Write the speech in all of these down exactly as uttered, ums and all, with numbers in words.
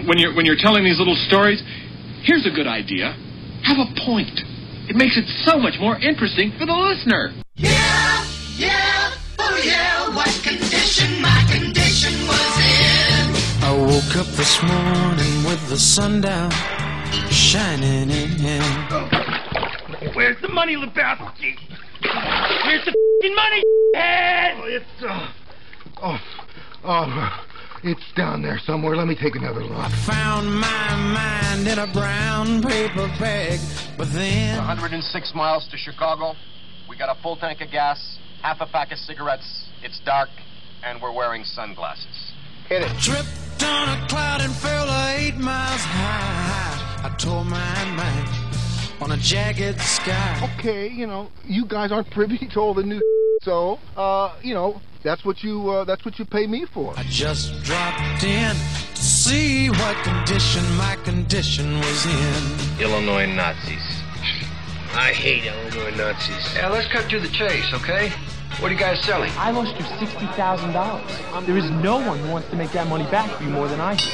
when you're when you're telling these little stories, here's a good idea. Have a point. It makes it so much more interesting for the listener. Yeah, yeah, oh yeah, what condition my condition was in. I woke up this morning with the sun down, shining in. Where's the money, Lebowski? Where's the f***ing money, head? Oh, it's, uh, oh, oh, it's down there somewhere. Let me take another look. I found my mind in a brown paper bag, but then... one hundred six miles to Chicago. We got a full tank of gas, half a pack of cigarettes. It's dark, and we're wearing sunglasses. Hit it. Tripped on a cloud and fell eight miles high. I tore my mind on a jagged sky. Okay, you know, you guys aren't privy to all the new so, uh, you know, that's what you, uh, that's what you pay me for. I just dropped in to see what condition my condition was in. Illinois Nazis. I hate Illinois Nazis. Yeah, let's cut to the chase, okay? What are you guys selling? I lost you sixty thousand dollars. There is no one who wants to make that money back for you more than I do.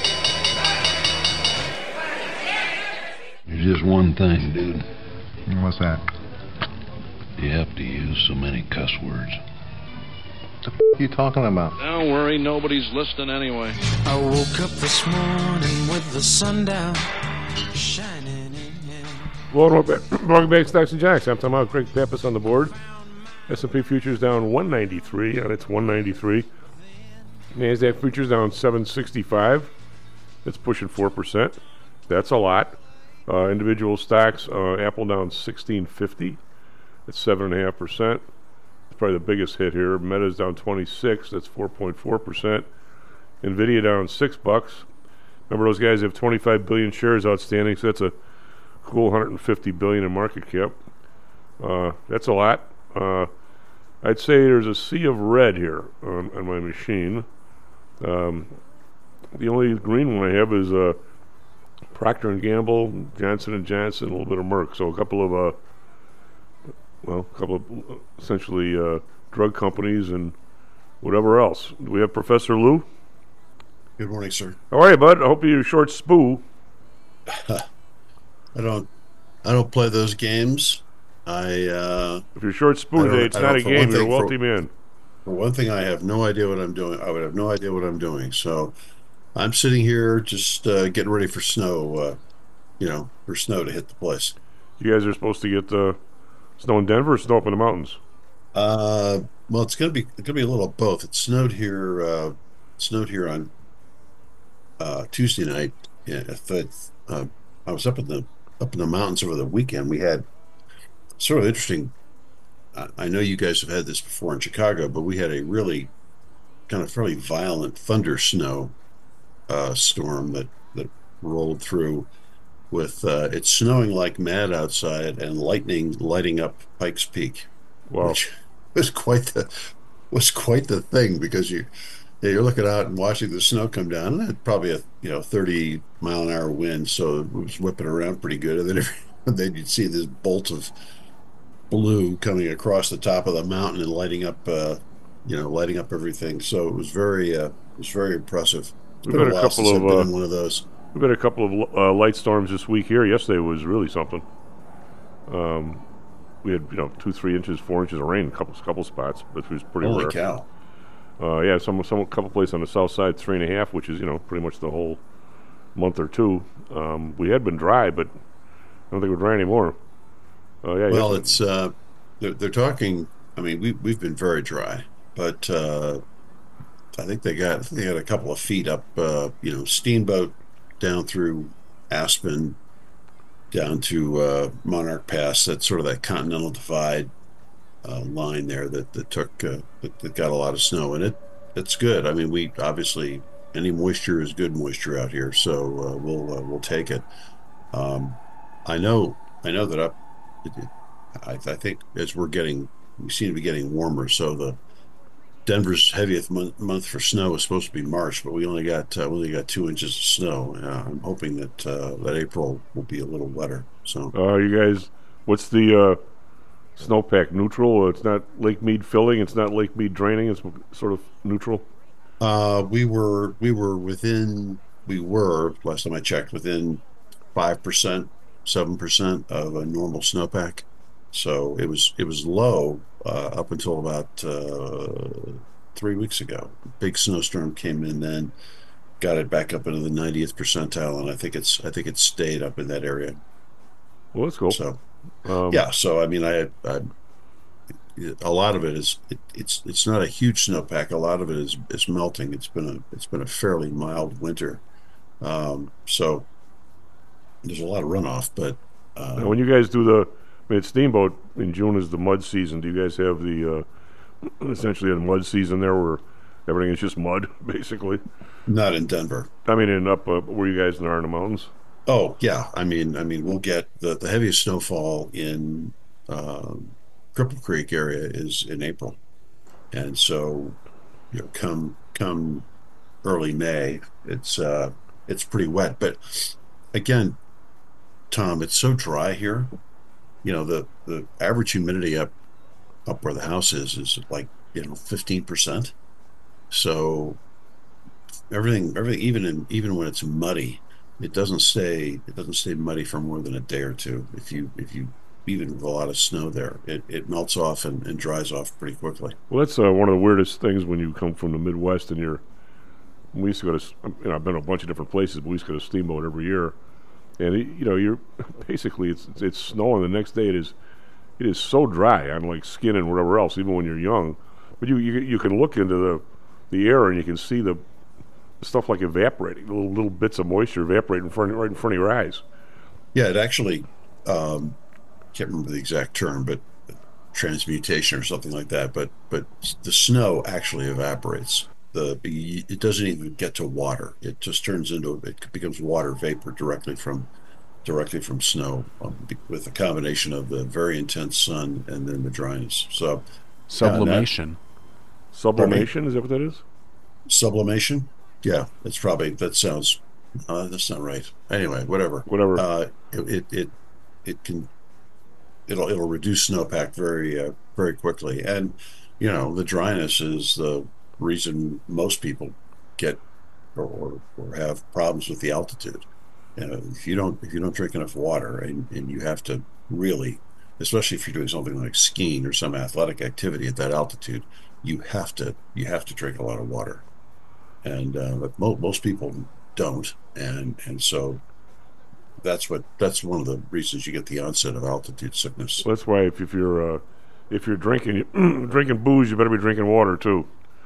There's just one thing, dude. What's that? You have to use so many cuss words. What the f*** are you talking about? Don't worry, nobody's listening anyway. I woke up this morning with the sun down, shining in. Welcome back, welcome back to Stocks and Jocks. I'm talking about Craig Pappas on the board. S and P futures down one ninety-three on its one ninety-three. NASDAQ futures down seven sixty-five. That's pushing four percent. That's a lot. Uh, individual stocks, uh, Apple down sixteen fifty. That's seven point five percent. It's probably the biggest hit here. Meta's down twenty-six. That's four point four percent. NVIDIA down six bucks. Remember, those guys have twenty-five billion shares outstanding, so that's a cool one hundred fifty billion in market cap. Uh, that's a lot. Uh, I'd say there's a sea of red here on, on my machine. Um, the only green one I have is uh, Procter and Gamble, Johnson and Johnson, a little bit of Merck. So a couple of, uh, well, a couple of uh, essentially uh, drug companies and whatever else. Do we have Professor Lou? Good morning, sir. How are you, bud? I hope you're short spoo. I don't, I don't play those games. I uh, if you're short spoon day, it's not a game. You're a wealthy man. For one thing, I have no idea what I'm doing. I would have no idea what I'm doing. So I'm sitting here just uh, getting ready for snow. Uh, you know, for snow to hit the place. You guys are supposed to get uh, snow in Denver, or snow up in the mountains. Uh, well, it's gonna be it's gonna be a little of both. It snowed here. Uh, it snowed here on uh, Tuesday night. Yeah, if it, uh, I was up in the up in the mountains over the weekend. We had sort of interesting. I know you guys have had this before in Chicago, but we had a really kind of fairly violent thunder snow uh, storm that, that rolled through with uh, it's snowing like mad outside and lightning lighting up Pikes Peak. Wow. Which was quite the was quite the thing, because you yeah, you're looking out and watching the snow come down, and it probably a you know thirty mile an hour wind, so it was whipping around pretty good, and then every, then you'd see this bolt of blue coming across the top of the mountain and lighting up, uh, you know, lighting up everything. So it was very, uh, it was very impressive. It's We've been had a a while couple since of I've been uh, in one of those. We've had a couple of uh, light storms this week here. Yesterday was really something. Um, we had you know two, three inches, four inches of rain, a couple, couple spots, which was pretty Holy rare. cow! Uh, yeah, some, some, couple places on the south side, three and a half, which is you know pretty much the whole month or two. Um, we had been dry, but I don't think we're dry anymore. Uh, yeah. Well, yesterday. it's. Uh, They're, they're talking. I mean, we we've been very dry, but uh, I think they got they got a couple of feet up. Uh, you know, Steamboat down through Aspen, down to uh, Monarch Pass. That's sort of that Continental Divide uh, line there that that took uh, that, that got a lot of snow in it. It's good. I mean, we obviously any moisture is good moisture out here, so uh, we'll uh, we'll take it. Um, I know. I know that up. It, I, I think as we're getting, we seem to be getting warmer. So the Denver's heaviest month, month for snow is supposed to be March, but we only got uh, we only got two inches of snow. Uh, I'm hoping that uh, that April will be a little wetter. So, uh, you guys, what's the uh, snowpack? Neutral? It's not Lake Mead filling. It's not Lake Mead draining. It's sort of neutral. Uh, we were we were within we were, last time I checked, within five percent, seven percent of a normal snowpack. So it was it was low uh, up until about uh, three weeks ago. Big snowstorm came in then, got it back up into the ninetieth percentile, and I think it's I think it stayed up in that area. Well, that's cool. So um, yeah, so I mean, I, I a lot of it is it, it's it's not a huge snowpack. A lot of it is is melting. It's been a it's been a fairly mild winter, um, so there's a lot of runoff. But uh, now when you guys do the, I mean, Steamboat in June is the mud season. Do you guys have the uh, essentially a mud season there where everything is just mud, basically? Not in Denver. I mean, in up uh, where you guys are in the mountains. Oh yeah, I mean, I mean, we'll get the the heaviest snowfall in um, Cripple Creek area is in April, and so you know, come come early May, it's uh, it's pretty wet. But again, Tom, it's so dry here. You know, the the average humidity up up where the house is is like you know fifteen percent. So everything everything even in even when it's muddy, it doesn't stay it doesn't stay muddy for more than a day or two. If you if you even with a lot of snow there, it, it melts off and, and dries off pretty quickly. Well, that's uh, one of the weirdest things when you come from the Midwest and you're. We used to go to. You know, I've been to a bunch of different places, but we used to go to Steamboat every year, and it, you know, you're basically it's it's snowing. The next day it is, it is so dry on like skin and whatever else, even when you're young. But you you you can look into the the air and you can see the stuff like evaporating, little little bits of moisture evaporating in front right in front of your eyes. Yeah, it actually. Um, can't remember the exact term, but transmutation or something like that. But but the snow actually evaporates. The it doesn't even get to water. It just turns into it becomes water vapor directly from directly from snow, um, with a combination of the very intense sun and then the dryness. So sublimation. Uh, that, sublimation is that what that is? Sublimation. Yeah, that's probably that sounds. Uh, that's not right. Anyway, whatever. Whatever. Uh, it, it it it can. It'll it'll reduce snowpack very uh, very quickly, and you know the dryness is the reason most people get or, or, or have problems with the altitude. You know, if you don't if you don't drink enough water, and, and you have to really, especially if you're doing something like skiing or some athletic activity at that altitude, you have to you have to drink a lot of water, and uh, but mo- most people don't, and and so. That's what. That's one of the reasons you get the onset of altitude sickness. Well, that's why if, if you're uh, if you're drinking drinking booze, you better be drinking water too.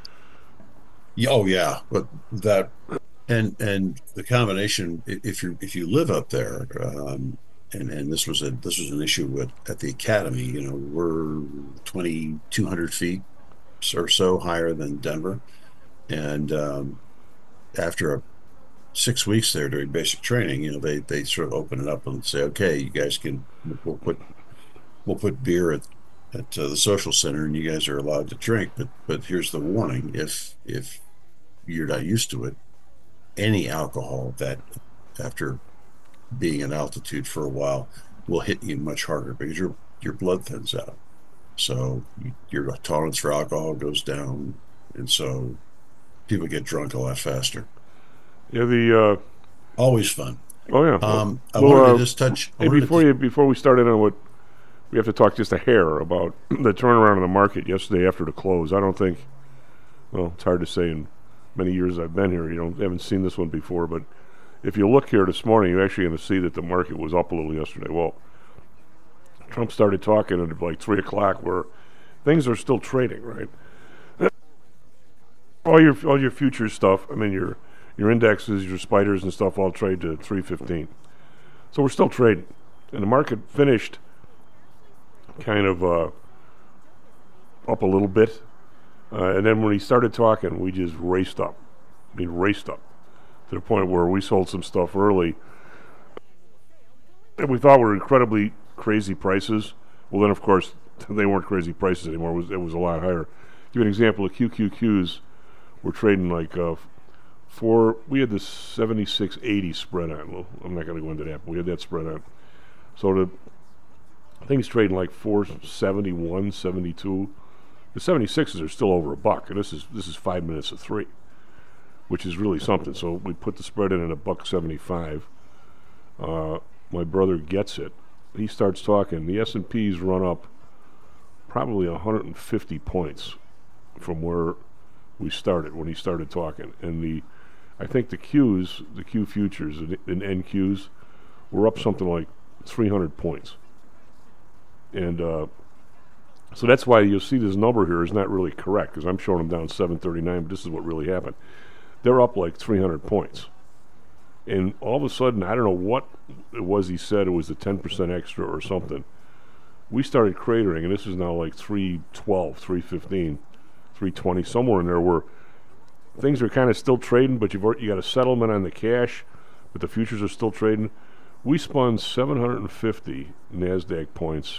Oh yeah, but that and and the combination. If you if you live up there, um, and and this was a this was an issue with at the academy. You know, we're twenty-two hundred feet or so higher than Denver, and um, after a six weeks there during basic training, you know, they, they sort of open it up and say, okay, you guys can, we'll put, we'll put beer at, at uh, the social center and you guys are allowed to drink. But, but here's the warning. If, if you're not used to it, any alcohol that after being at altitude for a while will hit you much harder because your, your blood thins out. So you, your tolerance for alcohol goes down. And so people get drunk a lot faster. Yeah, the uh, always fun. Oh yeah. Um, I well, wanted uh, to just touch. Hey, before to... you before we start in on what we have to talk just a hair about the turnaround in the market yesterday after the close. I don't think. Well, it's hard to say in many years I've been here. You don't haven't seen this one before, but if you look here this morning, you're actually going to see that the market was up a little yesterday. Well, Trump started talking at like three o'clock, where things are still trading, right? all your all your futures stuff. I mean your. Your indexes, your spiders and stuff all trade to three fifteen. So we're still trading. And the market finished kind of uh, up a little bit. Uh, and then when he started talking, we just raced up. I mean, raced up to the point where we sold some stuff early. And we thought were incredibly crazy prices. Well, then, of course, they weren't crazy prices anymore. It was, it was a lot higher. Give you an example, the Q Q Qs were trading like... Uh, For we had this seventy-six eighty spread on. Well, I'm not going to go into that, but we had that spread on. So the thing's trading like four seventy-one, seventy-two. The seventy-sixes are still over a buck, and this is this is five minutes of three. which is really something. So we put the spread in at a buck seventy-five. Uh, my brother gets it. He starts talking. The S and P's run up probably one hundred fifty points from where we started when he started talking. And the, I think the Qs, the Q futures and, and N Qs, were up something like three hundred points. And uh, so that's why you'll see this number here is not really correct, because I'm showing them down seven thirty-nine, but this is what really happened. They're up like three hundred points. And all of a sudden, I don't know what it was he said, it was the ten percent extra or something. We started cratering, and this is now like three twelve, three fifteen, three twenty, somewhere in there where things are kind of still trading, but you've already, you got a settlement on the cash, but the futures are still trading. We spun seven hundred fifty NASDAQ points.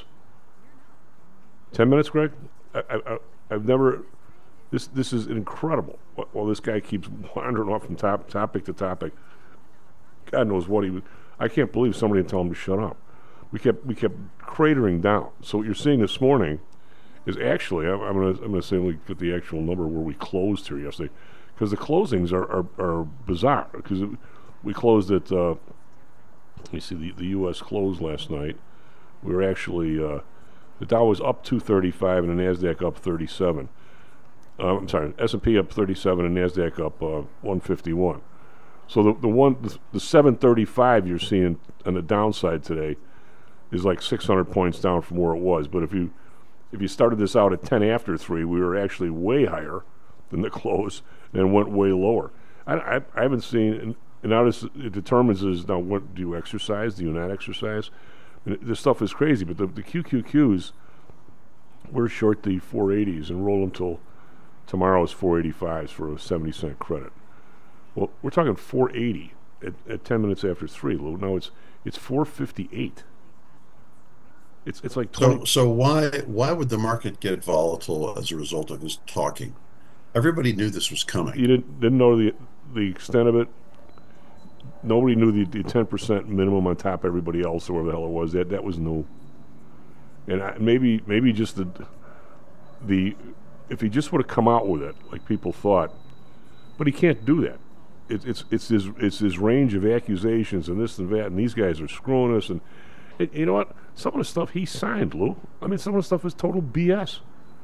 Ten minutes, Greg? I, I, I've never... This this is incredible. While this guy keeps wandering off from top, topic to topic, God knows what he was. I can't believe somebody didn't tell him to shut up. We kept we kept cratering down. So what you're seeing this morning is actually, I'm, I'm gonna I'm gonna say let me get the actual number where we closed here yesterday, because the closings are are, are bizarre. Because we closed at uh, let me see the the U S closed last night. We were actually uh, the Dow was up two thirty-five and the Nasdaq up thirty-seven. Uh, I'm sorry, S and P up thirty-seven and Nasdaq up uh, one fifty-one. So the the one the, the seven thirty-five you're seeing on the downside today is like six hundred points down from where it was. But if you if you started this out at ten after three, we were actually way higher than the close and went way lower. I, I, I haven't seen, and, and now this it determines is now what do you exercise? Do you not exercise? I mean, this stuff is crazy. But the, the Q Q Qs, we're short the four eighties and roll them till tomorrow's four eighty-fives for a seventy cent credit. Well, we're talking four eighty at, at ten minutes after three, Lou. No, it's it's four fifty-eight. It's it's like twenty. So so why why would the market get volatile as a result of his talking? Everybody knew this was coming. You didn't didn't know the the extent of it. Nobody knew the, the ten percent minimum on top of everybody else, or whatever the hell it was. That that was new. And I, maybe maybe just the the if he just would have come out with it like people thought, but he can't do that. It, it's it's his it's his range of accusations and this and that, and these guys are screwing us. And it, you know what? Some of the stuff he signed, Lou. I mean, some of the stuff is total B S.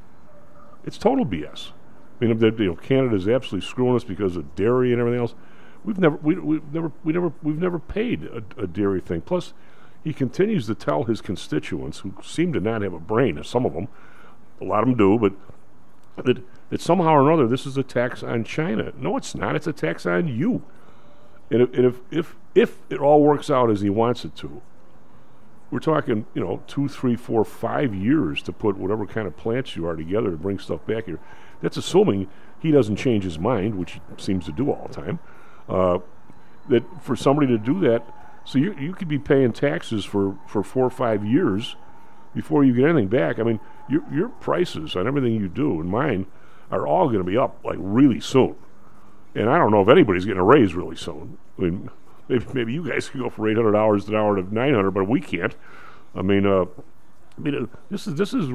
It's total B S. I mean, you know, Canada's absolutely screwing us because of dairy and everything else. We've never we we've never we never we've never paid a, a dairy thing. Plus, he continues to tell his constituents, who seem to not have a brain, some of them, a lot of them do, but that that somehow or another this is a tax on China. No, it's not. It's a tax on you. And if and if if, if it all works out as he wants it to, we're talking, you know, two, three, four, five years to put whatever kind of plants you are together to bring stuff back here. That's assuming he doesn't change his mind, which he seems to do all the time. Uh, that for somebody to do that, so you you could be paying taxes for, for four or five years before you get anything back. I mean, your your prices on everything you do and mine are all going to be up like really soon. And I don't know if anybody's getting a raise really soon. I mean, maybe, maybe you guys can go for eight hundred dollars an hour to nine hundred, but we can't. I mean, uh, I mean, uh, this is this is.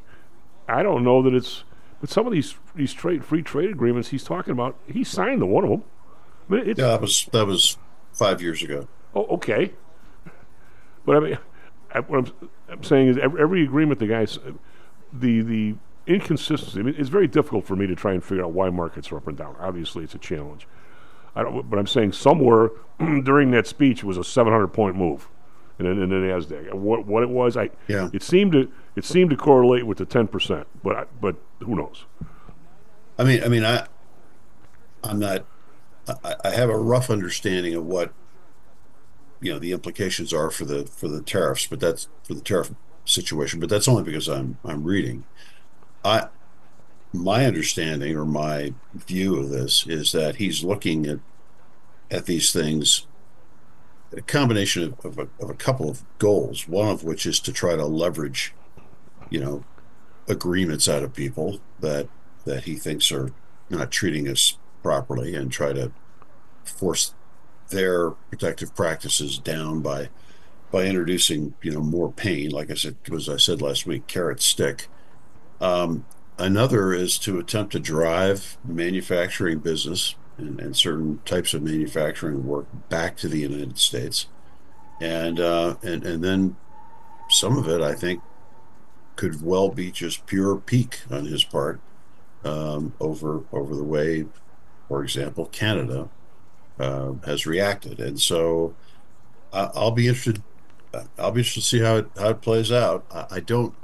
I don't know that it's. But some of these these trade free trade agreements he's talking about, he signed to one of them. I mean, it's, yeah, that was that was five years ago. Oh, okay. But I mean, I, what I'm, I'm saying is every, every agreement the guys, the the inconsistency. I mean, it's very difficult for me to try and figure out why markets are up and down. Obviously, it's a challenge. I don't. But I'm saying somewhere during that speech was a seven hundred point move in, in the Nasdaq. And what what it was, I yeah. It seemed to it seemed to correlate with the ten percent. But I, but who knows? I mean, I mean, I I'm not. I, I have a rough understanding of what, you know, the implications are for the for the tariffs, but that's for the tariff situation. But that's only because I'm I'm reading. I my understanding or my view of this is that he's looking at at these things, a combination of, of, a, of a couple of goals. One of which is to try to leverage, you know, agreements out of people that that he thinks are not treating us properly, and try to force their protective practices down by by introducing, you know, more pain. Like I said, as I said last week, carrot stick. Um, another is to attempt to drive manufacturing business and, and certain types of manufacturing work back to the United States. And, uh, and, and then some of it, I think, could well be just pure pique on his part um, over over the way, for example, Canada uh, has reacted. And so I, I'll be interested. I'll be interested to see how it how it plays out. I, I don't.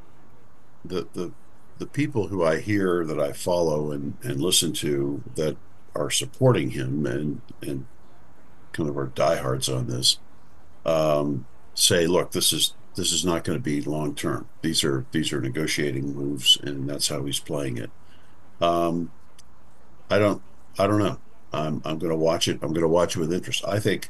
The the the people who I hear that I follow and, and listen to that are supporting him and and kind of are diehards on this um, say, look, this is this is not going to be long term. These are these are negotiating moves, and that's how he's playing it. Um, I don't I don't know. I'm I'm going to watch it. I'm going to watch it with interest. I think.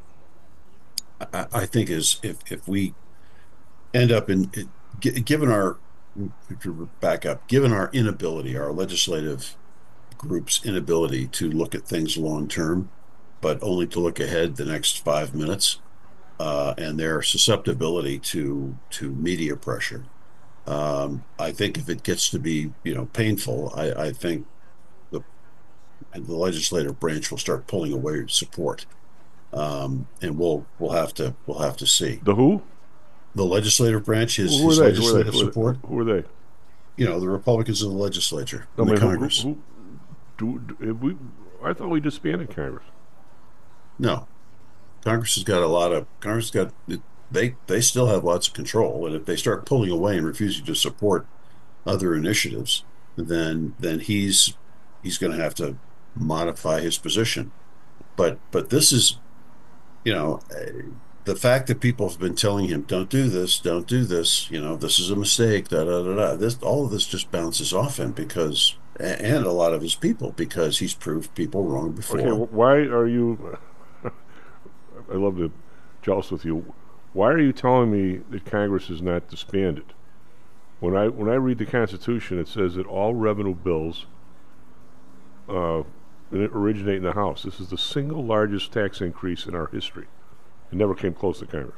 I, I think is if if we end up in it, given our back up, given our inability, our legislative group's inability to look at things long term, but only to look ahead the next five minutes, uh, and their susceptibility to to media pressure. Um, I think if it gets to be you know painful, I, I think the the legislative branch will start pulling away support, um, and we'll we'll have to we'll have to see. The who? The legislative branch, his, who his are they? legislative who are they? support. Who are they? You know, the Republicans in the legislature, I in mean, the Congress. Who, who, do, do, we, I thought we disbanded Congress. No, Congress has got a lot of Congress has got they they still have lots of control, and if they start pulling away and refusing to support other initiatives, then then he's he's going to have to modify his position. But but this is, you know. Uh, The fact that people have been telling him, "Don't do this, don't do this," you know, this is a mistake. Da da da da. This, all of this, just bounces off him because, and a lot of his people, because he's proved people wrong before. Okay, why are you? I love to joust with you. Why are you telling me that Congress is not disbanded? When I when I read the Constitution, it says that all revenue bills uh, originate in the House. This is the single largest tax increase in our history. It never came close to Congress.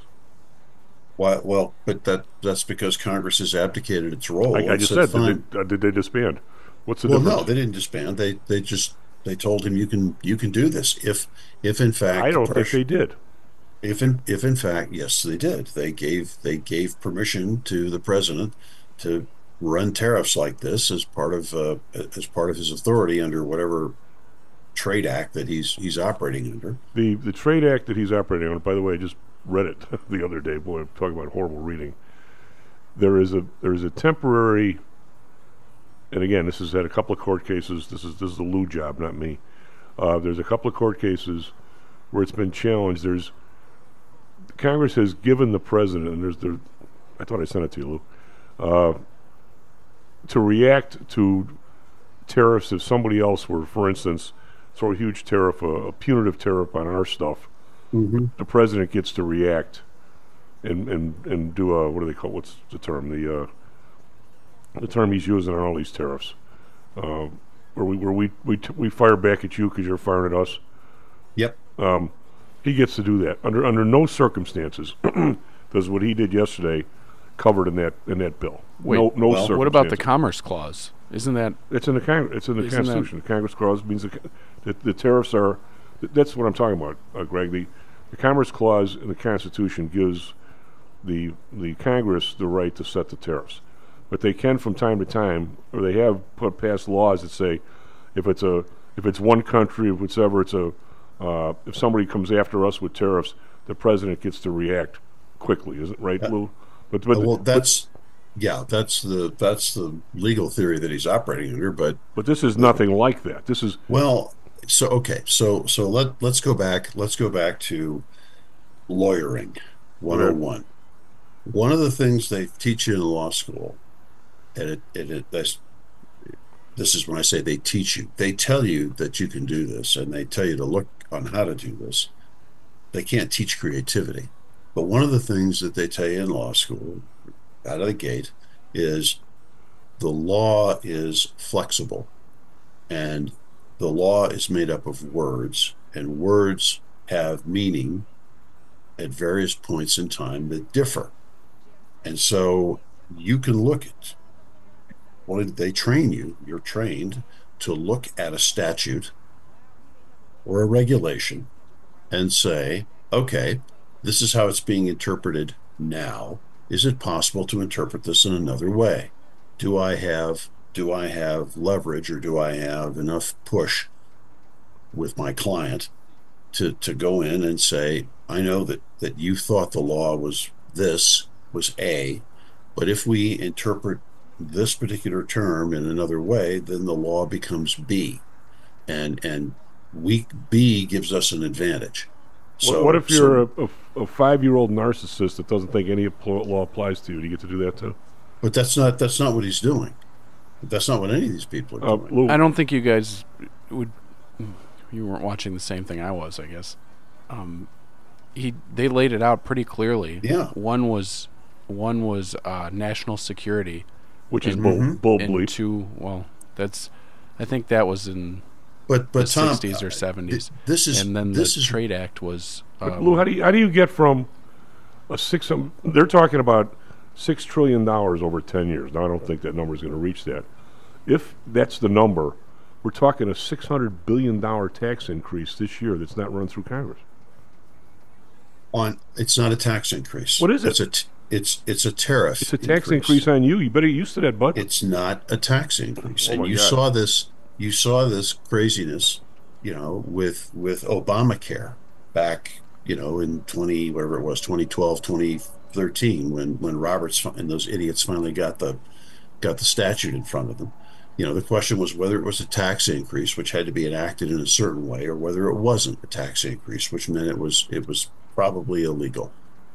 Why? Well, but that that's because Congress has abdicated its role. I, I just said, did they, uh, did they disband? What's the well, difference? no, they didn't disband. They they just they told him you can you can do this if if in fact I don't pressure, think they did. If in if in fact yes they did. They gave they gave permission to the president to run tariffs like this as part of uh, as part of his authority under whatever trade act that he's he's operating under. The the trade act that he's operating on, by the way, I just read it the other day. Boy, I'm talking about horrible reading. There is a there is a temporary, and again, this has had a couple of court cases. This is this is the Lou job, not me. Uh, there's a couple of court cases where it's been challenged. There's Congress has given the president, and there's there. I thought I sent it to you, Lou, uh, to react to tariffs if somebody else were, for instance, throw a huge tariff, a, a punitive tariff on our stuff. Mm-hmm. The president gets to react and and and do a, what do they call, what's the term? The uh, the term he's using on all these tariffs, uh, where we where we we t- we fire back at you because you're firing at us. Yep. Um, he gets to do that under under no circumstances does what he did yesterday covered in that in that bill. Wait, no, no well, what about the Commerce Clause? Isn't that it's in the Congress? It's in the Constitution. The Congress Clause means the, the, the tariffs are. Th- that's what I'm talking about, uh, Greg. The, the Commerce Clause in the Constitution gives the the Congress the right to set the tariffs, but they can from time to time, or they have put passed laws that say, if it's a if it's one country, if it's ever it's a uh, if somebody comes after us with tariffs, the president gets to react quickly. Isn't it right, Uh, Lou? But but well, but, that's yeah, that's the that's the legal theory that he's operating under. But but this is nothing like that. This is well, so okay, so so let let's go back. Let's go back to lawyering one oh one. One of the things they teach you in law school, and it, it, it that's, this is when I say they teach you. They tell you that you can do this, and they tell you to look on how to do this. They can't teach creativity. But one of the things that they tell you in law school, out of the gate, is the law is flexible, and the law is made up of words, and words have meaning at various points in time that differ. And so you can look at, well, they train you, you're trained to look at a statute or a regulation and say, okay, this is how it's being interpreted now. Is it possible to interpret this in another way? Do I have do I have leverage, or do I have enough push with my client to, to go in and say, I know that, that you thought the law was this, was A, but if we interpret this particular term in another way, then the law becomes B. And and weak B gives us an advantage. So, what, what if you're so, a, a, a five-year-old narcissist that doesn't think any law applies to you? Do you get to do that too? But that's not that's not what he's doing. That's not what any of these people are Uh, doing. Lou, I don't think you guys would. You weren't watching the same thing I was, I guess. Um, he they laid it out pretty clearly. Yeah. One was one was uh, national security, which is and, bull, Mhm. bull and bleep. two. Well, that's. I think that was in But but the Tom, sixties or uh, seventies. th- this is and then this the is Trade Act was. But Um, Lou, how do you how do you get from a six? Um, they're talking about six trillion dollars over ten years. Now I don't think that number is going to reach that. If that's the number, we're talking a six hundred billion dollar tax increase this year that's not run through Congress. on. It's not a tax increase. What is it? It's a t- it's it's a tariff. It's a tax increase on you. You better get used to that, bud. It's not a tax increase, Oh and my you God. saw this. You saw this craziness, you know, with with Obamacare back, you know, in twenty whatever it was, twenty twelve, twenty thirteen, when when Roberts fi- and those idiots finally got the got the statute in front of them. You know, the question was whether it was a tax increase, which had to be enacted in a certain way, or whether it wasn't a tax increase, which meant it was it was probably illegal.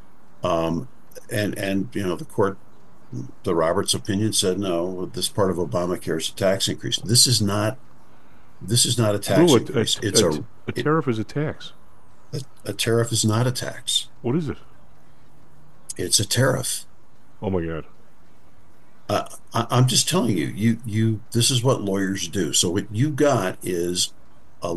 Um, and and you know, the court, the Roberts opinion said no. This part of Obamacare is a tax increase. This is not. This is not a tax Lou, a, increase. a- it's a- a, a it- tariff is a tax. a a tariff is not a tax. What is it? It's a tariff. Oh my God. Uh, I, I'm just telling you, you, you. This is what lawyers do. So what you got is a,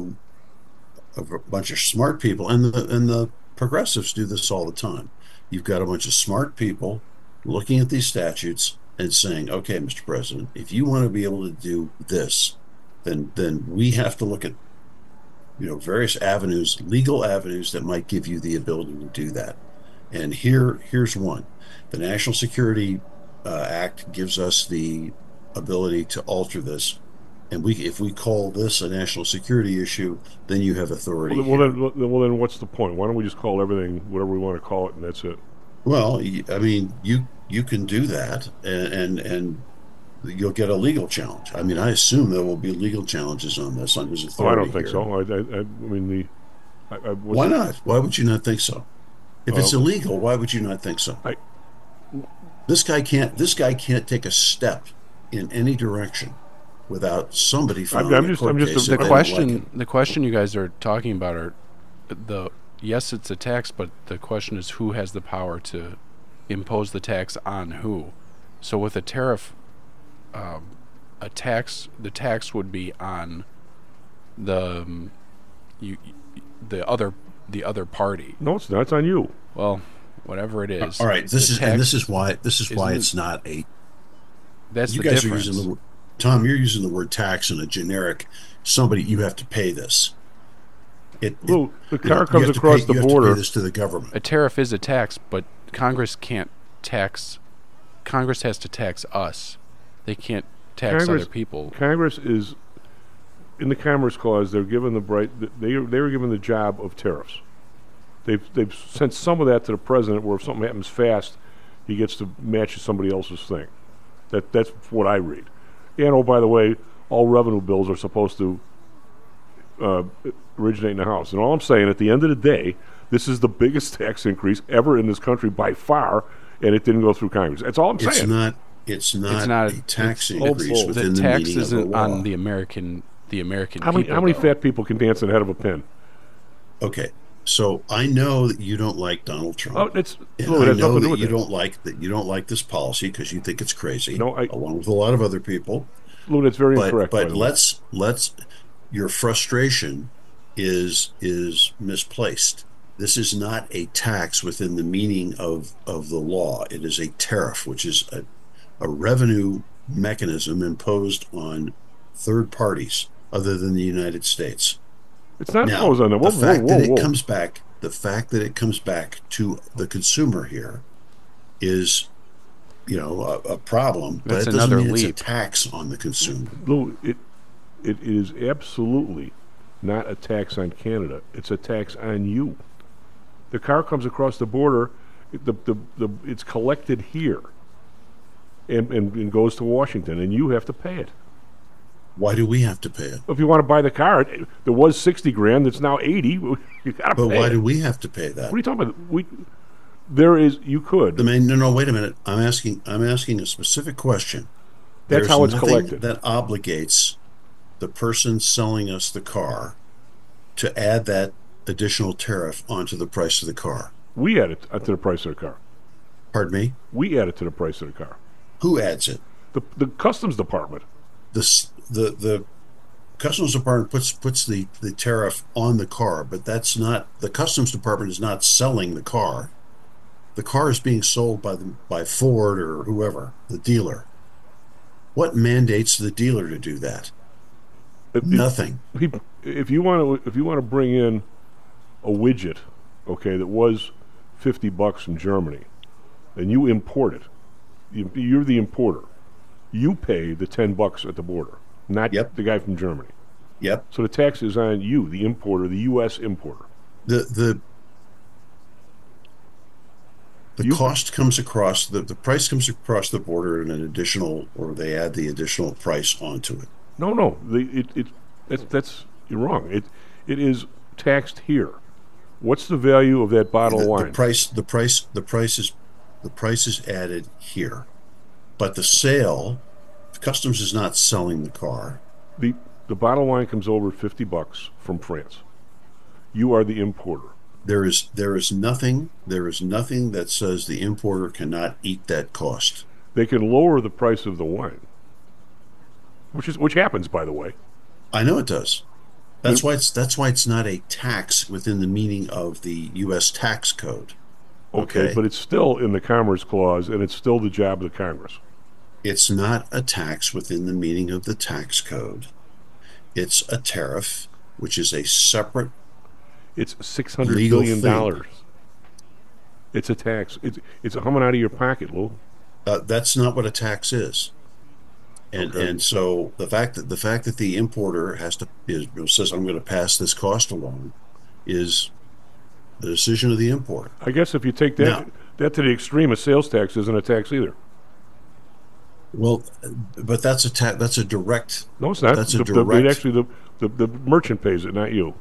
a bunch of smart people, and the and the progressives do this all the time. You've got a bunch of smart people looking at these statutes and saying, "Okay, Mister President, if you want to be able to do this, then then we have to look at, you know, various avenues, legal avenues that might give you the ability to do that." And here here's one: the National Security Uh, Act gives us the ability to alter this, and we, if we call this a national security issue, then you have authority. Well, then, well, then, well, then what's the point? Why don't we just call everything whatever we want to call it, and that's it? Well, y- I mean, you you can do that, and, and and you'll get a legal challenge. I mean, I assume there will be legal challenges on this on his Oh, authority. I don't think here. so. I, I, I I mean, the. I, I, what's Why the- not? Why would you not think so? If it's Uh, illegal, why would you not think so? I- This guy can't. This guy can't take a step in any direction without somebody filing I'm a just- court I'm just case a- if the they don't like question it. the question you guys are talking about are the yes, it's a tax, but the question is who has the power to impose the tax on who. So with a tariff, um, a tax the tax would be on the um, you the other the other party. No, it's not. It's on you. Well, whatever it is. All right, this the is and tax this is why this is why isn't- it's not a. That's You the guys difference. are using the word, Tom. You're using the word tax in a generic. Somebody, you have to pay this. It, it- Lou, the you car know, comes you have to across pay- the you have to border. pay this to the government. A tariff is a tax, but Congress can't tax. Congress has to tax us. They can't tax Congress- other people. Congress is in the Commerce Clause. They're given the bright. They they were given the job of tariffs. They've they've sent some of that to the president, where if something happens fast, he gets to match somebody else's thing. That that's what I read. And oh, by the way, all revenue bills are supposed to uh, originate in the House. And all I'm saying, at the end of the day, this is the biggest tax increase ever in this country by far, and it didn't go through Congress. That's all I'm It's saying. not. It's not, It's not a tax it's- increase oh, within the the, tax meaning of the isn't law. on the American the American How many people. how many though. fat people can dance in the head of a pin? Okay, so I know that you don't like Donald Trump. Oh, it's And Lou, it I has know nothing to do that with you that. don't like that you don't like this policy because you think it's crazy. No, I- along with a lot of other people. Lou, that's very But incorrect. by but the way. let's let's your frustration is is misplaced. This is not a tax within the meaning of of the law. It is a tariff, which is a a revenue mechanism imposed on third parties other than the United States. It's not Now, imposed on them. Whoa, the fact whoa, whoa, that it whoa. comes back, the fact that it comes back to the consumer here is, you know, a, a problem. But That's it doesn't another mean leap. it's a tax on the consumer. Lou, it it is absolutely not a tax on Canada. It's a tax on you. The car comes across the border. The the, the it's collected here, and, and and goes to Washington, and you have to pay it. Why do we have to pay it? If you want to buy the car, it, there was sixty grand. It's now eighty. You got to But pay why it. do we have to pay that? What are you talking about? We there is you could. I mean, no, no. Wait a minute. I'm asking. I'm asking a specific question. That's There's how it's nothing collected. That obligates the person selling us the car to add that additional tariff onto the price of the car. We add it to the price of the car. Pardon me? We add it to the price of the car. Who adds it? The the customs department. The s- the the customs department puts puts the the tariff on the car, but that's not the customs department is not selling the car. The car is being sold by the by Ford or whoever, the dealer. What mandates the dealer to do that? If- Nothing. If, if you want to, if you want to bring in a widget, okay, that was fifty bucks from Germany, and you import it, you, you're the importer. You pay the ten bucks at the border, not Yep. the guy from Germany. Yep. So the tax is on you, the importer, the U S importer. The the the You- cost comes across the the price comes across the border and an additional, or they add the additional price onto it. No, no, the, it, it, that's, that's you're wrong. It, it is taxed here. What's the value of that bottle the, of wine? the price the price the price is the price is added here, but the sale, customs is not selling the car. The the bottle of wine comes over fifty bucks from France. You are the importer. There is there is nothing there is nothing that says the importer cannot eat that cost. They can lower the price of the wine, which is which happens, by the way. I know it does. That's why it's that's why it's not a tax within the meaning of the U S tax code. Okay, Okay. but it's still in the Commerce Clause, and it's still the job of the Congress. It's not a tax within the meaning of the tax code. It's a tariff, which is a separate It's six hundred legal billion thing. dollars. It's a tax. It's it's coming out of your pocket, Lou. Uh, that's not what a tax is. And Okay. and so the fact that the fact that the importer has to is says I'm going to pass this cost along is the decision of the importer. I guess if you take that Now- that to the extreme, a sales tax isn't a tax either. Well, but that's a ta- that's a direct. No, it's not. That's a the, the, direct. it actually, the, the the merchant pays it, not you.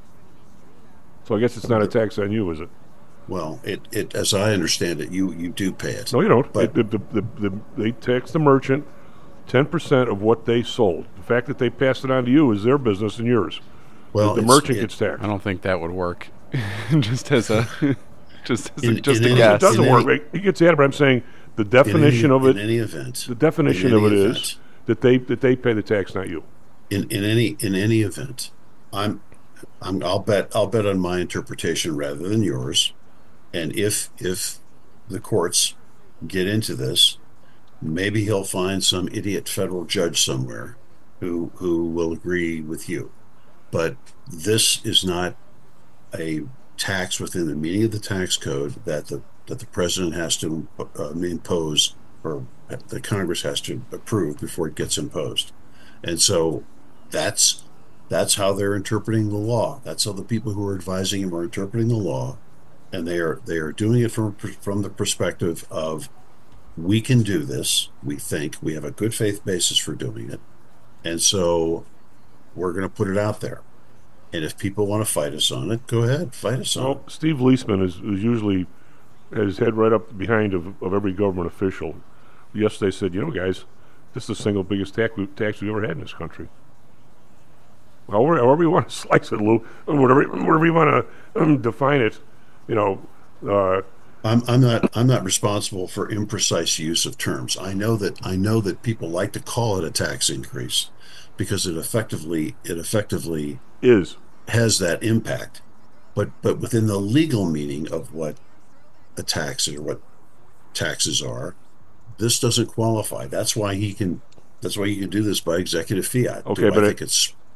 So I guess it's not a tax on you, is it? Well, it, it as I understand it, you you do pay it. No, you don't. But It- the, the, the, the, they tax the merchant ten percent of what they sold. The fact that they passed it on to you is their business and yours. well, the it's- merchant it- gets taxed. I don't think that would work. just as a, just as In- a, just in a any- guess. It doesn't in work. any- He gets added, but I'm saying the in any- definition of it. In any event, The definition in of it any is event, that they that they pay the tax, not you. in, in any in any event, I'm, I'm I'll bet I'll bet on my interpretation rather than yours. And if if the courts get into this, maybe he'll find some idiot federal judge somewhere who who will agree with you. But this is not a tax within the meaning of the tax code that the that the president has to uh, impose, or the Congress has to approve before it gets imposed. And so that's that's how they're interpreting the law. That's how the people who are advising him are interpreting the law, and they are they are doing it from from the perspective of, we can do this. We think we have a good faith basis for doing it, and so we're going to put it out there. And if people want to fight us on it, go ahead, fight us on it. Well, Steve Leisman is, is usually has his head right up behind of, of every government official. Yesterday said, you know, guys, this is the single biggest tax, we, tax we've ever had in this country. However, however you want to slice it, Lou, whatever, whatever you want to um, define it, you know. Uh, I'm, I'm not I'm not responsible for imprecise use of terms. I know that I know that people like to call it a tax increase because it effectively it effectively is has that impact. But but within the legal meaning of what a tax is or what taxes are, this doesn't qualify. That's why he can that's why he can do this by executive fiat. Okay, do but I it- think it's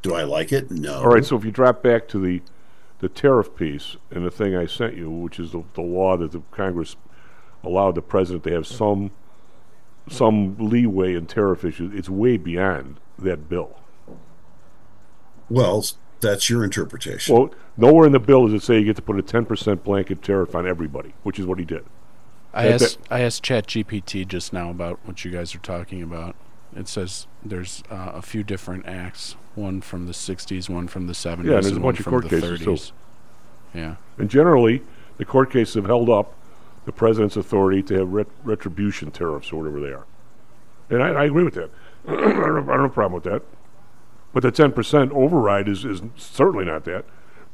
Do I like it? No. All right, so if you drop back to the the tariff piece and the thing I sent you, which is the, the law that the Congress allowed the president to have some some leeway in tariff issues, it's way beyond that bill. Well, that's your interpretation. Well, nowhere in the bill does it say you get to put a ten percent blanket tariff on everybody, which is what he did. I That- asked I asked ChatGPT just now about what you guys are talking about. It says there's uh, a few different acts, one from the sixties, one from the seventies, Yeah, and there's a and bunch one of from court the cases, too. thirties. Yeah. And generally, the court cases have held up the president's authority to have ret- retribution tariffs or whatever they are. And I, I agree with that. I, don't, I don't have a problem with that. But the ten percent override is, is certainly not that.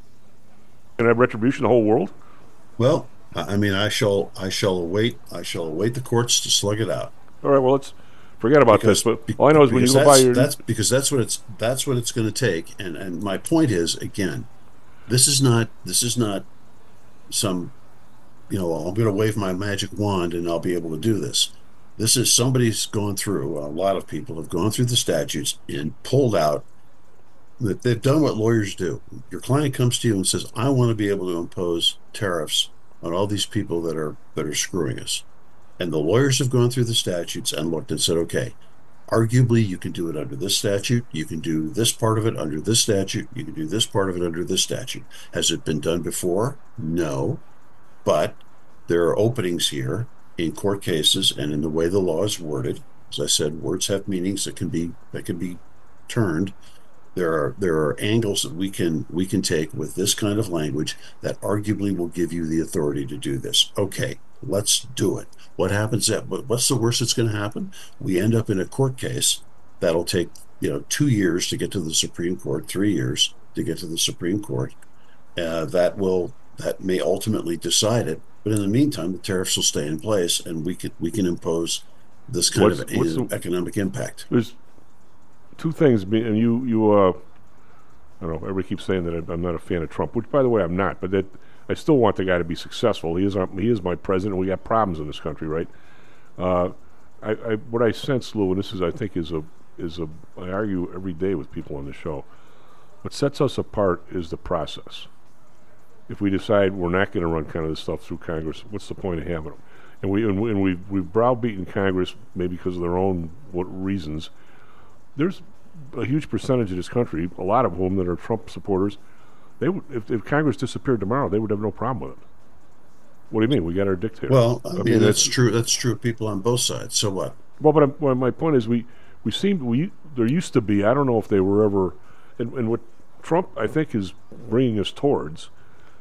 And have retribution the whole world? Well, I I mean, I shall, I shall await, I shall await the courts to slug it out. All right, well, let's forget about Because- this. But all I know is when you because go by that's, your... that's because that's what it's that's what it's going to take. And and my point is, again, this is not this is not some, you know, I'm going to wave my magic wand and I'll be able to do this. This is somebody's gone through. A lot of people have gone through the statutes and pulled out that they've done what lawyers do. Your client comes to you and says, "I want to be able to impose tariffs on all these people that are that are screwing us." And the lawyers have gone through the statutes and looked and said, "Okay, arguably you can do it under this statute. You can do this part of it under this statute. You can do this part of it under this statute." Has it been done before? No, but there are openings here in court cases and in the way the law is worded. As I said, words have meanings that can be that can be turned. There are there are angles that we can we can take with this kind of language that arguably will give you the authority to do this. Okay, let's do it. What happens at what, what's the worst that's going to happen? We end up in a court case that'll take, you know, two years to get to the Supreme Court, three years to get to the Supreme Court. Uh, that will that may ultimately decide it. But in the meantime, the tariffs will stay in place, and we can we can impose this kind What's- of what's a- the- economic impact. There's two things, be- and you, you, uh, I don't know, everybody keeps saying that I'm- I'm not a fan of Trump, which, by the way, I'm not, but that I still want the guy to be successful. He is our, he is my president. We got problems in this country, right? Uh, I, I, what I sense, Lou, and this is, I think, is a, is a, I argue every day with people on the show, what sets us apart is the process. If we decide we're not going to run kind of this stuff through Congress, what's the point of having them? And we and, we, and we've we've browbeaten Congress maybe because of their own what reasons. There's a huge percentage of this country, a lot of whom that are Trump supporters. They would, if, if Congress disappeared tomorrow, they would have no problem with it. What do you mean? We got our dictator. Well, I, mean, that's true. That's true of people on both sides. So what? Well, but I'm, well, my point is, we we seem we there used to be. I don't know if they were ever, and, and what Trump I think is bringing us towards.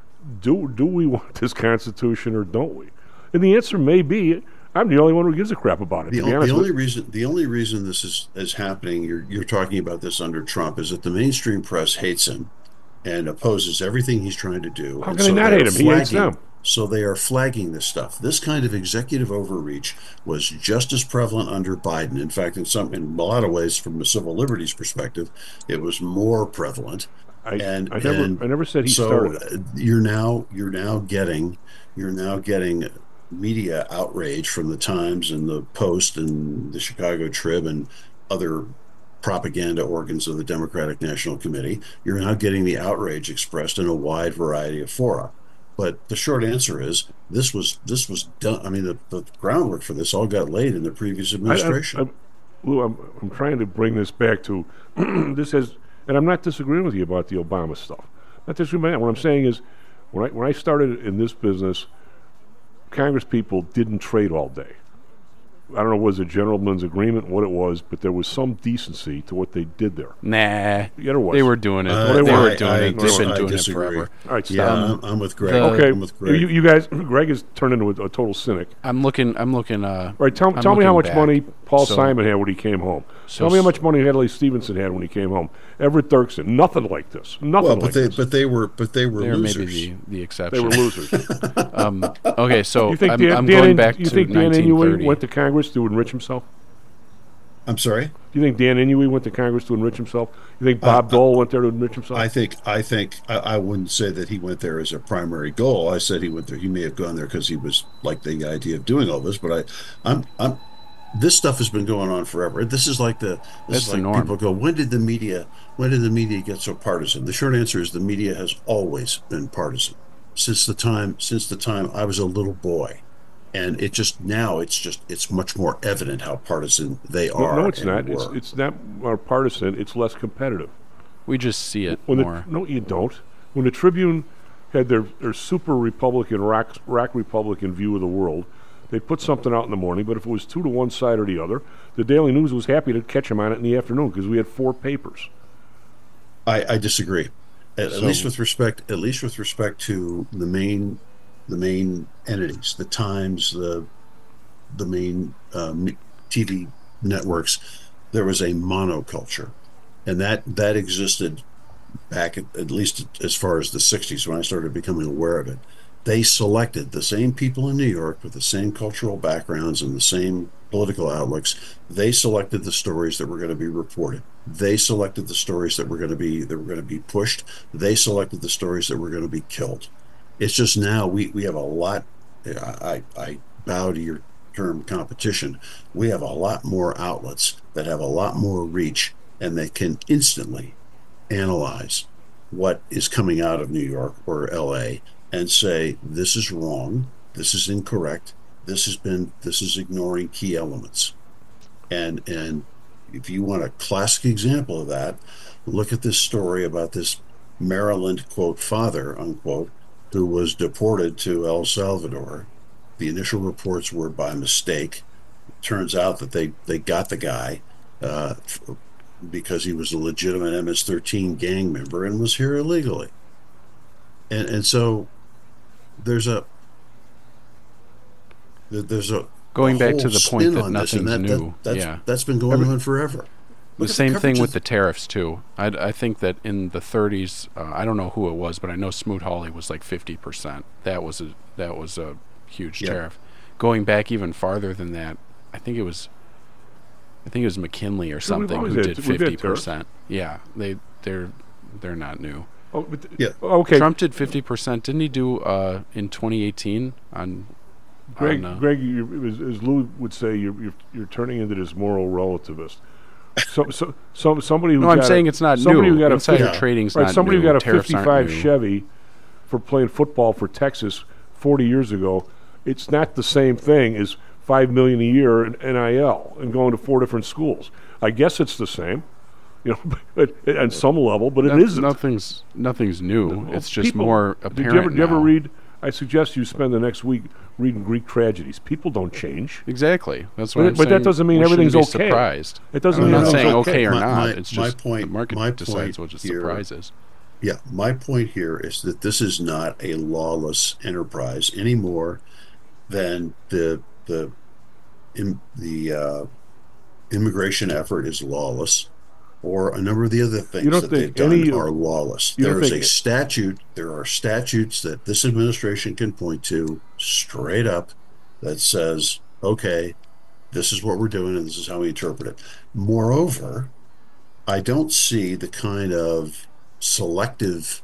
Do do we want this Constitution or don't we? And the answer may be, I'm the only one who gives a crap about it. The, to be o- honest the with only reason the only reason this is is happening, you're you're talking about this under Trump, is that the mainstream press hates him and opposes everything he's trying to do. How And can they not they're hate him? He hates flagging- them. So they are flagging this stuff. This kind of executive overreach was just as prevalent under Biden. In fact, in some in a lot of ways, from the civil liberties perspective, it was more prevalent. I, and I never and I never said he so started it. uh, you're now you're now getting you're now getting media outrage from the Times and the Post and the Chicago Trib and other propaganda organs of the Democratic National Committee. You're now getting the outrage expressed in a wide variety of fora. But the short answer is this was this was done. I mean, the, the groundwork for this all got laid in the previous administration. I, I, I, Lou, I'm, I'm trying to bring this back to this has, and I'm not disagreeing with you about the Obama stuff. Not disagreeing with that. What I'm saying is, when I when I started in this business, Congress people didn't trade all day. I don't know, was it a gentleman's agreement, what it was, but there was some decency to what they did there. Nah, Yeah, there was. they were doing it. Uh, they I- were doing I it. They've dis- been I doing it disagree. forever. All right, Yeah, stop. I'm, I'm with Greg. the- Okay, I'm with Greg. you, you guys, Greg has turned into a, a total cynic. I'm looking. I'm looking. Uh, All right, tell, I'm tell me how much looking back. money Paul So- Simon had when he came home. so tell me how s- much money Hadley Stevenson had when he came home. Everett Dirksen, nothing like this. Nothing well, like but they this. but they were but they were They're losers. maybe the, the They exception. were losers. um, okay, so you think I'm, Dan, I'm Dan going In- back you to think Dan nineteen Inouye thirty. went to Congress to enrich himself? I'm sorry. Do you think Dan Inouye went to Congress to enrich himself? You think Bob Uh, Dole went there to enrich himself? I think I think I, I wouldn't say that he went there as a primary goal. I said he went there. He may have gone there because he was like the idea of doing all this. But I, I'm I'm this stuff has been going on forever. This is like the this That's is the like norm. people go, when did the media when did the media get so partisan? The short answer is the media has always been partisan since the time since the time I was a little boy, and it just now it's just it's much more evident how partisan they No, are. no, it's and not. It's were. it's not more partisan. It's less competitive. We just see it When more. The, no, you don't. When the Tribune had their, their super Republican, rock, rock Republican view of the world, they'd put something out in the morning, but if it was two to one side or the other, the Daily News was happy to catch them on it in the afternoon because we had four papers. I, I disagree. At, So- at least with respect, at least with respect to the main, the main entities, the Times, the, the main um, T V networks, there was a monoculture, and that that existed back at, at least as far as the sixties when I started becoming aware of it. They selected the same people in New York with the same cultural backgrounds and the same political outlooks. They selected the stories that were going to be reported. They selected the stories that were going to be that were going to be pushed. They selected the stories that were going to be killed. It's just now we, we have a lot. I, I, I bow to your term competition. We have a lot more outlets that have a lot more reach, and they can instantly analyze what is coming out of New York or L A and say, this is wrong, this is incorrect, this has been this is ignoring key elements. And and if you want a classic example of that, look at this story about this Maryland, quote, father, unquote, who was deported to El Salvador. The initial reports were by mistake. It turns out that they, they got the guy uh, because he was a legitimate M S thirteen gang member and was here illegally. And and so there's a there's a Going a back whole to the point spin that on this, and nothing's that, new. That, that's, Yeah. that's been going on forever. The Look at same thing coverage with of- the tariffs too. I, I think that in the thirties, uh, I don't know who it was, but I know Smoot-Hawley was like fifty percent. That was a that was a huge Yeah. tariff. Going back even farther than that, I think it was, I think it was McKinley or Sure, we've something always who had- did we've had fifty tariffs. percent. Yeah, they they're they're not new. Oh, but th- Yeah. okay. Trump did fifty percent. Didn't he do uh, in twenty eighteen on? Greg, on, uh, Greg, you, as, as Lou would say, you're, you're you're turning into this moral relativist. So, so, so somebody who No, I'm got saying a, it's not somebody new. Who got Insider a fifty, trading's right, not somebody new. who got a Tariffs aren't fifty-five new. Chevy for playing football for Texas forty years ago. It's not the same thing as five million a year in N I L and going to four different schools. I guess it's the same, you know, but, at some level, but it Noth- isn't. Nothing's nothing's new. Well, It's just people- more Did apparent you ever, did you ever now. read? I suggest you spend the next week reading Greek tragedies. People don't change. Exactly. That's what But, I'm but saying. that doesn't mean we shouldn't everything's be okay. Surprised. It doesn't I'm mean not saying everything's okay or My- not. my- it's my just point- the market my decides point what the here- surprise is. Yeah, my point here is that this is not a lawless enterprise any more than the the in, the uh, immigration effort is lawless, or a number of the other things You don't that they've think done any- are lawless. you don't There is think- a statute. There are statutes that this administration can point to straight up that says, "Okay, this is what we're doing, and this is how we interpret it." Moreover, I don't see the kind of selective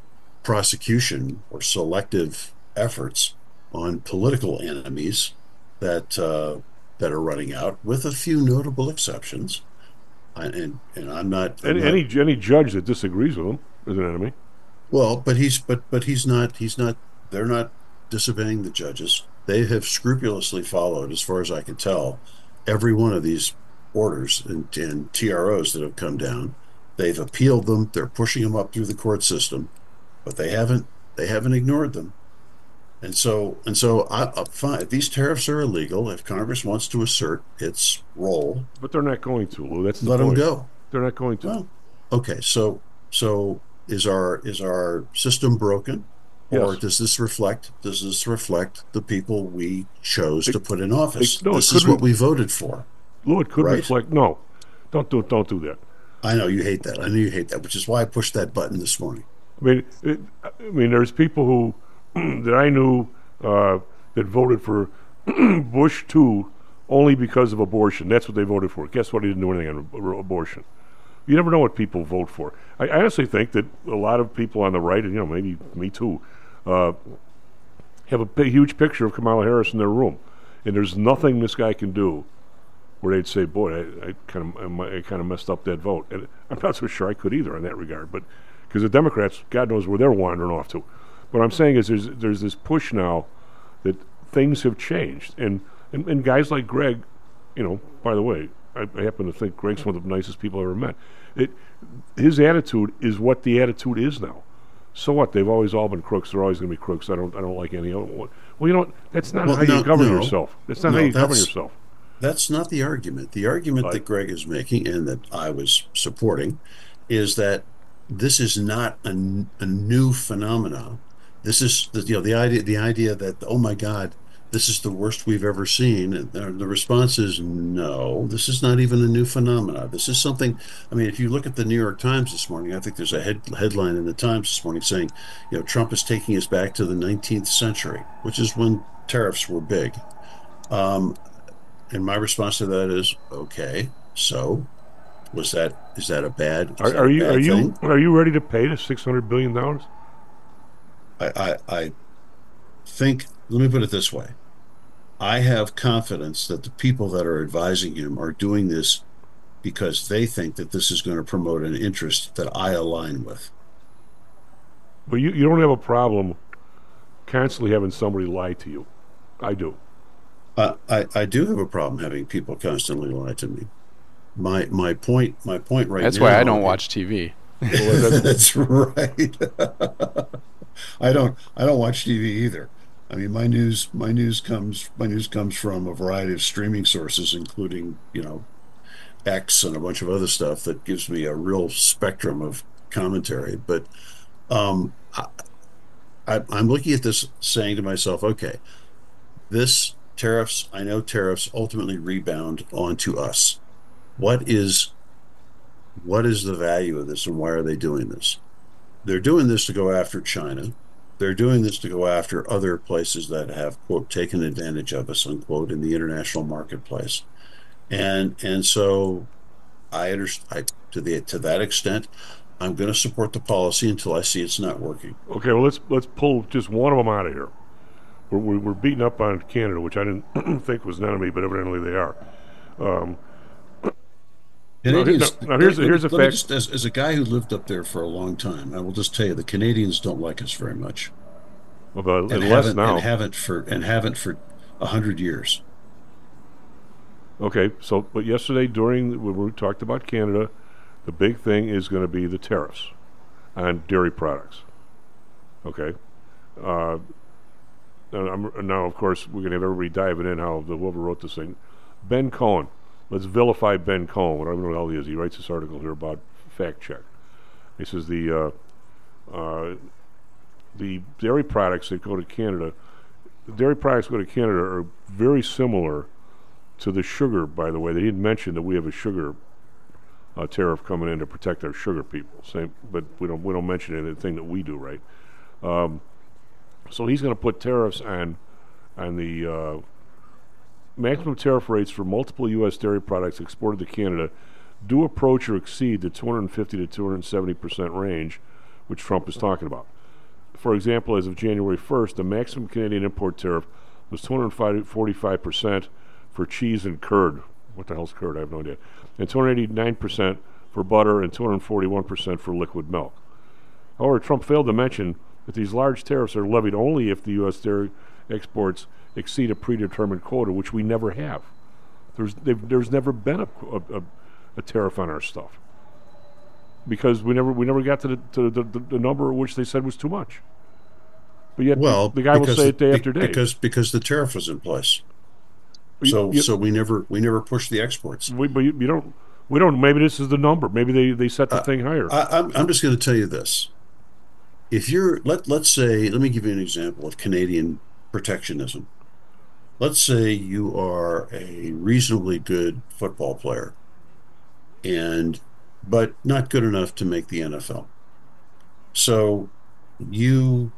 prosecution or selective efforts on political enemies that uh, that are running out, with a few notable exceptions. I, and and I'm not I'm Any, not- any any judge that disagrees with him is an enemy. well, but he's but but he's not he's not. They're not disobeying the judges. They have scrupulously followed, as far as I can tell, every one of these orders and, and T R Os that have come down. They've appealed them. They're pushing them up through the court system, but they haven't they haven't ignored them. And so and so I, I fine. If these tariffs are illegal, if Congress wants to assert its role, But they're not going to, Lou. That's the let them point. go. They're not going to. Well, okay. So so is our is our system broken? Or Yes. does this reflect does this reflect the people we chose It- to put in office? it- no, it this is could what re- we voted for. Lou, it could Right. reflect. No, don't do don't do that. I know you hate that. I know you hate that, which is why I pushed that button this morning. I mean, it, I mean, there's people who that I knew uh, that voted for Bush two only because of abortion. That's what they voted for. Guess what? He didn't do anything on ab- abortion. You never know what people vote for. I, I honestly think that a lot of people on the right, and you know, maybe me too, uh, have a big, huge picture of Kamala Harris in their room, and there's nothing this guy can do where they'd say, "Boy, I, I kind of I kind of messed up that vote," and I'm not so sure I could either in that regard. But because the Democrats, God knows where they're wandering off to. What I'm saying is, there's there's this push now that things have changed, and and, and guys like Greg, you know, by the way, I, I happen to think Greg's one of the nicest people I ever met. It, his attitude is what the attitude is now. So what? They've always all been crooks. They're always going to be crooks. I don't. I don't like any other one. Well, you know, that's not Well, how no, you govern no. yourself. That's not No, how you govern that's- yourself. That's not the argument. The argument Right. that Greg is making and that I was supporting is that this is not a, n- a new phenomenon. This is the, you know the idea the idea that, oh my God, this is the worst we've ever seen. And the, the response is no. This is not even a new phenomenon. This is something. I mean, if you look at the New York Times this morning, I think there's a head, headline in the Times this morning saying, you know, Trump is taking us back to the nineteenth century, which is when tariffs were big. Um, and my response to that is, okay, so was that is that a bad? Is Are, that are a you bad are you thing? are you ready to pay the six hundred billion dollars? I, I, I think, let me put it this way. I have confidence that the people that are advising him are doing this because they think that this is going to promote an interest that I align with. But you, you don't have a problem constantly having somebody lie to you. I do. Uh, I, I do have a problem having people constantly lie to me. My my point my point right That's now. why I don't watch T V. That's right. I don't I don't watch T V either. I mean, my news my news comes my news comes from a variety of streaming sources, including, you know, X and a bunch of other stuff that gives me a real spectrum of commentary. But um, I, I, I'm looking at this, saying to myself, okay, this tariffs. I know tariffs ultimately rebound onto us. What is what is the value of this, and why are they doing this? They're doing this to go after China. They're doing this to go after other places that have, quote, taken advantage of us, unquote, in the international marketplace. And and so I understand, to the to that extent, I'm going to support the policy until I see it's not working. Okay, well, let's let's pull just one of them out of here. We're, we're, we're beating up on Canada, which I didn't think was an enemy, but evidently they are. Um, Canadians, now, now here's, let me- here's a let me fact. just- as, as a guy who lived up there for a long time, I will just tell you the Canadians don't like us very much, Well, but and and less haven't now. and haven't for and haven't for a hundred years. Okay, so but yesterday during when we talked about Canada, the big thing is going to be the tariffs on dairy products. Okay, uh, and I'm, and now of course we're going to have everybody diving in how the whoever wrote this thing, Ben Cohen. Let's vilify Ben Cohen. What I don't know what the hell he is. He writes this article here about fact check. He says the uh, uh, the dairy products that go to Canada, the dairy products that go to Canada are very similar to the sugar, by the way. They didn't mention that we have a sugar uh, tariff coming in to protect our sugar people. Same, but we don't we don't mention anything that we do, right? Um, so he's going to put tariffs on on the uh, maximum tariff rates for multiple U S dairy products exported to Canada do approach or exceed the two hundred fifty to two hundred seventy percent range, which Trump is talking about. For example, as of January first, the maximum Canadian import tariff was two hundred forty-five percent for cheese and curd. What the hell's curd? I have no idea. And two hundred eighty-nine percent for butter and two hundred forty-one percent for liquid milk. However, Trump failed to mention that these large tariffs are levied only if the U S dairy exports exceed a predetermined quota, which we never have. There's there's never been a, a, a tariff on our stuff because we never we never got to the to the, the, the number which they said was too much. But yet Well, the guy will because say it day the- after day. because because the tariff was in place. You- So you- so we never we never pushed the exports. We, but you, you don't. We don't. Maybe this is the number. Maybe they, they set the Uh, thing higher. I, I'm I'm just going to tell you this. If you're let let's say let me give you an example of Canadian protectionism. Let's say you are a reasonably good football player, and but not good enough to make the N F L. So you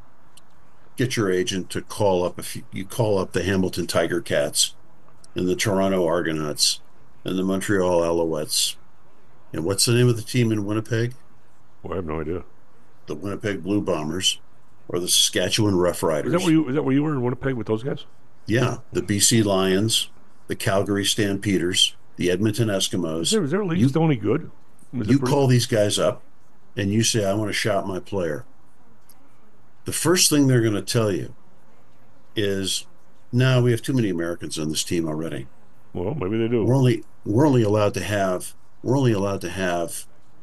get your agent to call up if you, you call up the Hamilton Tiger Cats and the Toronto Argonauts and the Montreal Alouettes. And what's the name of the team in Winnipeg? Well, I have no idea. The Winnipeg Blue Bombers or the Saskatchewan Rough Riders. Is that where you? Is that where you were in Winnipeg with those guys? Yeah, the B C Lions the Calgary Stampeders, the Edmonton Eskimos. Is there, is their league you, still any good? Is you pretty- call these guys up and you say, I want to shop my player. The first thing they're going to tell you is, no, we have too many Americans on this team already. Well, maybe they do. We're only we're only allowed to have we're only allowed to have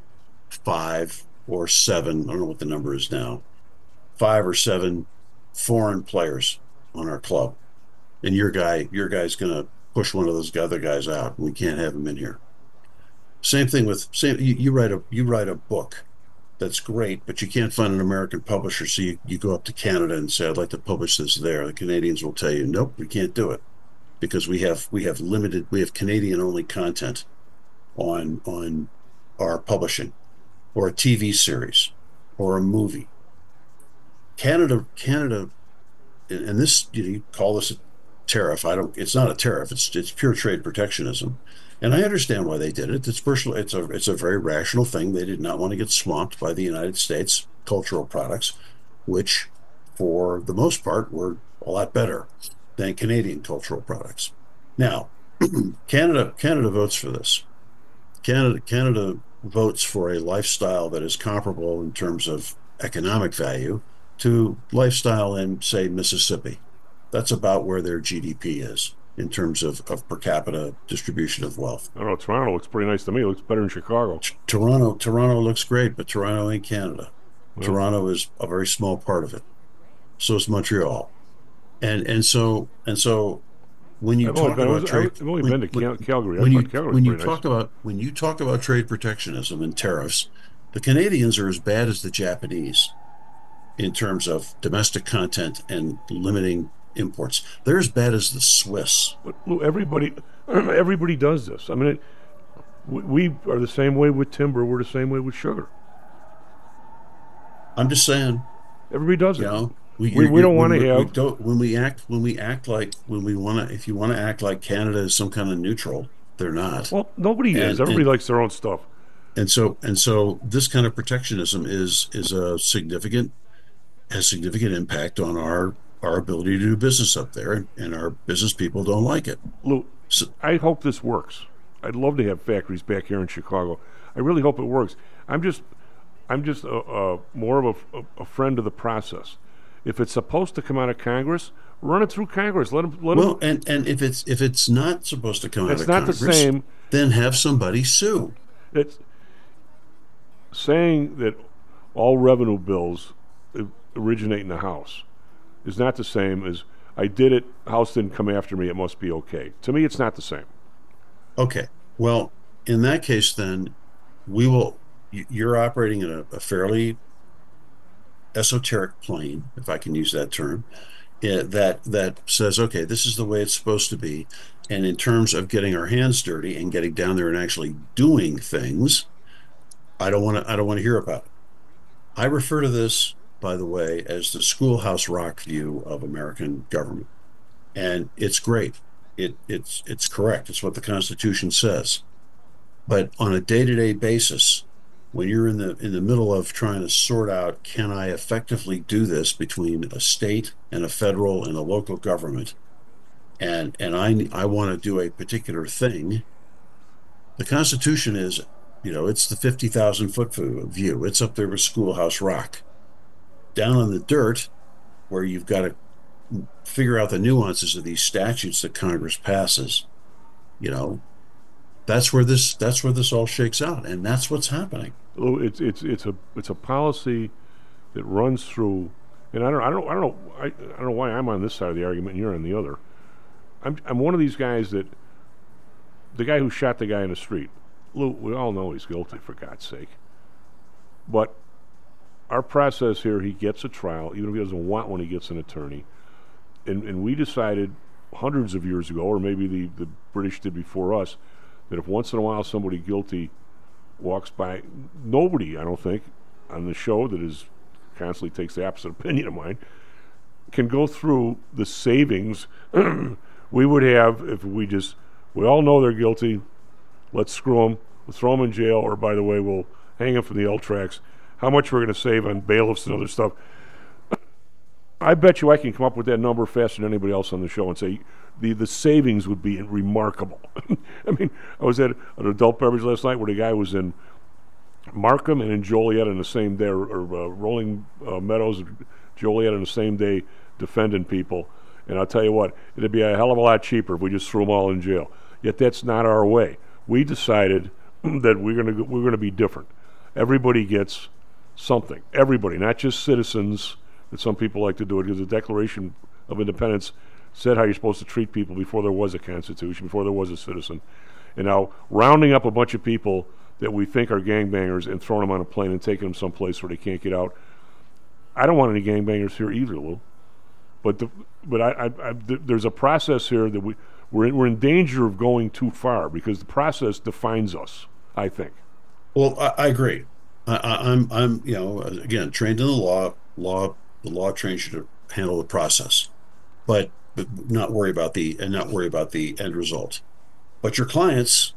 five or seven. I don't know what the number is now. Five or seven foreign players on our club, and your guy your guy's going to push one of those other guys out. We can't have him in here. Same thing with same. You, you write a you write a book. That's great, but you can't find an American publisher, so you, you go up to Canada and say, I'd like to publish this there. The Canadians will tell you, nope, we can't do it because we have we have limited, we have Canadian-only content on on our publishing, or a T V series, or a movie. Canada, Canada, and, and this, you know, you call this a tariff. I don't, it's not a tariff, it's it's pure trade protectionism. And I understand why they did it. It's personal. It's a it's a very rational thing. They did not want to get swamped by the United States cultural products, which, for the most part, were a lot better than Canadian cultural products. Now, Canada Canada votes for this. Canada Canada votes for a lifestyle that is comparable in terms of economic value to lifestyle in, say, Mississippi. That's about where their G D P is in terms of, of per capita distribution of wealth. I don't know, Toronto looks pretty nice to me. It looks better than Chicago. T- Toronto Toronto looks great, but Toronto ain't Canada. Well, Toronto is a very small part of it. So is Montreal. And and so and so when you I've talk only, about been, trade I've only when, been to Cal- Calgary. when I you, thought Calgary was when you pretty talk nice. about when you talk about trade protectionism and tariffs, the Canadians are as bad as the Japanese in terms of domestic content and limiting imports. They're as bad as the Swiss. But look, everybody, everybody does this. I mean, it, we, we are the same way with timber. We're the same way with sugar. I'm just saying. Everybody does You it. know, We, we don't want to we, have. we don't, when we act when we act like when we want to if you want to act like Canada is some kind of neutral, they're not. Well, nobody And- is. Everybody and- likes their own stuff. And so and so this kind of protectionism is is a significant has significant impact on our our ability to do business up there, and our business people don't like it. Lou, so, I hope this works. I'd love to have factories back here in Chicago. I really hope it works. I'm just, I'm just a, a more of a, a friend of the process. If it's supposed to come out of Congress, run it through Congress. Let them. Let well, them, and and if it's if it's not supposed to come out it's of not Congress, the same. Then have somebody sue. It's saying that all revenue bills originate in the House is not the same as I did it, House didn't come after me, it must be okay. To me, it's not the same. Okay. Well, in that case, then we will. You're operating in a, a fairly esoteric plane, if I can use that term, eh, that that says, okay, this is the way it's supposed to be. And in terms of getting our hands dirty and getting down there and actually doing things, I don't want to. I don't want to hear about it. I refer to this, by the way, as the Schoolhouse Rock view of American government, and it's great. It it's it's correct. It's what the Constitution says. But on a day-to-day basis, when you're in the in the middle of trying to sort out, can I effectively do this between a state and a federal and a local government, and and I I want to do a particular thing. The Constitution is, you know, it's the fifty thousand foot view. It's up there with Schoolhouse Rock. Down on the dirt, where you've got to figure out the nuances of these statutes that Congress passes, you know, that's where this that's where this all shakes out, and that's what's happening. Oh, it's it's it's a it's a policy that runs through, and I don't I don't I don't know I, I don't know why I'm on this side of the argument and you're on the other. I'm I'm one of these guys that the guy who shot the guy in the street. Lou, we all know he's guilty, for God's sake. But our process here, he gets a trial. Even if he doesn't want one, he gets an attorney. And and we decided hundreds of years ago, or maybe the, the British did before us, that if once in a while somebody guilty walks by, nobody, I don't think, on the show that is constantly takes the opposite opinion of mine, can go through the savings we would have if we just, we all know they're guilty, let's screw them, we'll throw them in jail, or by the way, we'll hang them from the L tracks. How much we're going to save on bailiffs and other stuff. I bet you I can come up with that number faster than anybody else on the show and say, the, the savings would be remarkable. I mean, I was at an adult beverage last night where the guy was in Markham and in Joliet in the same day, or, or uh, Rolling uh, Meadows, Joliet in the same day, defending people. And I'll tell you what, it'd be a hell of a lot cheaper if we just threw them all in jail. Yet that's not our way. We decided that we're gonna we're gonna be different. Everybody gets something. Everybody, not just citizens. That some people like to do it because the Declaration of Independence said how you're supposed to treat people before there was a Constitution, before there was a citizen. And now rounding up a bunch of people that we think are gangbangers and throwing them on a plane and taking them someplace where they can't get out. I don't want any gangbangers here either, Lou. But the, but I, I, I th- there's a process here that we we're in, we're in danger of going too far because the process defines us, I think. Well, I, I agree. I, I, I'm I'm you know again trained in the law. Law the law trains you to handle the process, but, but not worry about the and not worry about the end result. But your clients,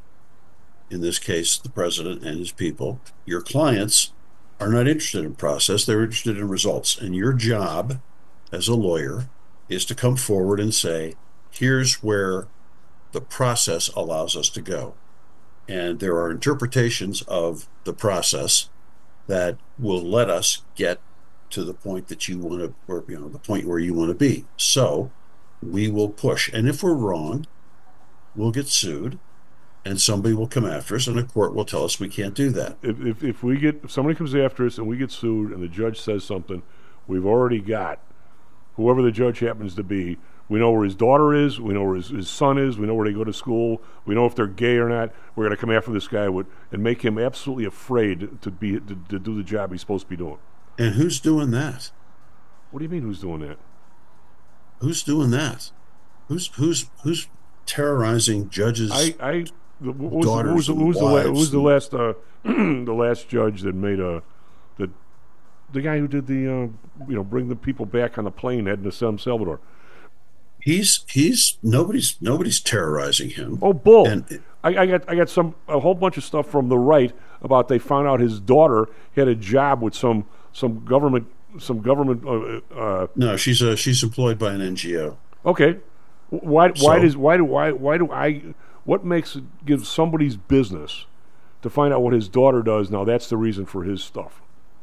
in this case, the president and his people, your clients are not interested in process. They're interested in results. And your job as a lawyer is to come forward and say, here's where the process allows us to go. And there are interpretations of the process that will let us get to the point that you want to, or, you know, the point where you want to be. So we will push. And if we're wrong, we'll get sued. And somebody will come after us, and a court will tell us we can't do that. If, if if we get if somebody comes after us and we get sued, and the judge says something, we've already got whoever the judge happens to be. We know where his daughter is. We know where his, his son is. We know where they go to school. We know if they're gay or not. We're going to come after this guy with, and make him absolutely afraid to be to, to do the job he's supposed to be doing. And who's doing that? What do you mean? Who's doing that? Who's doing that? Who's who's who's terrorizing judges? I. I The, what was, what was, what was, the, la- what was the last uh, the last judge that made a the the guy who did the uh, you know bring the people back on the plane heading to San Salvador? He's he's nobody's nobody's terrorizing him. Oh, bull! And it, I, I got I got some a whole bunch of stuff from the right about they found out his daughter had a job with some some government some government. Uh, uh, no, she's a she's employed by an N G O. Okay, why So- why does why do why why do I? What makes it give somebody's business to find out what his daughter does? Now that's the reason for his stuff.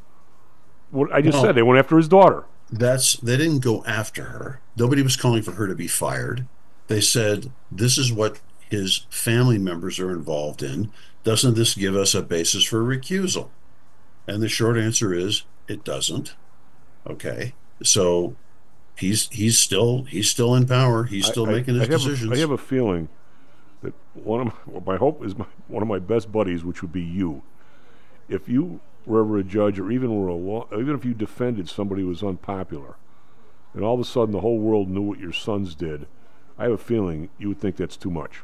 What I just Well, said, they went after his daughter. That's they didn't go after her. Nobody was calling for her to be fired. They said this is what his family members are involved in. Doesn't this give us a basis for recusal? And the short answer is it doesn't. Okay, so he's he's still he's still in power. He's still I, making his I have decisions. A, I have a feeling that one of my, well, my hope is my, one of my best buddies, which would be you. If you were ever a judge, or even were a law, even if you defended somebody who was unpopular, and all of a sudden the whole world knew what your sons did, I have a feeling you would think that's too much.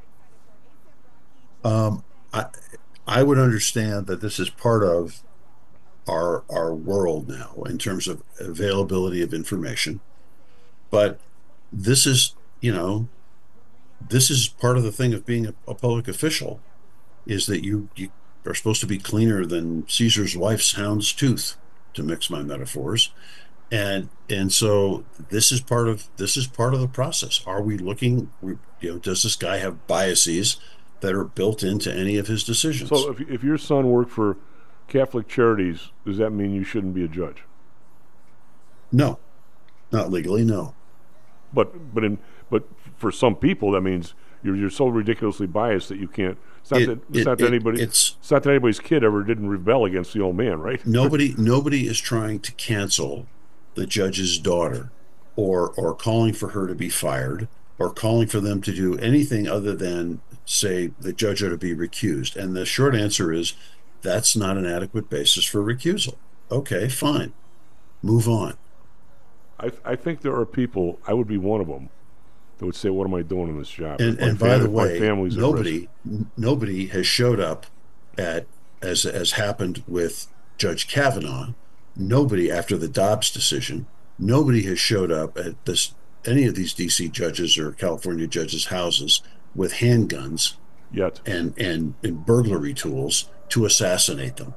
Um, I I would understand that this is part of our our world now in terms of availability of information, but this is you know this is part of the thing of being a, a public official, is that you you are supposed to be cleaner than Caesar's wife's hound's tooth, to mix my metaphors, and and so this is part of this is part of the process. Are we looking? You know, does this guy have biases that are built into any of his decisions? So if if your son worked for Catholic Charities, does that mean you shouldn't be a judge? No, not legally, no. But but in but for some people that means you're you're so ridiculously biased that you can't. It's not It- that it's it- not that it- anybody. it's- It's not that anybody's kid ever didn't rebel against the old man, right? Nobody nobody is trying to cancel the judge's daughter, or or calling for her to be fired, or calling for them to do anything other than say the judge ought to be recused. And the short answer is that's not an adequate basis for recusal. Okay, fine. Move on. I I think there are people. I would be one of them that would say, "What am I doing in this job?" And, If my and by fam- the if my way, family's at risk. nobody n- nobody has showed up at as as happened with Judge Kavanaugh. Nobody after the Dobbs decision, nobody has showed up at this any of these D C judges or California judges' houses with handguns yet and and, and burglary tools to assassinate them,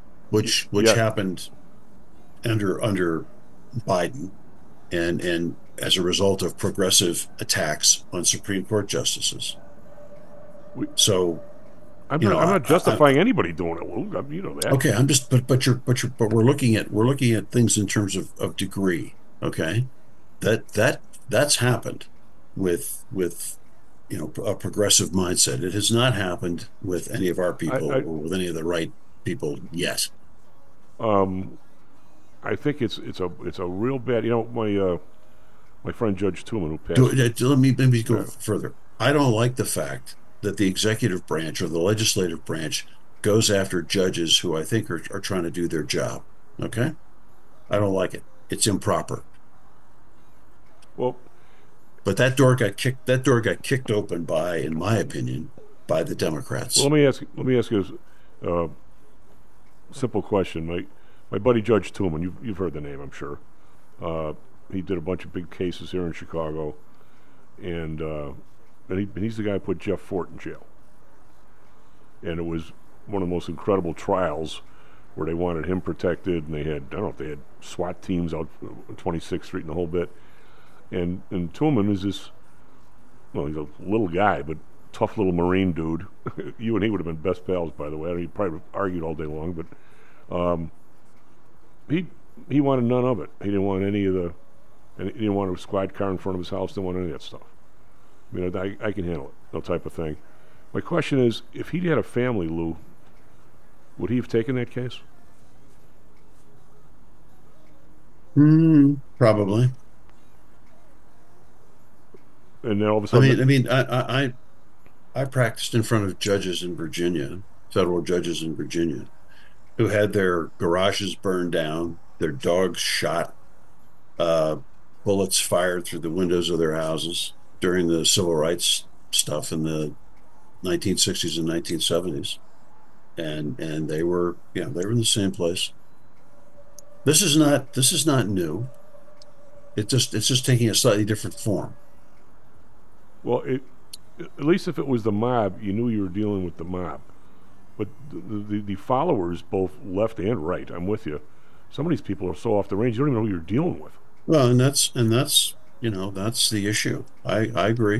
which which Yet. happened under under Biden, and and as a result of progressive attacks on Supreme Court justices. We, so, I'm you not, know, I'm not I- justifying I- anybody doing it, Lou. You know that. Okay, I'm just, but but you're, but you're, but we're looking at we're looking at things in terms of, of degree. Okay, that that that's happened with with you know a progressive mindset. It has not happened with any of our people I- I- or with any of the right people yet. Um, I think it's it's a it's a real bad. You know, my uh, my friend Judge Tooman, who passed. Do, uh, let me let me go Yeah. further. I don't like the fact that the executive branch or the legislative branch goes after judges who I think are, are trying to do their job. Okay, I don't like it. It's improper. Well, but that door got kicked. That door got kicked open by, in my opinion, by the Democrats. Well, let me ask. Let me ask you a uh, simple question. My my buddy Judge Tooman, you've you've heard the name, I'm sure. Uh, he did a bunch of big cases here in Chicago, and uh, and, he, and he's the guy who put Jeff Fort in jail. And it was one of the most incredible trials where they wanted him protected, and they had I don't know if they had SWAT teams out on twenty-sixth Street and the whole bit. And and Tooman is this, well, he's a little guy, but tough little Marine dude. You and he would have been best pals, by the way. He probably argued all day long, but um, he he wanted none of it. He didn't want any of the, and he didn't want a squad car in front of his house. Didn't want any of that stuff. I mean, I, I can handle it, no type of thing. My question is, if he had a family, Lou, would he have taken that case? Mm, probably. And then all of a I sudden, mean, I mean, I, I, I I practiced in front of judges in Virginia, federal judges in Virginia, who had their garages burned down, their dogs shot, uh, bullets fired through the windows of their houses during the civil rights stuff in the nineteen sixties and nineteen seventies, and and they were, you know, they were in the same place. This is not this is not new. It just it's just taking a slightly different form. well, it, at least if it was the mob, you knew you were dealing with the mob. But the, the, the followers, both left and right, I'm with you. Some of these people are so off the range, you don't even know who you're dealing with. Well, and that's and that's you know that's the issue. I I agree.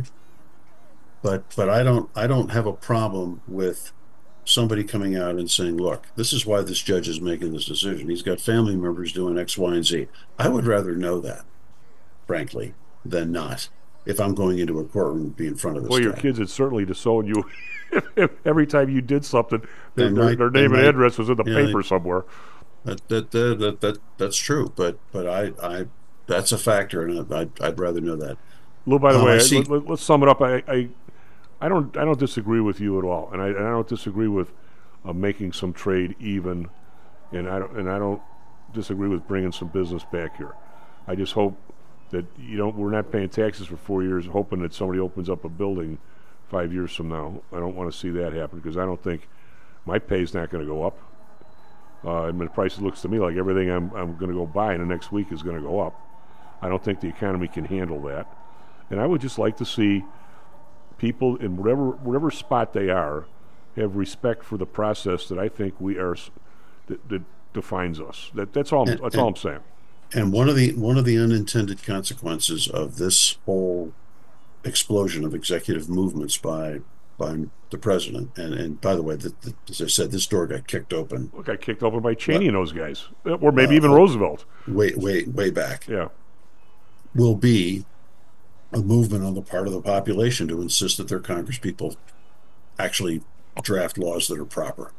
But but I don't I don't have a problem with somebody coming out and saying, look, this is why this judge is making this decision. He's got family members doing X, Y, and Z. I would rather know that, frankly, than not. If I'm going into a courtroom and be in front of this Well, your guy. kids had certainly disowned you. Every time you did something, their, They their, might- their they name and might- address was in the yeah, paper they- somewhere. That that, that that that that's true, but but I I that's a factor, and I, I'd, I'd rather know that. Lou, by the Um, way, I I- see- let, let, let's sum it up. I, I I don't I don't disagree with you at all, and I and I don't disagree with uh, making some trade even, and I don't and I don't disagree with bringing some business back here. I just hope that you don't we're not paying taxes for four years, hoping that somebody opens up a building five years from now. I don't want to see that happen because I don't think my pay's not going to go up. Uh, and the price looks to me like everything I'm I'm going to go buy in the next week is going to go up. I don't think the economy can handle that, and I would just like to see people in whatever whatever spot they are have respect for the process that I think we are s- that, that defines us. That that's all. And- that's all I'm and- saying. And one of the one of the unintended consequences of this whole explosion of executive movements by by the president, and and by the way, the, the, as I said, this door got kicked open Look, I kicked over by Cheney Well- and those guys, or maybe Uh, even Roosevelt. way way way back. Yeah. Will be a movement on the part of the population to insist that their congresspeople actually draft laws that are proper.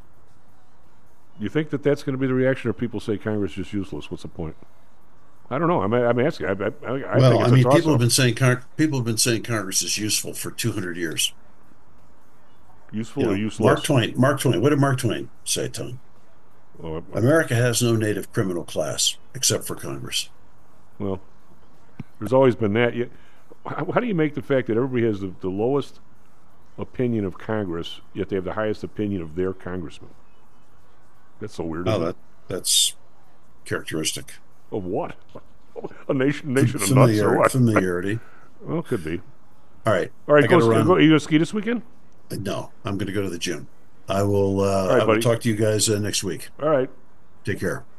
You think that that's going to be the reaction, or people say Congress is just useless? What's the point? I don't know. I'm I'm asking. I, I, I well, think I it's mean, a people toss-up. have been saying Con- people have been saying Congress is useful for two hundred years. Useful You know, or useless? Mark Twain. Mark Twain. What did Mark Twain say, Tom? Oh, I- America has no native criminal class except for Congress. Well, there's always been that. Yet, how, how do you make the fact that everybody has the, the lowest opinion of Congress, yet they have the highest opinion of their congressman? That's so weird. Oh, isn't that it? that's characteristic. Of what? A nation, nation of nuts, or Familiar, what? familiarity. Well, could be. All right. All right, I go, gotta run. go. You going to ski this weekend? No, I'm going to go to the gym. I will. Uh, right, I will buddy. talk to you guys uh, next week. All right. Take care.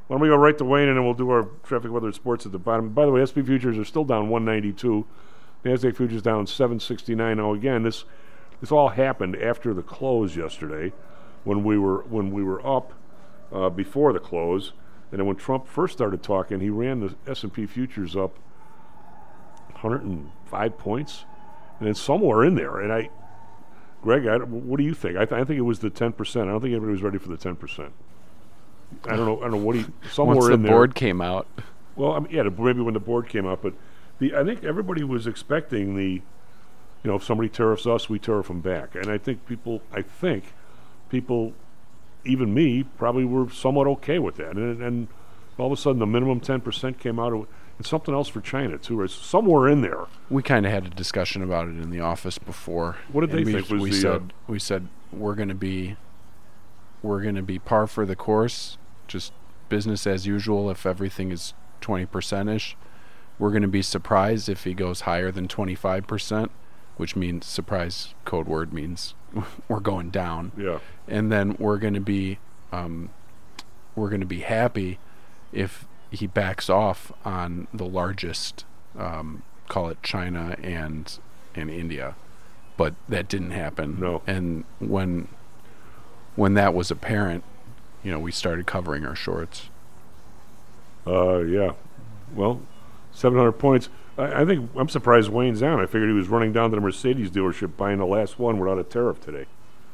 Why don't we go right to Wayne, and then we'll do our traffic, weather, and sports at the bottom. By the way, S and P futures are still down one ninety-two. NASDAQ futures down seven sixty-nine. Now, again, this this all happened after the close yesterday, when we were when we were up uh, before the close, and then when Trump first started talking, he ran the S and P futures up one hundred five points, and then somewhere in there. And I, Greg, I, what do you think? I, th- I think it was the ten percent. I don't think anybody was ready for the ten percent. I don't know. I don't know what he somewhere Once the in there. board came out. Well, I mean, yeah, the, maybe when the board came out, but the I think everybody was expecting the, you know, if somebody tariffs us, we tariff them back, and I think people, I think people, even me, probably were somewhat okay with that, and, and all of a sudden the minimum ten percent came out, of, and something else for China too, or somewhere in there. We kind of had a discussion about it in the office before. What did they think was we the? Said, Uh, we said we're going to be, we're going to be par for the course. Just business as usual if everything is twenty percent-ish. We're going to be surprised if he goes higher than twenty-five percent, which means surprise code word means we're going down. Yeah. And then we're going to be um, we're going to be happy if he backs off on the largest, um, call it China and and India. But that didn't happen. No. And when when that was apparent, you know, we started covering our shorts. Uh, yeah. Well, seven hundred points. I, I think I'm surprised Wayne's down. I figured he was running down to the Mercedes dealership buying the last one without a tariff today.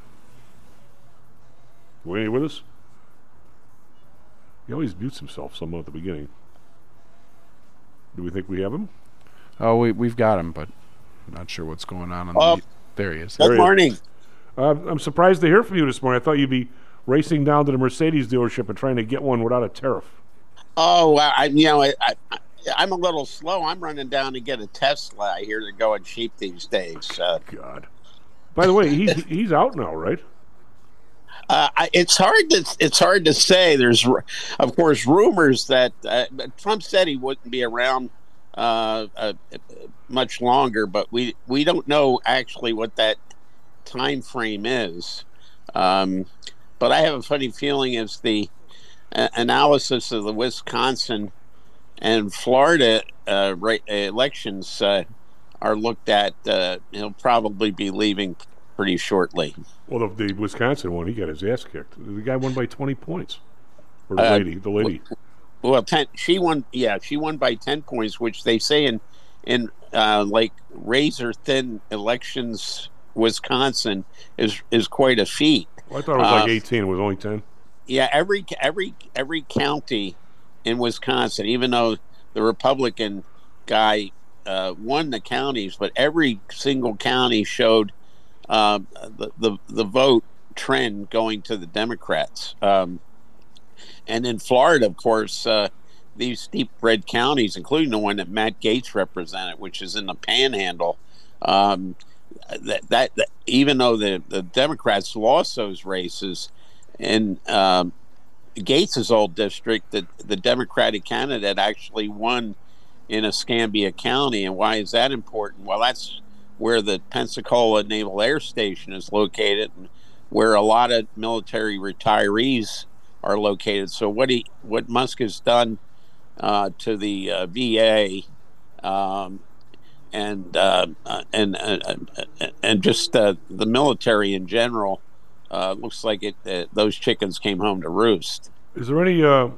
Wayne, you with us? He always mutes himself somehow at the beginning. Do we think we have him? Oh, we, we've got him, but I'm not sure what's going on. on Oh, the, there he is. Good There he is. morning. Uh, I'm surprised to hear from you this morning. I thought you'd be racing down to the Mercedes dealership and trying to get one without a tariff. Oh, well, I, you know, I, I, I'm a little slow. I'm running down to get a Tesla. I hear they're going cheap these days. Uh, God. By the way, he's he's out now, right? uh, I, it's hard to it's hard to say. There's, r- of course, rumors that uh, Trump said he wouldn't be around uh, uh, much longer, but we we don't know actually what that time frame is. Um, but I have a funny feeling as the uh, analysis of the Wisconsin and Florida uh, ra- elections uh, are looked at, uh, he'll probably be leaving pretty shortly. Well, the, the Wisconsin one, he got his ass kicked. The guy won by twenty points. Or the Uh, lady, the lady. Well, ten, she won. Yeah, she won by ten points, which they say in in uh, like razor thin elections, Wisconsin is is quite a feat. Well, I thought it was like Uh, eighteen. It was only ten. Yeah, every every every county in Wisconsin, even though the Republican guy uh, won the counties, but every single county showed uh, the, the the vote trend going to the Democrats. Um, and in Florida, of course, uh, these deep red counties, including the one that Matt Gaetz represented, which is in the Panhandle, um, that, that, that even though the, the Democrats lost those races, in um, Gates' old district, the, the Democratic candidate actually won in Escambia County. And why is that important? Well, that's where the Pensacola Naval Air Station is located, and where a lot of military retirees are located. So what he, what Musk has done uh, to the uh, V A um, and uh, uh, and uh, and just uh, the military in general, uh, looks like it. Uh, those chickens came home to roost. Is there any? Uh,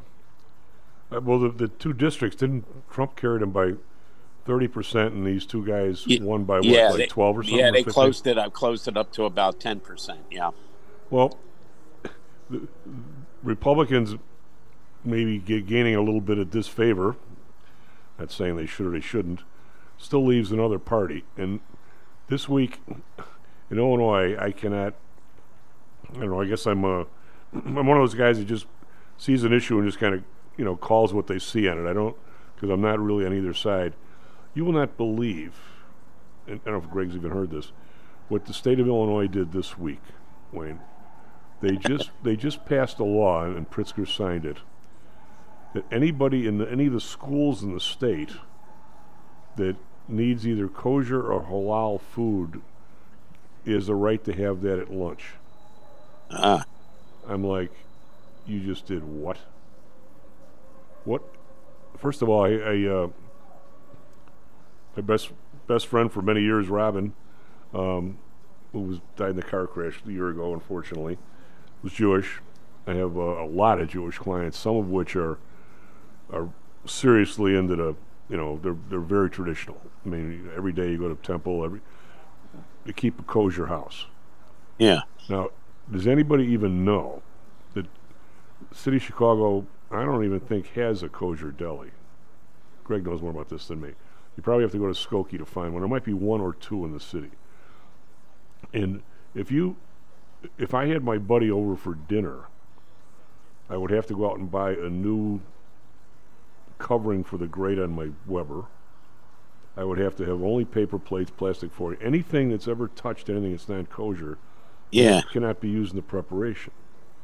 uh, well, the, the two districts, didn't Trump carry them by thirty percent, and these two guys won by what, yeah, like they, twelve or something? Yeah, or they fifteen? closed it. I've closed it up to about ten percent. Yeah. Well, the Republicans maybe get gaining a little bit of disfavor. Not saying they should or they shouldn't. Still leaves another party. And this week in Illinois, I cannot. I don't know. I guess I'm a. I'm one of those guys that just sees an issue and just kind of, you know, calls what they see on it. I don't, because I'm not really on either side. You will not believe, and I don't know if Greg's even heard this, what the state of Illinois did this week, Wayne. They just they just passed a law, and Pritzker signed it, that anybody in the, any of the schools in the state that needs either kosher or halal food is the right to have that at lunch. Uh. I'm like, you just did what? what? First of all, I, I uh, my best best friend for many years, Robin, um, who was died in a car crash a year ago, unfortunately, was Jewish. I have uh, a lot of Jewish clients, some of which are are seriously into the, you know, they're they're very traditional. I mean, every day you go to temple, every they keep a kosher house. Yeah. Now, does anybody even know that the city of Chicago, I don't even think, has a kosher deli? Greg knows more about this than me. You probably have to go to Skokie to find one. There might be one or two in the city. And if you, if I had my buddy over for dinner, I would have to go out and buy a new covering for the grate on my Weber. I would have to have only paper plates, plastic foil. Anything that's ever touched anything that's not kosher, yeah, cannot be used in the preparation.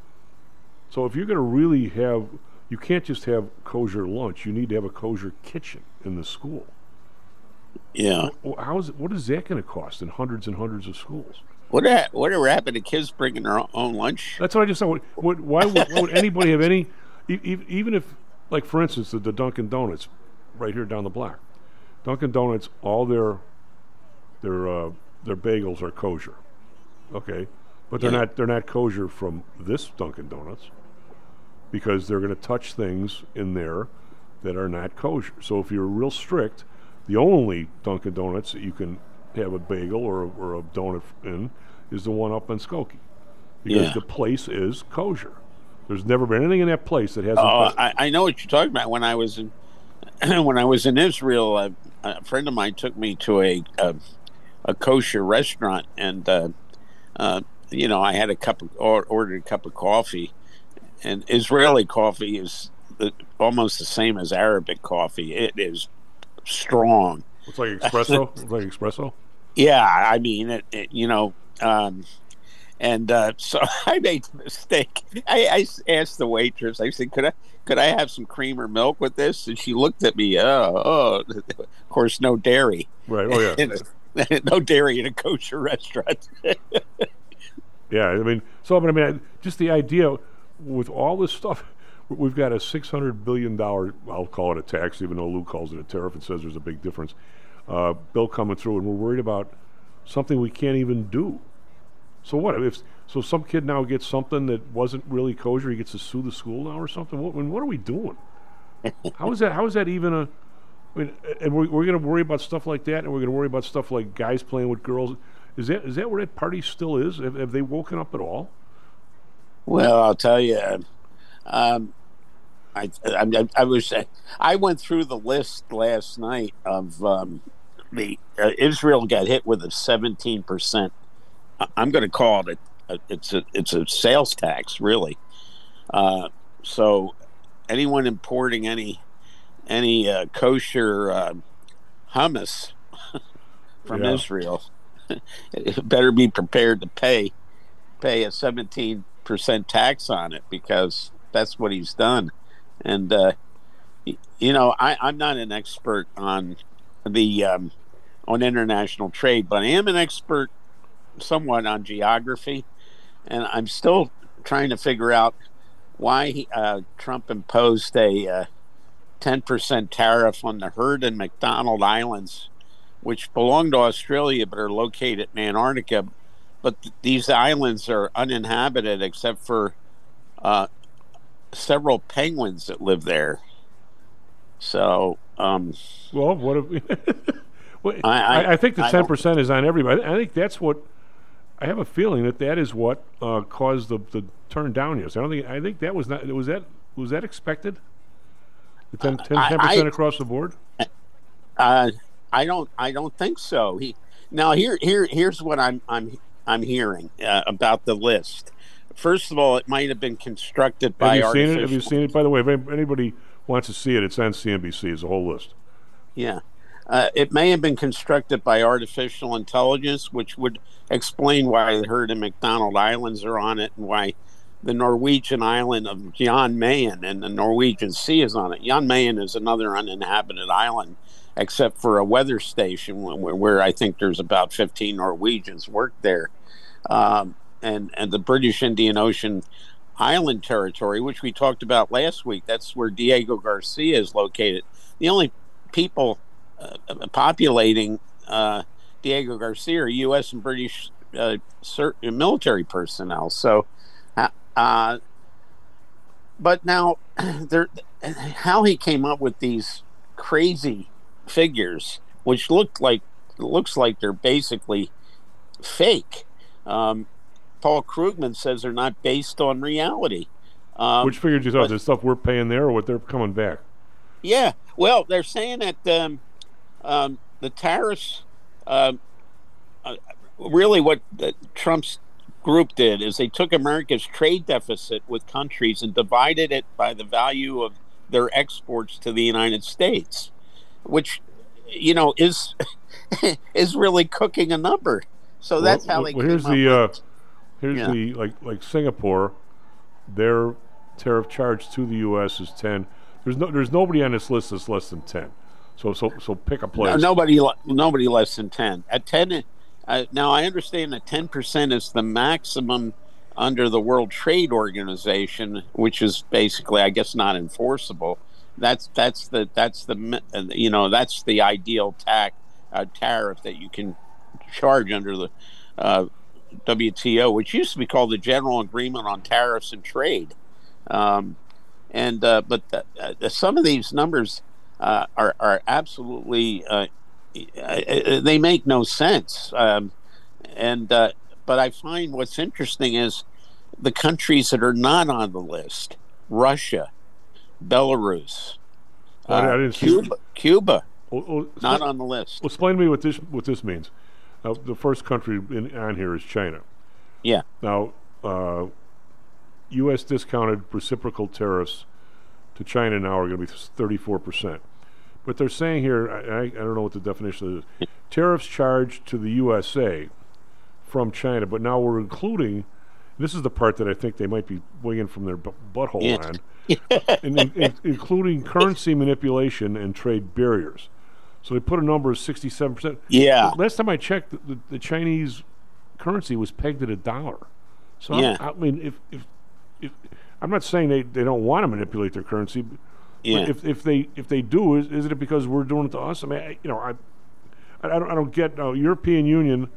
So if you're going to really have, you can't just have kosher lunch. You need to have a kosher kitchen in the school. Yeah. How is it, what is that going to cost in hundreds and hundreds of schools? What ha- whatever happened to kids bringing their own lunch? That's what I just said. What, what, why, would, why would anybody have any, e- e- even if, like for instance, the, the Dunkin' Donuts right here down the block. Dunkin' Donuts, all their their uh, their bagels are kosher, okay, but they're Yeah. not they're not kosher from this Dunkin' Donuts because they're going to touch things in there that are not kosher. So if you're real strict, the only Dunkin' Donuts that you can have a bagel or a, or a donut in is the one up in Skokie because Yeah. the place is kosher. There's never been anything in that place that hasn't. Oh, I, I know what you're talking about. When I was in when I was in Israel, uh, a friend of mine took me to a a, a kosher restaurant, and uh, uh, you know, I had a cup of, or, ordered a cup of coffee, and Israeli coffee is the, almost the same as Arabic coffee. It is strong. It's like espresso. It's like espresso. Yeah, I mean, it, it you know, um, and uh, so I made the mistake. I, I s- asked the waitress. I said, "Could I, could I have some cream or milk with this?" And she looked at me. Oh, oh, of course, no dairy. Right. Oh yeah. No dairy in a kosher restaurant. Yeah, I mean, so but I mean, I- just the idea with all this stuff, we've got a six hundred billion dollar, I'll call it a tax, even though Lou calls it a tariff and says there's a big difference, uh, bill coming through, and we're worried about something we can't even do. So what if so some kid now gets something that wasn't really kosher, he gets to sue the school now or something? What, I mean, what are we doing? How is that? How is that even a? I mean, and we're, we're going to worry about stuff like that, and we're going to worry about stuff like guys playing with girls. Is that is that where that party still is? Have, have they woken up at all? Well, I'll tell you, um, I, I, I was I went through the list last night of um, the uh, Israel got hit with a seventeen percent. I'm going to call it a, a it's a it's a sales tax, really. Uh, so anyone importing any any uh, kosher uh, hummus from Yeah. Israel better be prepared to pay pay a seventeen percent tax on it, because that's what he's done. And uh, y- you know, I, I'm not an expert on the um, on international trade, but I am an expert somewhat on geography, and I'm still trying to figure out why he, uh, Trump imposed a uh, ten percent tariff on the Heard and McDonald Islands, which belong to Australia but are located in Antarctica. But th- these islands are uninhabited except for uh, several penguins that live there. So, um, well, what if? well, I- I, I- I think the I ten don't- percent is on everybody. I think that's what. I have a feeling that that is what uh, caused the, the turn down yesterday. I don't think. I think that was not. Was that was that expected? The ten I- percent I- across the board. Uh, I don't. I don't think so. He now here. Here. Here's what I'm. I'm. I'm hearing uh, about the list. First of all, it might have been constructed Have by you seen artificial. it? Have you seen it? By the way, if anybody wants to see it, it's on C N B C. It's a whole list. Yeah. Uh, it may have been constructed by artificial intelligence, which would explain why the Heard and McDonald Islands are on it, and why the Norwegian island of Jan Mayen and the Norwegian Sea is on it. Jan Mayen is another uninhabited island, except for a weather station where, where I think there's about fifteen Norwegians work there. Um, and, and the British Indian Ocean island territory, which we talked about last week. That's where Diego Garcia is located. The only people uh, populating uh, Diego Garcia are U S and British uh, military personnel. So, uh, but now, there, how he came up with these crazy figures, which look like looks like they're basically fake. Um, Paul Krugman says they're not based on reality. Um, Which figures you thought? The stuff we're paying there, or what they're coming back? Yeah, well, they're saying that um, um, the tariffs, um, uh, really what uh, Trump's group did is they took America's trade deficit with countries and divided it by the value of their exports to the United States, which, you know, is is really cooking a number. So that's well, how they well, came here's up the with uh, here's yeah. the like like Singapore, their tariff charge to the U S is ten. There's no there's nobody on this list that's less than ten. So so so pick a place. No, nobody nobody less than ten. At ten, uh, now I understand that ten percent is the maximum under the World Trade Organization, which is basically, I guess, not enforceable. That's that's the that's the you know that's the ideal tax uh, tariff that you can charge under the uh, W T O, which used to be called the General Agreement on Tariffs and Trade. Um, and uh, but the, uh, some of these numbers uh, are are absolutely uh, they make no sense. Um, and uh, but I find what's interesting is the countries that are not on the list: Russia, Belarus, uh, I, I didn't Cuba, see Cuba, well, well, not on the list. Well, explain to me what this what this means. Uh, the first country in, on here is China. Yeah. Now, uh, U S discounted reciprocal tariffs to China now are going to be thirty-four percent. But they're saying here, I, I, I don't know what the definition is, tariffs charged to the U S A from China, but now we're including, this is the part that I think they might be winging from their b- butthole Yeah. on, in, in, in, including currency manipulation and trade barriers. So they put a number of sixty-seven percent. Yeah. Last time I checked, the, the, the Chinese currency was pegged at a dollar. So Yeah. I, I mean, if, if if I'm not saying they, they don't want to manipulate their currency, but Yeah. if if they if they do, is, is it because we're doing it to us? I mean, I, you know, I I, I don't I don't get uh, European Union.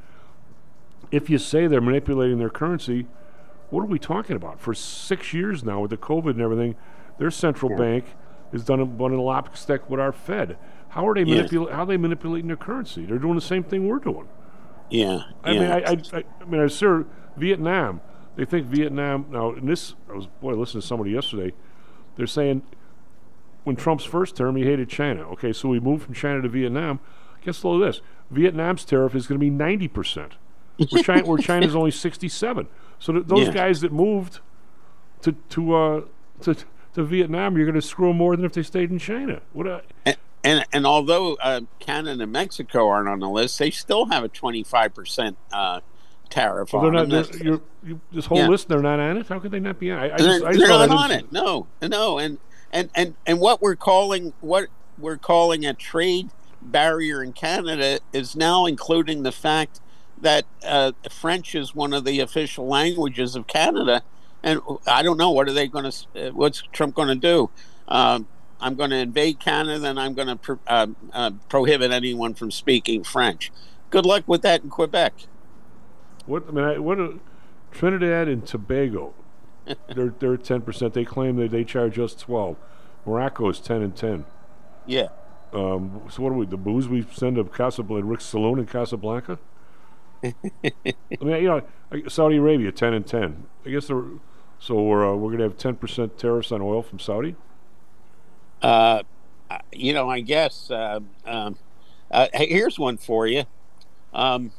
If you say they're manipulating their currency, what are we talking about? For six years now with the COVID and everything, their central Yeah. bank has done a one in lockstep with our Fed. How are they Yeah. manipulating? How are they manipulating their currency? They're doing the same thing we're doing. Yeah. I yeah. mean, I, I, I, I mean, I sure Vietnam. They think Vietnam now. In this, I was boy listening to somebody yesterday. They're saying when Trump's first term, he hated China. Okay, so we moved from China to Vietnam. Guess what? This Vietnam's tariff is going to be ninety percent. Where, China, where China's only sixty-seven. So th- those Yeah. guys that moved to to uh, to to Vietnam, you're going to screw them more than if they stayed in China. What? A, And, and and although uh, Canada and Mexico aren't on the list, they still have a twenty-five percent uh, tariff well, on they're them. not. That's- They're, you're, you, this whole Yeah. list, they're not on it. How could they not be on? it? I, I they're just, I just they're thought I not didn't on see- it. No, no, and and and and what we're calling what we're calling a trade barrier in Canada is now including the fact that uh, French is one of the official languages of Canada, and I don't know what are they going to uh, what's Trump going to do. Um, I'm going to invade Canada, and I'm going to pro- uh, uh, prohibit anyone from speaking French. Good luck with that in Quebec. What I mean, I, what a, Trinidad and Tobago, they're they're ten percent. They claim that they charge us twelve. Morocco is ten and ten. Yeah. Um, so what are we? The booze we send to Casablanca, Rick's Saloon in Casablanca. I mean, you know, Saudi Arabia ten and ten. I guess they're, so we're uh, we're gonna have ten percent tariffs on oil from Saudi. Uh, you know, I guess. Uh, um, uh, hey, here's one for you. Um,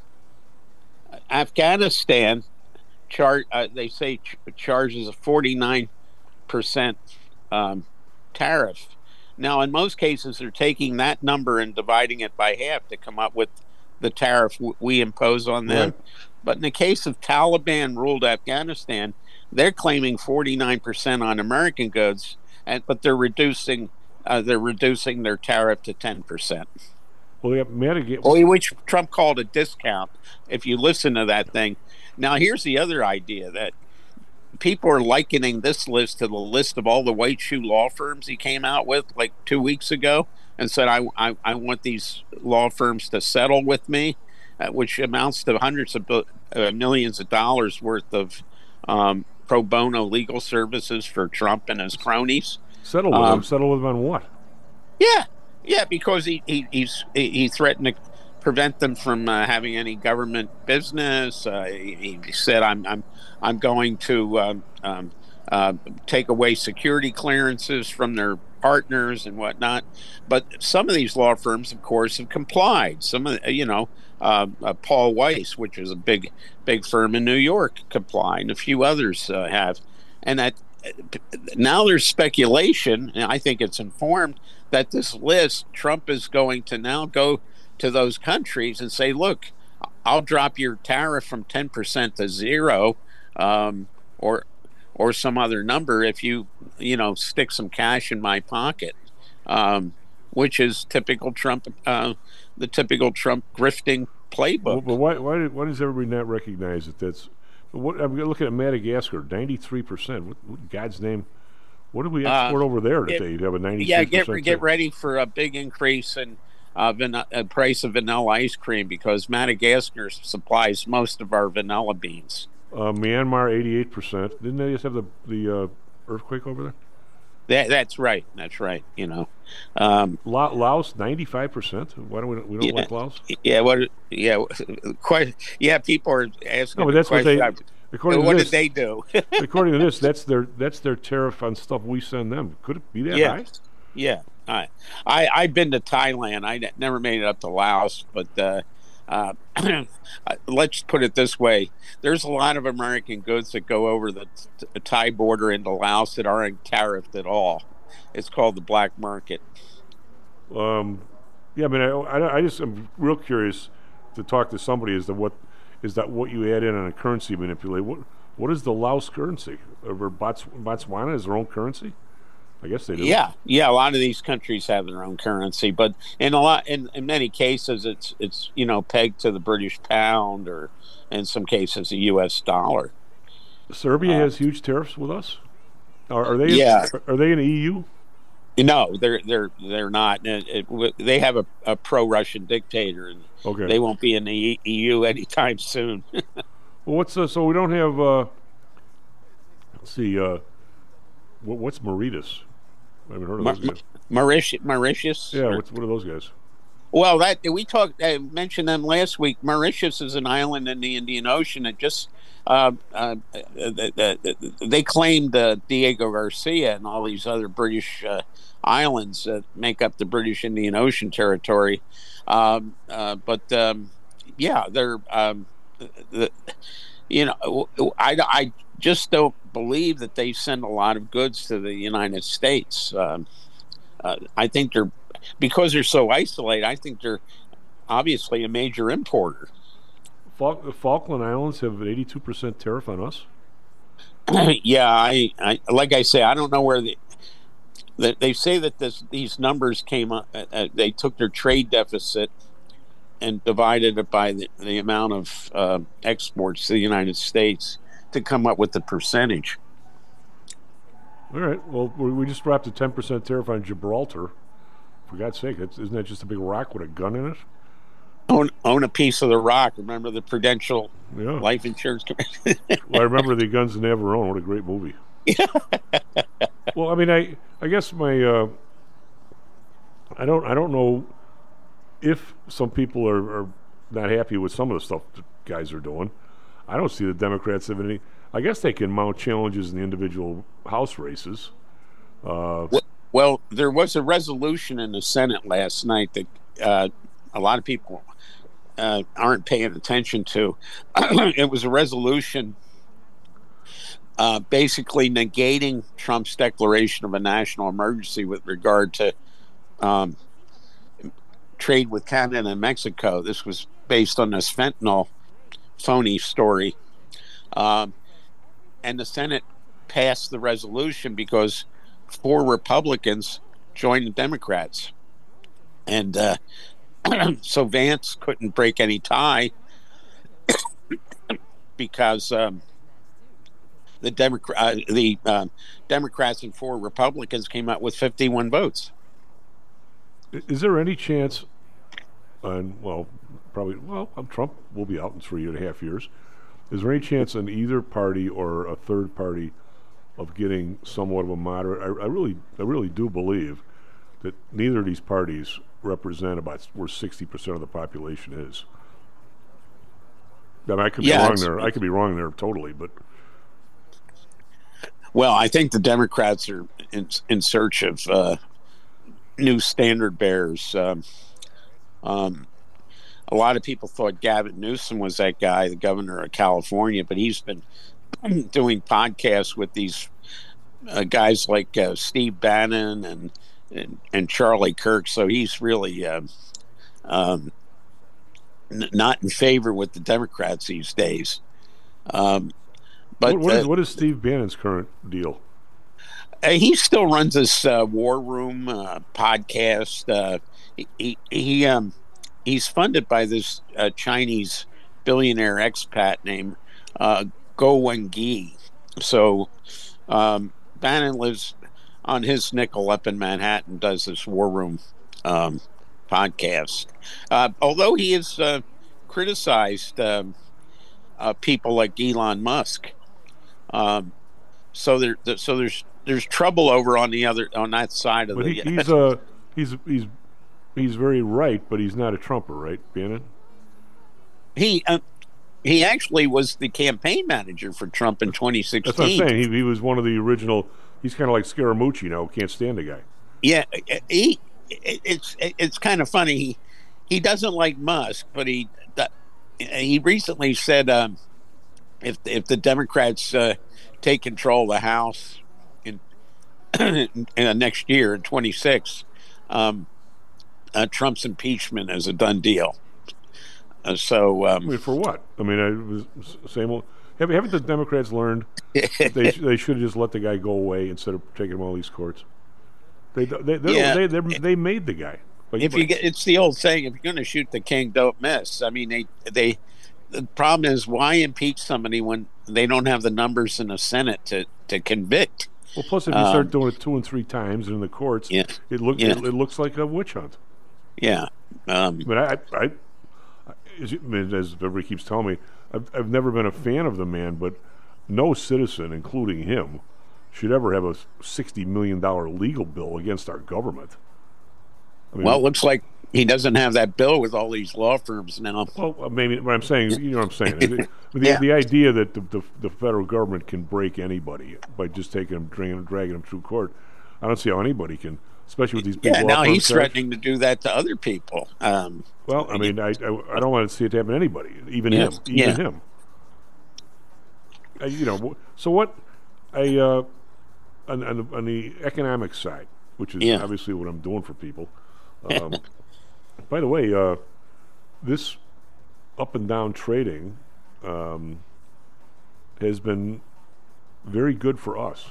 Afghanistan, char- uh, they say ch- charges a forty-nine percent um, tariff. Now, in most cases, they're taking that number and dividing it by half to come up with the tariff w- we impose on them. Right. But in the case of Taliban-ruled Afghanistan, they're claiming forty-nine percent on American goods, and but they're reducing uh, they're reducing their tariff to ten percent. Well, they got mad again. Well, which Trump called a discount. If you listen to that thing, now here's the other idea that people are likening this list to the list of all the white shoe law firms he came out with like two weeks ago and said, I, I, I want these law firms to settle with me, uh, which amounts to hundreds of uh, millions of dollars worth of um, pro bono legal services for Trump and his cronies. Settle with um, him? Settle with him on what? Yeah, yeah, because he, he, he's, he threatened to prevent them from uh, having any government business. Uh, he, he said, "I'm I'm I'm going to um, um, uh, take away security clearances from their partners and whatnot." But some of these law firms, of course, have complied. Some of the, you know, uh, uh, Paul Weiss, which is a big big firm in New York, complied, and a few others uh, have. And that now there's speculation, and I think it's informed, that this list, Trump is going to now go to those countries and say, look, I'll drop your tariff from ten percent to zero, um, or or some other number if you, you know, stick some cash in my pocket, um, which is typical Trump, uh, the typical Trump grifting playbook. Well, but why, why, why does everybody not recognize that that's, what, I'm looking at Madagascar, ninety-three percent. What, what in God's name, what do we export uh, over there that they have a ninety-three percent? Yeah, get, get ready for a big increase in Uh, van- uh, price of vanilla ice cream, because Madagascar supplies most of our vanilla beans. Uh, Myanmar, eighty-eight percent. Didn't they just have the the uh, earthquake over there? That, that's right. That's right. You know, um, La- Laos, ninety-five percent. Why don't we? We don't yeah, like Laos. Yeah. What? Yeah. Quite. Yeah. People are asking. No, but that's what they. According what to this, did they do? according to this, that's their that's their tariff on stuff we send them. Could it be that yeah. high? Yeah. I, I I've been to Thailand. I never made it up to Laos, but uh, uh, let's put it this way: there's a lot of American goods that go over the t- Thai border into Laos that aren't tariffed at all. It's called the black market. Um, yeah, I mean, I, I, I just am real curious to talk to somebody as to what is that what you add in on a currency manipulate. What what is the Laos currency? Or Bots, Botswana is their own currency? I guess they do. Yeah, yeah. A lot of these countries have their own currency, but in a lot, in, in many cases, it's it's you know pegged to the British pound, or in some cases, the U S dollar. Serbia uh, has huge tariffs with us. Are, are they? Yeah. In, are they in the E U? No, they're they're they're not. It, it, they have a, a pro-Russian dictator, and okay. they won't be in the E U anytime soon. Well, what's uh, so we don't have? Uh, let's see. Uh, what, what's Mauritius? I haven't heard of Mar- those guys. Mauritius, Mauritius. Yeah, or, what's, what are those guys? Well, that we talked. I mentioned them last week. Mauritius is an island in the Indian Ocean. It just uh, uh, they, they claimed uh, Diego Garcia and all these other British uh, islands that make up the British Indian Ocean territory. Um, uh, but um, yeah, they're um, the, you know I, I just don't believe that they send a lot of goods to the United States. Um, uh, I think they're because they're so isolated. I think they're obviously a major importer. Falk, the Falkland Islands have an eighty-two percent tariff on us. yeah, I, I like I say, I don't know where the. They, they say that this, these numbers came up. Uh, they took their trade deficit and divided it by the, the amount of uh, exports to the United States to come up with the percentage. All right. Well, we just dropped a ten percent tariff on Gibraltar. For God's sake, that's, isn't that just a big rock with a gun in it? Own, own a piece of the rock. Remember the Prudential yeah. Life Insurance Company? Well, I remember the Guns of Navarone. What a great movie. Well, I mean, I I guess my uh, I don't I don't know if some people are, are not happy with some of the stuff that guys are doing. I don't see the Democrats have any. I guess they can mount challenges in the individual House races. Uh, well, well, there was a resolution in the Senate last night that uh, a lot of people uh, aren't paying attention to. It was a resolution uh, basically negating Trump's declaration of a national emergency with regard to um, trade with Canada and Mexico. This was based on this fentanyl phony story. Um, and the Senate passed the resolution because four Republicans joined the Democrats. And uh, so Vance couldn't break any tie because um, the Democrat, uh, the uh, Democrats and four Republicans came out with fifty-one votes. Is there any chance? And well, probably. Well, Trump will be out in three and a half years. Is there any chance in either party or a third party of getting somewhat of a moderate? I, I really, I really do believe that neither of these parties represent about where sixty percent of the population is. I mean, I could be Yeah, wrong it's- there. I could be wrong there totally, but Well, I think the Democrats are in, in search of uh, new standard bearers. Um, um, a lot of people thought Gavin Newsom was that guy, the governor of California, but he's been doing podcasts with these uh, guys like uh, Steve Bannon and, and and Charlie Kirk. So he's really uh, um, n- not in favor with the Democrats these days. Um, but what, what, is, uh, what is Steve Bannon's current deal? Uh, he still runs this uh, War Room uh, podcast. Uh, he he, he um, he's funded by this uh, Chinese billionaire expat named uh, Go Wengi. So um, Bannon lives on his nickel up in Manhattan, does this War Room um, podcast. Uh, although he has uh, criticized um, uh, people like Elon Musk. Um, so there, so there's there's trouble over on the other on that side of But the. he, he's uh he's he's he's very right, but he's not a Trumper, right, Bannon? he uh, he actually was the campaign manager for Trump in twenty sixteen. That's what I'm saying. He, he was one of the original. He's kind of like Scaramucci now. Can't stand the guy. Yeah, he it's it's kind of funny. He he doesn't like Musk, but he he recently said um, if if the Democrats uh, take control of the House in, in uh, next year in twenty-six, um, uh, Trump's impeachment is a done deal. Uh, so um, I mean, for what? I mean, it was same old. Haven't, haven't the Democrats learned that they they should have just let the guy go away instead of taking him all these courts? They they they, Yeah. they, they, they made the guy. Like, if you get, it's the old saying: if you're going to shoot the king, don't miss. I mean, they they. The problem is, why impeach somebody when they don't have the numbers in the Senate to, to convict? well, plus if you um, start doing it two and three times in the courts, Yeah. it look Yeah. it, it looks like a witch hunt. Yeah. Um, But I, I, I as, you- as everybody keeps telling me, I've, I've never been a fan of the man, but no citizen, including him, should ever have a sixty million dollar legal bill against our government. I mean, well, it looks like he doesn't have that bill with all these law firms now. Well, maybe what I'm saying, you know what I'm saying. the, the, Yeah. the idea that the, the the federal government can break anybody by just taking them, dragging them, dragging them through court, I don't see how anybody can, especially with these people. Yeah, now up on he's charge. threatening to do that to other people. Um, Well, I mean, I, I I don't want to see it happen to anybody, even Yeah. him, even Yeah. him. Uh, you know, wh- so what? I uh, on, on, the, on the economic side, which is Yeah. obviously what I'm doing for people. Um, by the way, uh, this up and down trading um, has been very good for us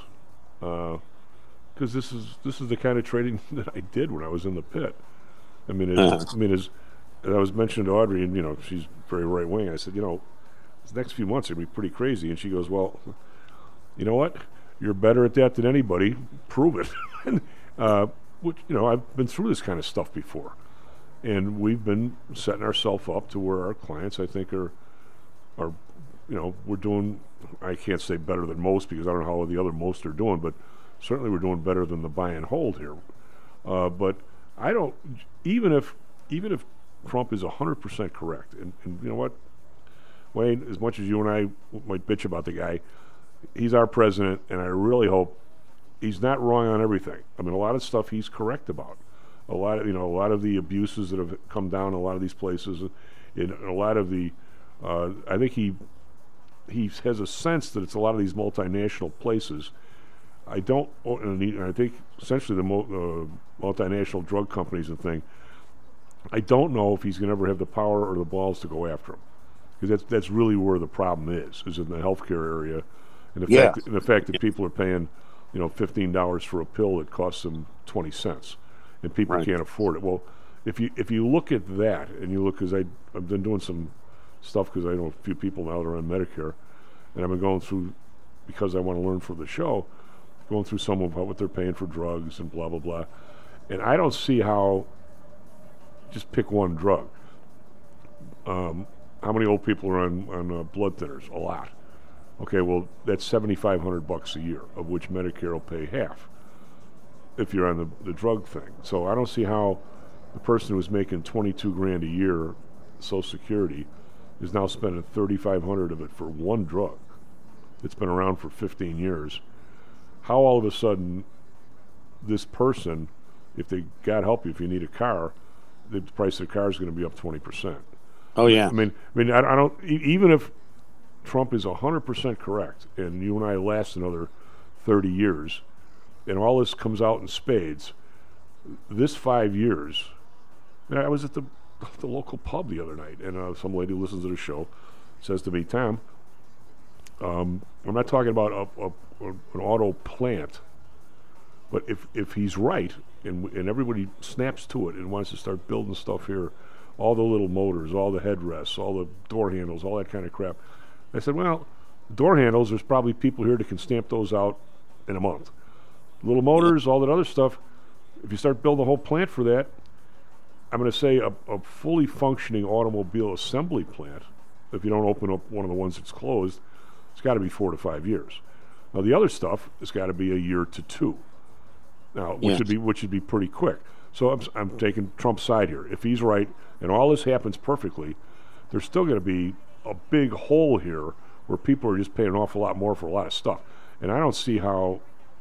because this is this is the kind of trading that I did when I was in the pit. I mean, it, Uh-huh. I mean, as, as I was mentioning to Audrey, and you know, she's very right wing. I said, you know, this next few months are gonna be pretty crazy, and she goes, well, you know what? You're better at that than anybody. Prove it. and, uh, which you know, I've been through this kind of stuff before, and we've been setting ourselves up to where our clients, I think, are are you know, we're doing. I can't say better than most because I don't know how the other most are doing, but certainly we're doing better than the buy and hold here. Uh, but I don't. Even if even if Trump is one hundred percent correct, and, and you know what, Wayne, as much as you and I might bitch about the guy, he's our president, and I really hope he's not wrong on everything. I mean, a lot of stuff he's correct about. A lot of you know, a lot of the abuses that have come down in a lot of these places, in a lot of the, uh, I think he he has a sense that it's a lot of these multinational places. I don't, and, he, and I think essentially the mo- uh, multinational drug companies and thing. I don't know if he's going to ever have the power or the balls to go after them, because that's that's really where the problem is, is in the healthcare area, and the Yeah. fact and the fact that people are paying, you know, fifteen dollars for a pill that costs them twenty cents, and people Right. can't afford it. Well, if you if you look at that and you look, because I I've been doing some stuff because I know a few people now that are on Medicare, and I've been going through because I want to learn for the show, going through some of what they're paying for drugs and blah, blah, blah. And I don't see how, just pick one drug. Um, how many old people are on, on uh, blood thinners? A lot. Okay, well, that's seventy-five hundred bucks a year, of which Medicare will pay half if you're on the, the drug thing. So I don't see how the person who's making twenty-two grand a year, Social Security, is now spending thirty-five hundred of it for one drug that's been around for fifteen years. How all of a sudden this person, if they, God help you, if you need a car, the price of the car is going to be up twenty percent. Oh, yeah. I mean, I mean, I, I don't, e- even if Trump is one hundred percent correct and you and I last another thirty years and all this comes out in spades, this five years, I, mean, I was at the, the local pub the other night and uh, some lady who listens to the show says to me, Tom, um, I'm not talking about a, a, a, an auto plant, but if, if he's right and, and everybody snaps to it and wants to start building stuff here, all the little motors, all the headrests, all the door handles, all that kind of crap. I said, well, door handles, there's probably people here that can stamp those out in a month. Little motors, all that other stuff, if you start building a whole plant for that, I'm going to say a, a fully functioning automobile assembly plant, if you don't open up one of the ones that's closed, it's got to be four to five years. Now, the other stuff has got to be a year to two. Now, which Yes. would be which would be pretty quick. So I'm, I'm taking Trump's side here. If he's right and all this happens perfectly, there's still going to be a big hole here where people are just paying an awful lot more for a lot of stuff. And I don't see how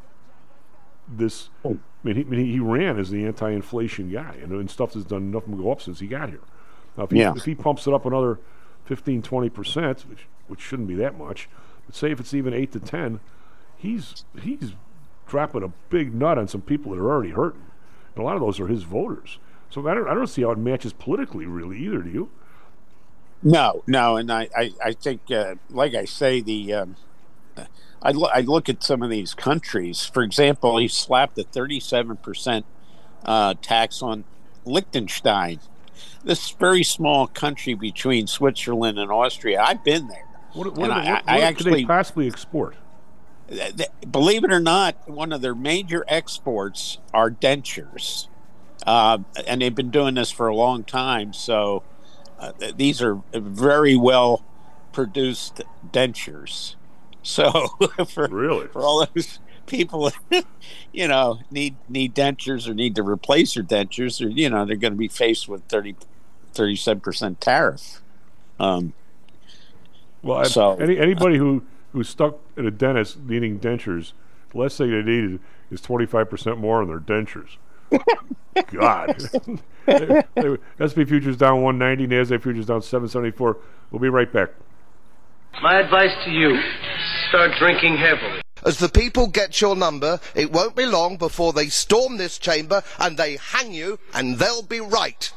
this. I mean, he, I mean, he ran as the anti-inflation guy, and, and stuff has done nothing but go up since he got here. Now, if he, Yeah. if he pumps it up another fifteen, twenty percent, which, which shouldn't be that much, but say if it's even eight to ten, he's he's dropping a big nut on some people that are already hurting. And a lot of those are his voters. So I don't, I don't see how it matches politically, really, either, do you? No, no, and I, I, I think, uh, like I say, the um, I, lo- I look at some of these countries. For example, he slapped a thirty-seven percent uh, tax on Liechtenstein, this very small country between Switzerland and Austria. I've been there. What, what, And are I- they- what, I what actually- could they possibly export? Th- th- Believe it or not, one of their major exports are dentures, uh, and they've been doing this for a long time. So uh, th- these are very well produced dentures. So for really for all those people, you know, need need dentures or need to replace their dentures, or you know, they're going to be faced with thirty, thirty-seven percent tariff. Um, Well, I, so any anybody who who's stuck at a dentist needing dentures, the last thing they need is twenty-five percent more on their dentures. God. They- they- S and P futures down one ninety, NASDAQ futures down seven seventy-four. We'll be right back. My advice to you, start drinking heavily. As the people get your number, it won't be long before they storm this chamber and they hang you, and they'll be right.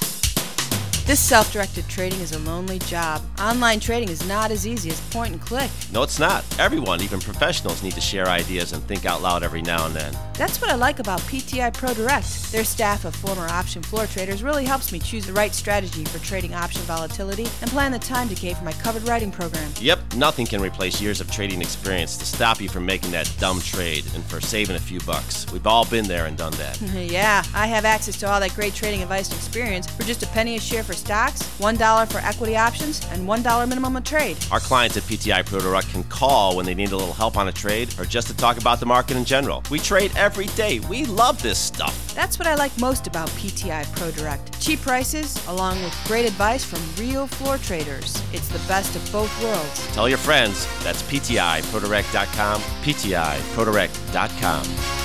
This self-directed trading is a lonely job. Online trading is not as easy as point and click. No, it's not. Everyone, even professionals, need to share ideas and think out loud every now and then. That's what I like about P T I Pro Direct. Their staff of former option floor traders really helps me choose the right strategy for trading option volatility and plan the time decay for my covered writing program. Yep, nothing can replace years of trading experience to stop you from making that dumb trade and for saving a few bucks. We've all been there and done that. Yeah, I have access to all that great trading advice and experience for just a penny a share for stocks, one dollar for equity options, and one dollar minimum a trade. Our clients at P T I Pro Direct can call when they need a little help on a trade or just to talk about the market in general. We trade every day. We love this stuff. That's what I like most about P T I Pro Direct. Cheap prices, along with great advice from real floor traders. It's the best of both worlds. Tell your friends. That's P T I Pro Direct dot com, P T I Pro Direct dot com.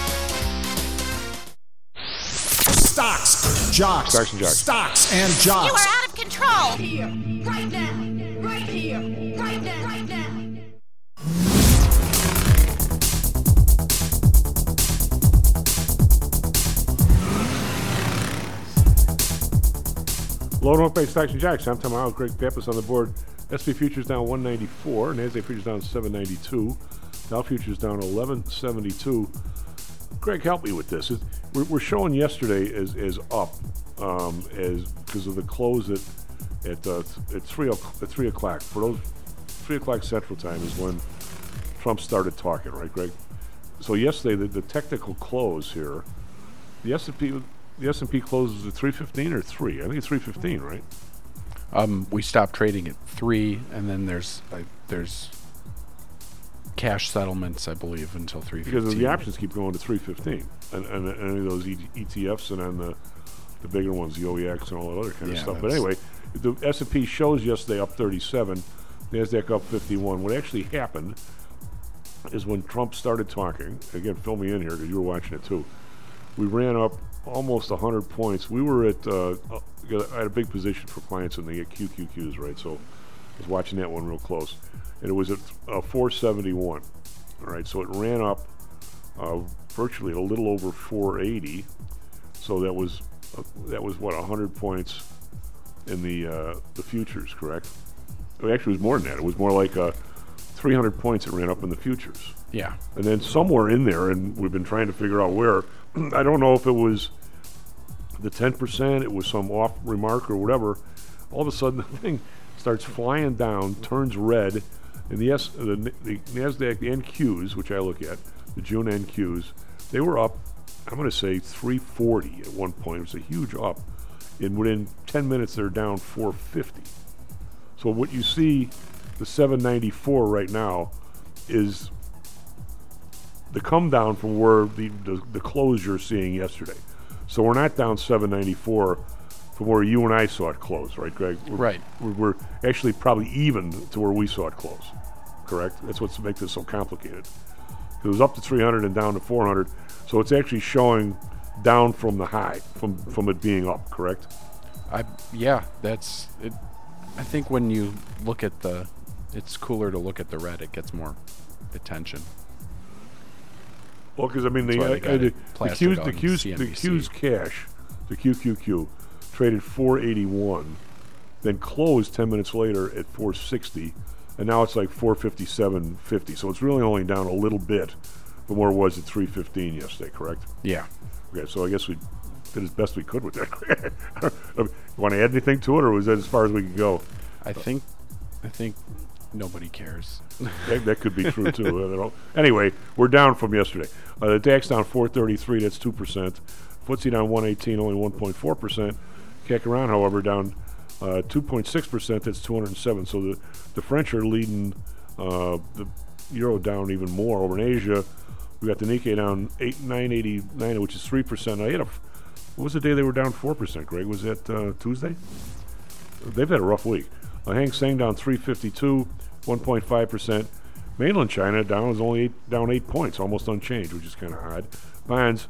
Stocks, jocks, Stocks and jocks. stocks and jocks. You are out of control. Here, right now, right here, right now, right now. Low and up stocks and jocks. I'm Tom Howell, Greg Pappas on the board. S and P futures down one ninety-four, NASDAQ futures down seven ninety-two, Dow futures down eleven seventy-two. Greg, help me with this. It, we're, we're showing yesterday as as up, um, as because of the close at at uh, at three o- at three o'clock. For those three o'clock Central Time is when Trump started talking, right, Greg? So yesterday, the, the technical close here, the S and P, the S and P closes at three fifteen or three. I think it's three fifteen, right? Um, we stopped trading at three, and then there's uh, there's cash settlements, I believe, until three fifteen. Because the options keep going to three fifteen, and, and, and any of those e- ETFs, and then the the bigger ones, the O E X and all that other kind Yeah, of stuff. But that's- anyway, the S and P shows yesterday up thirty-seven, NASDAQ up fifty-one. What actually happened is when Trump started talking, again, fill me in here because you were watching it too, we ran up almost one hundred points. We were at, uh, uh, I had a big position for clients in the Q Q Qs, right? So I was watching that one real close. And it was at uh, four seventy-one. All right, so it ran up uh, virtually a little over four eighty. So that was, uh, that was what, one hundred points in the uh, the futures, correct? It actually was more than that. It was more like uh, three hundred points it ran up in the futures. Yeah. And then somewhere in there, and we've been trying to figure out where, I don't know if it was the ten percent, it was some off remark or whatever, all of a sudden the thing starts flying down, turns red, and the, S, the, the NASDAQ N Qs, which I look at, the June N Qs, they were up, I'm going to say three forty at one point. It was a huge up. And within ten minutes, they're down four fifty. So what you see, the seven ninety-four right now, is the come down from where the, the, the close you're seeing yesterday. So we're not down seven ninety-four from where you and I saw it close, right, Greg? We're, Right. We're, we're actually probably even to where we saw it close, correct? That's what's makes this so complicated. It was up to three hundred and down to four hundred, so it's actually showing down from the high, from, from it being up, correct? I yeah, that's it. I think when you look at the, it's cooler to look at the red. It gets more attention. Well, because I mean, the, That's why uh, they got uh, the, it the plastered Q's, on the Q's, C N the B C. Q's cash, the Q Q Q, traded four eighty-one, then closed ten minutes later at four sixty, and now it's like four fifty-seven fifty. So it's really only down a little bit from where it was at three fifteen yesterday, correct? Yeah. Okay, so I guess we did as best we could with that. You want to add anything to it, or was that as far as we could go? I think, I think nobody cares. that, that could be true too. I don't know. Anyway, we're down from yesterday. Uh, the DAX down four thirty-three. That's two percent. F T S E down one eighteen, only one point four percent. C A C around, however, down uh, two point six percent. That's two hundred seven. So the the French are leading uh, the euro down even more. Over in Asia, we got the Nikkei down eight nine eighty-nine, which is three percent. I had a. What was the day they were down four percent? Greg, was that uh, Tuesday? They've had a rough week. Uh, Hang Seng down three fifty-two, one point five percent. Mainland China down is only eight, down eight points, almost unchanged, which is kind of odd. Bonds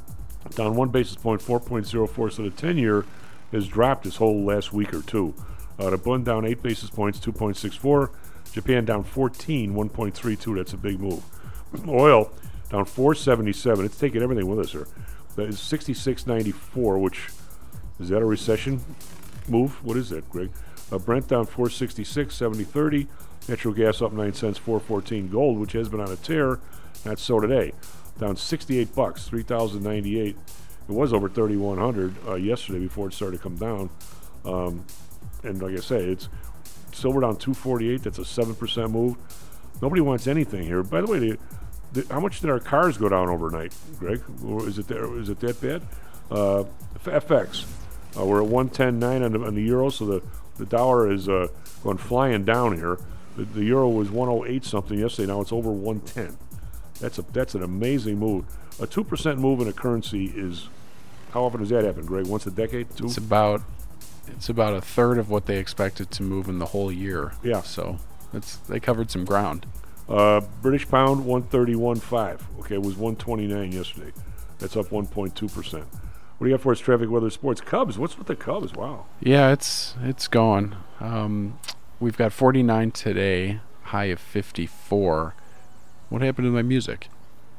down one basis point, four point oh four. So the ten-year has dropped this whole last week or two. Uh, the Bund down eight basis points, two point six four. Japan down fourteen, one point three two. That's a big move. Oil down four seventy-seven. It's taking everything with us here. That is sixty-six ninety-four, which is that a recession move? What is that, Greg? Uh, Brent down four sixty-six, seventy thirty. Natural gas up nine cents, four fourteen. Gold, which has been on a tear, not so today, down sixty-eight bucks, three thousand ninety-eight. It was over thirty-one hundred uh, yesterday before it started to come down. Um, and like I say, it's silver down two forty-eight. That's a seven percent move. Nobody wants anything here. By the way, the, the, how much did our cars go down overnight, Greg? Or is it there? Is it that bad? Uh, F X, uh, we're at one ten nine on the, on the euro, so the the dollar is uh, going flying down here. The, the euro was one oh eight something yesterday. Now it's over one ten. That's a that's an amazing move. A two percent move in a currency is, how often does that happen, Greg? Once a decade? Two? It's about it's about a third of what they expected to move in the whole year. Yeah. So it's they covered some ground. Uh, British pound one thirty-one five. Okay, it was one twenty-nine yesterday. That's up one point two percent. What do you got for us? Traffic, weather, sports. Cubs. What's with the Cubs? Wow. Yeah, it's it's going. Um, we've got forty-nine today, high of fifty-four. What happened to my music?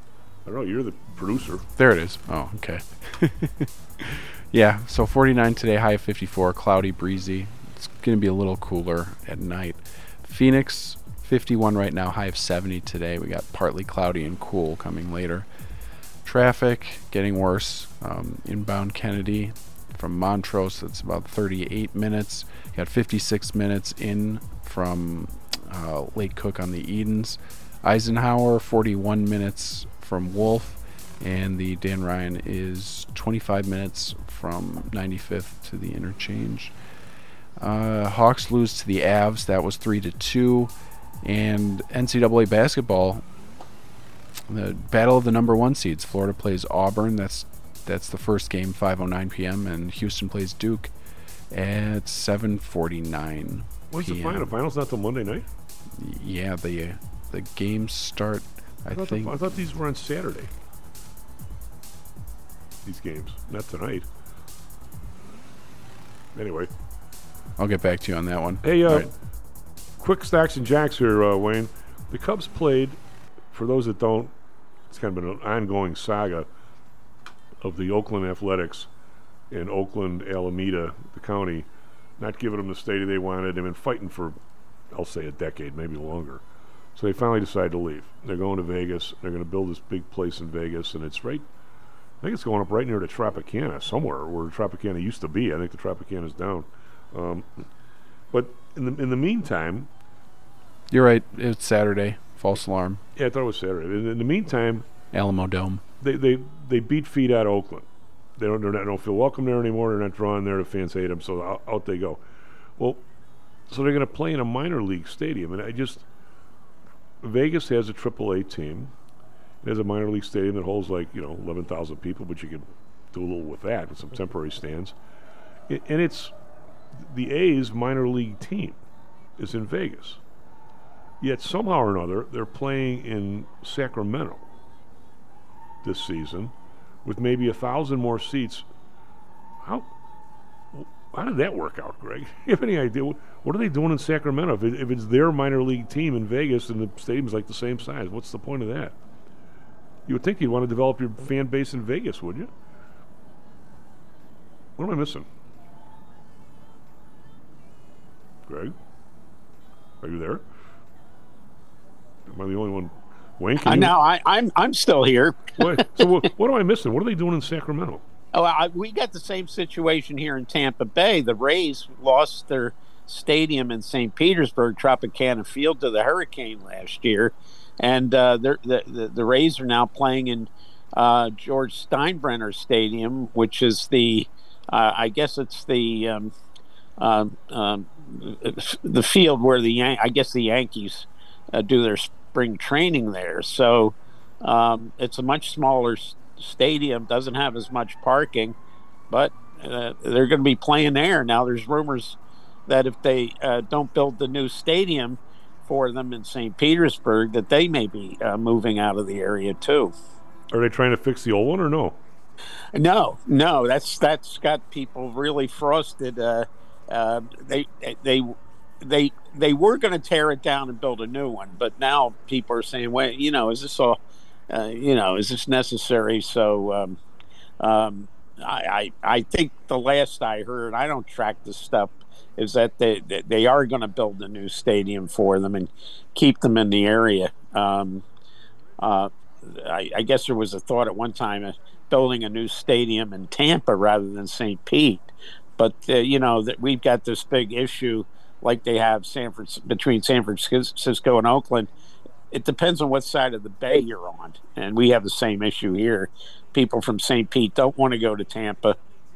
I don't know. You're the producer. There it is. Oh, okay. Yeah, so forty-nine today, high of fifty-four, cloudy, breezy. It's going to be a little cooler at night. Phoenix, fifty-one right now, high of seventy today. We got partly cloudy and cool coming later. Traffic getting worse. Um, inbound Kennedy from Montrose, that's about thirty-eight minutes. Got fifty-six minutes in from uh, Lake Cook on the Edens. Eisenhower, forty-one minutes from Wolf, and the Dan Ryan is twenty-five minutes from ninety-fifth to the interchange. Uh, Hawks lose to the Avs. That was three to two. And N C double A basketball, the battle of the number one seeds. Florida plays Auburn. That's that's the first game, five oh nine p.m. And Houston plays Duke at seven forty-nine. When's the final? Finals not till Monday night? Yeah, the the games start. I, I thought think. The, I thought these were on Saturday. These games, not tonight. Anyway, I'll get back to you on that one. Hey, uh, right. Quick Stacks and Jacks here, uh, Wayne. The Cubs played. For those that don't, it's kind of been an ongoing saga of the Oakland Athletics in Oakland, Alameda, the county, not giving them the stadium they wanted. They've been fighting for, I'll say, a decade, maybe longer. So they finally decided to leave. They're going to Vegas. They're going to build this big place in Vegas, and it's right, I think it's going up right near the Tropicana, somewhere where the Tropicana used to be. I think the Tropicana's down. Um, but in the in the meantime... You're right. It's Saturday. False alarm. Yeah, I thought it was Saturday. In, in the meantime... Alamo Dome. They they, they beat feet out of Oakland. They don't, they don't feel welcome there anymore. They're not drawing there. The fans hate them, so out, out they go. Well, so they're going to play in a minor league stadium, and I just... Vegas has a triple A team. It has a minor league stadium that holds like, you know, eleven thousand people, but you can do a little with that, with some temporary stands. It, and it's the A's minor league team is in Vegas. Yet somehow or another, they're playing in Sacramento this season with maybe a thousand more seats. How how did that work out, Greg? You have any idea? What, what are they doing in Sacramento? If, it, if it's their minor league team in Vegas and the stadium's like the same size, what's the point of that? You would think you'd want to develop your fan base in Vegas, would you? What am I missing? Greg? Are you there? Am I the only one? Wayne, can Uh, you? no, I, I'm I'm still here. What, so what, what am I missing? What are they doing in Sacramento? Oh, I, we got the same situation here in Tampa Bay. The Rays lost their stadium in Saint Petersburg, Tropicana Field, to the Hurricane last year, and uh, the, the the Rays are now playing in uh, George Steinbrenner Stadium, which is the, uh, I guess it's the um, um, um, the field where the Yan- I guess the Yankees uh, do their spring training there. So um, it's a much smaller s- stadium, doesn't have as much parking, but uh, they're going to be playing there. Now there's rumors that if they uh, don't build the new stadium for them in Saint Petersburg, that they may be uh, moving out of the area too. Are they trying to fix the old one or no? No, no, that's that's got people really frosted. Uh, uh, they they they they were going to tear it down and build a new one, but now people are saying, "Well, you know, is this all? Uh, you know, is this necessary?" So um, um, I, I I think the last I heard, I don't track this stuff, is that they they are going to build a new stadium for them and keep them in the area. Um, uh, I, I guess there was a thought at one time of building a new stadium in Tampa rather than Saint Pete, but uh, you know that we've got this big issue like they have San Francisco, between San Francisco and Oakland. It depends on what side of the bay you're on, and we have the same issue here. People from Saint Pete don't want to go to Tampa,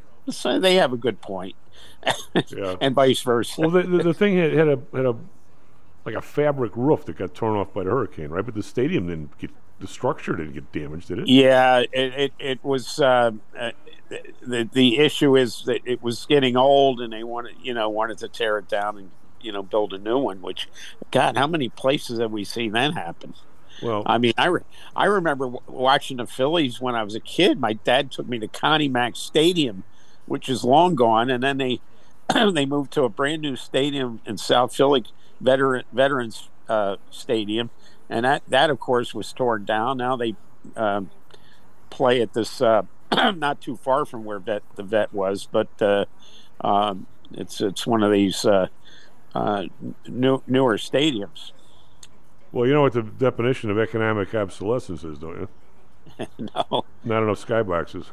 so they have a good point. Yeah. And vice versa. Well, the, the, the thing had, had a had a like a fabric roof that got torn off by the hurricane, right? But the stadium didn't get, the structure didn't get damaged, did it? Yeah, it it, it was. Uh, uh, the the issue is that it was getting old, and they wanted you know wanted to tear it down and you know build a new one. Which, God, how many places have we seen that happen? Well, I mean, I, re- I remember w- watching the Phillies when I was a kid. My dad took me to Connie Mack Stadium, which is long gone, and then they they moved to a brand new stadium in South Philly, veteran Veterans uh, Stadium, and that that of course was torn down. Now they um, play at this uh, not too far from where vet, the vet was, but uh, um, it's it's one of these uh, uh, new, newer stadiums. Well, you know what the definition of economic obsolescence is, don't you? No. Not enough skyboxes.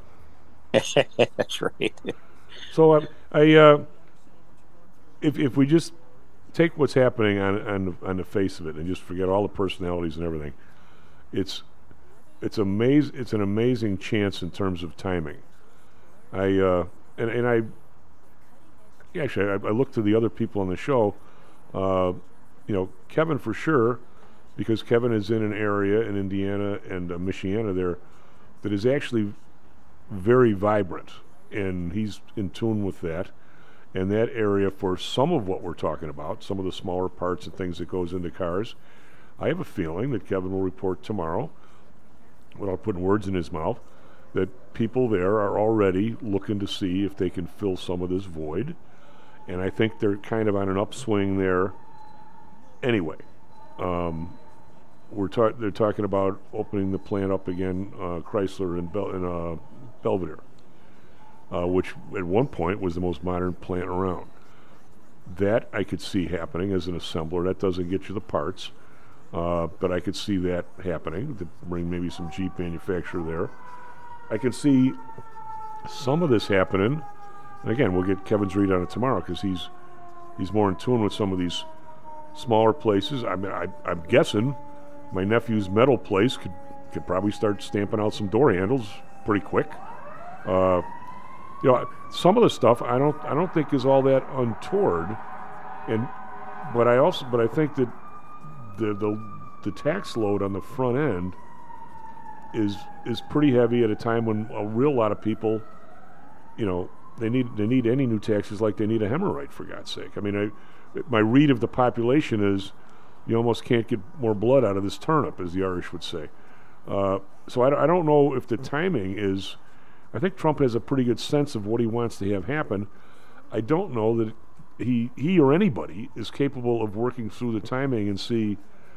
That's right. So uh, I, uh, if if we just take what's happening on on on the face of it and just forget all the personalities and everything. It's it's amaz- It's an amazing chance in terms of timing. I uh, and and I yeah, actually I, I look to the other people on the show. Uh, you know, Kevin for sure, because Kevin is in an area in Indiana and uh, Michiana there that is actually very vibrant, and he's in tune with that. And that area, for some of what we're talking about, some of the smaller parts and things that goes into cars, I have a feeling that Kevin will report tomorrow, without putting words in his mouth, that people there are already looking to see if they can fill some of this void. And I think they're kind of on an upswing there anyway. Um, we're ta- they're talking about opening the plant up again, uh, Chrysler in, Bel- in uh, Belvedere. Uh, which at one point was the most modern plant around. That I could see happening as an assembler. That doesn't get you the parts, uh, but I could see that happening, to bring maybe some Jeep manufacturer there. I can see some of this happening, and again, we'll get Kevin's read on it tomorrow, because he's he's more in tune with some of these smaller places. I mean, I, I'm guessing my nephew's metal place could, could probably start stamping out some door handles pretty quick. Uh, You know, some of the stuff I don't I don't think is all that untoward, and but I also but I think that the the the tax load on the front end is is pretty heavy at a time when a real lot of people, you know, they need they need any new taxes like they need a hemorrhoid, for God's sake. I mean, I, my read of the population is you almost can't get more blood out of this turnip, as the Irish would say. Uh, so I, I don't know if the timing is. I think Trump has a pretty good sense of what he wants to have happen. I don't know that he he or anybody is capable of working through the timing and see,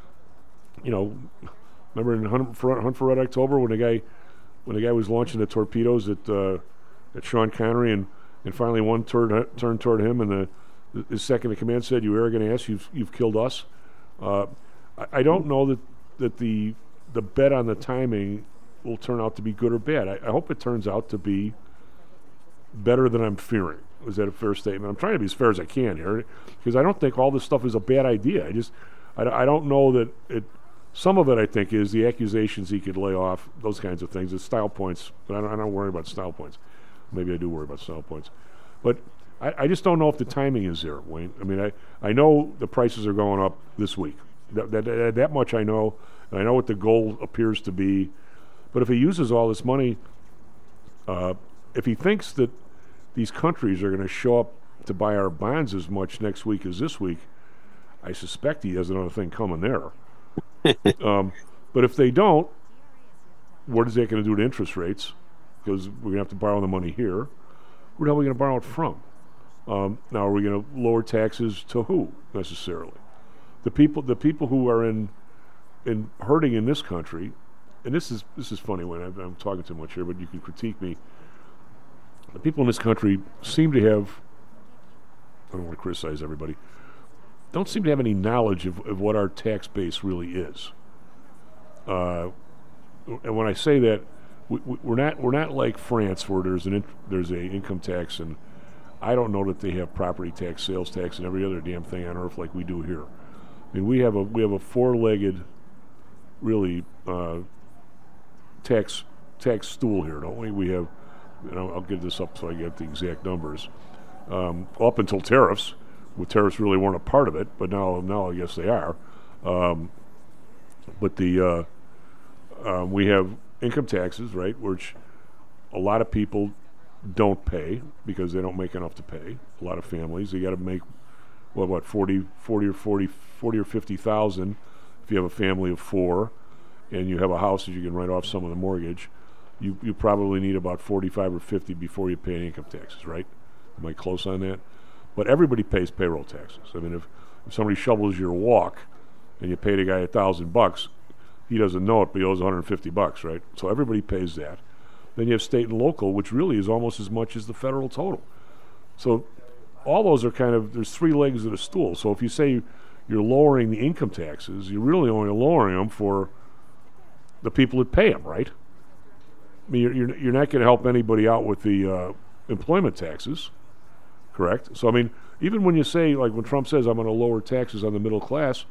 you know, remember in Hunt for, Hunt for Red October when the guy when the guy was launching the torpedoes at uh, at Sean Connery, and, and finally one turned turned toward him, and the, the his second in command said, "You arrogant ass, you've you've killed us." Uh, I, I don't know that that the the bet on the timing will turn out to be good or bad. I, I hope it turns out to be better than I'm fearing. Is that a fair statement? I'm trying to be as fair as I can here, because I don't think all this stuff is a bad idea. I just, I, I don't know that it, some of it I think is the accusations he could lay off, those kinds of things. It's style points, but I don't, I don't worry about style points. Maybe I do worry about style points. But I, I just don't know if the timing is there, Wayne. I mean, I, I know the prices are going up this week. That, that, that, that much I know, and I know what the goal appears to be. But if he uses all this money, uh, if he thinks that these countries are going to show up to buy our bonds as much next week as this week, I suspect he has another thing coming there. um, but if they don't, what is that going to do to interest rates? Because we're going to have to borrow the money here. Where the hell are we going to borrow it from? Um, now, are we going to lower taxes to who necessarily? The people, the people who are in in hurting in this country. And this is this is funny when I'm, I'm talking too much here, but you can critique me. The people in this country seem to have, I don't want to criticize everybody, don't seem to have any knowledge of, of what our tax base really is. Uh, and when I say that, we, we're not we're not like France, where there's an in, there's a income tax, and I don't know that they have property tax, sales tax, and every other damn thing on earth like we do here. I mean, we have a we have a four-legged, really. Uh, tax tax stool here, don't we? We have, and I'll, I'll get this up so I get the exact numbers. Um, up until tariffs, well, tariffs really weren't a part of it, but now now I guess they are. Um, but the uh, uh, we have income taxes, right, which a lot of people don't pay because they don't make enough to pay. A lot of families, they got to make what what forty, forty or forty, forty or fifty thousand if you have a family of four. And you have a house that you can write off some of the mortgage, you you probably need about forty-five or fifty before you pay income taxes, right? Am I close on that? But everybody pays payroll taxes. I mean, if, if somebody shovels your walk and you pay the guy a thousand bucks, he doesn't know it, but he owes one hundred fifty bucks, right? So everybody pays that. Then you have state and local, which really is almost as much as the federal total. So all those are kind of, there's three legs of the stool. So if you say you're lowering the income taxes, you're really only lowering them for the people that pay them, right? I mean, you're you're, you're not going to help anybody out with the uh, employment taxes, correct? So I mean, even when you say, like when Trump says, I'm going to lower taxes on the middle class,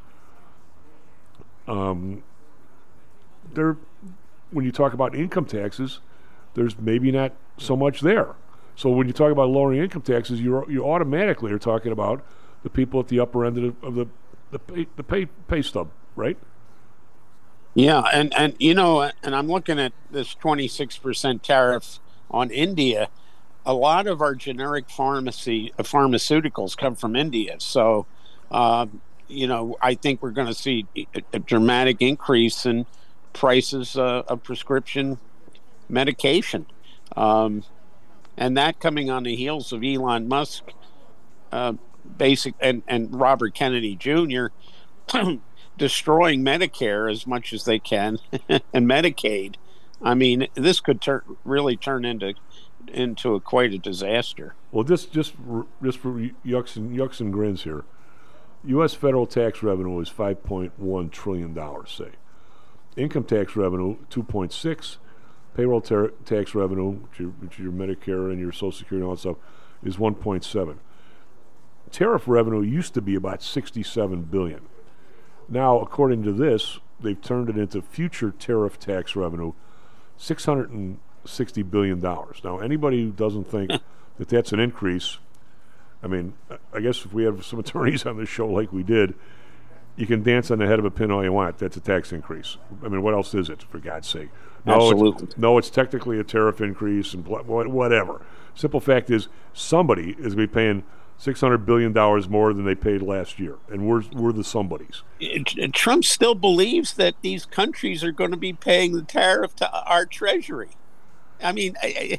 um, there, when you talk about income taxes, there's maybe not so much there. So when you talk about lowering income taxes, you you automatically are talking about the people at the upper end of the of the, the pay the pay pay stub, right? Yeah, and, and you know, and I'm looking at this twenty-six percent tariff on India. A lot of our generic pharmacy uh, pharmaceuticals come from India. So, uh, you know, I think we're going to see a, a dramatic increase in prices uh, of prescription medication. Um, and that coming on the heels of Elon Musk, uh, basic and, and Robert Kennedy Junior destroying Medicare as much as they can and Medicaid. I mean, this could turn really turn into into a quite a disaster. Well, this just just for yucks and yucks and grins here. U S federal tax revenue is five point one trillion dollars. Say, income tax revenue two point six, payroll ter- tax revenue, which, your, which your Medicare and your Social Security and all that stuff, is one point seven. Tariff revenue used to be about sixty-seven billion dollars. Now, according to this, they've turned it into future tariff tax revenue, six hundred sixty billion dollars. Now, anybody who doesn't think that that's an increase, I mean, I guess if we have some attorneys on this show like we did, you can dance on the head of a pin all you want. That's a tax increase. I mean, what else is it, for God's sake? No, Absolutely. It's, no, it's technically a tariff increase and blah, whatever. Simple fact is somebody is going to be paying six hundred billion dollars more than they paid last year, and we're we're the somebodies. Trump still believes that these countries are going to be paying the tariff to our treasury. I mean,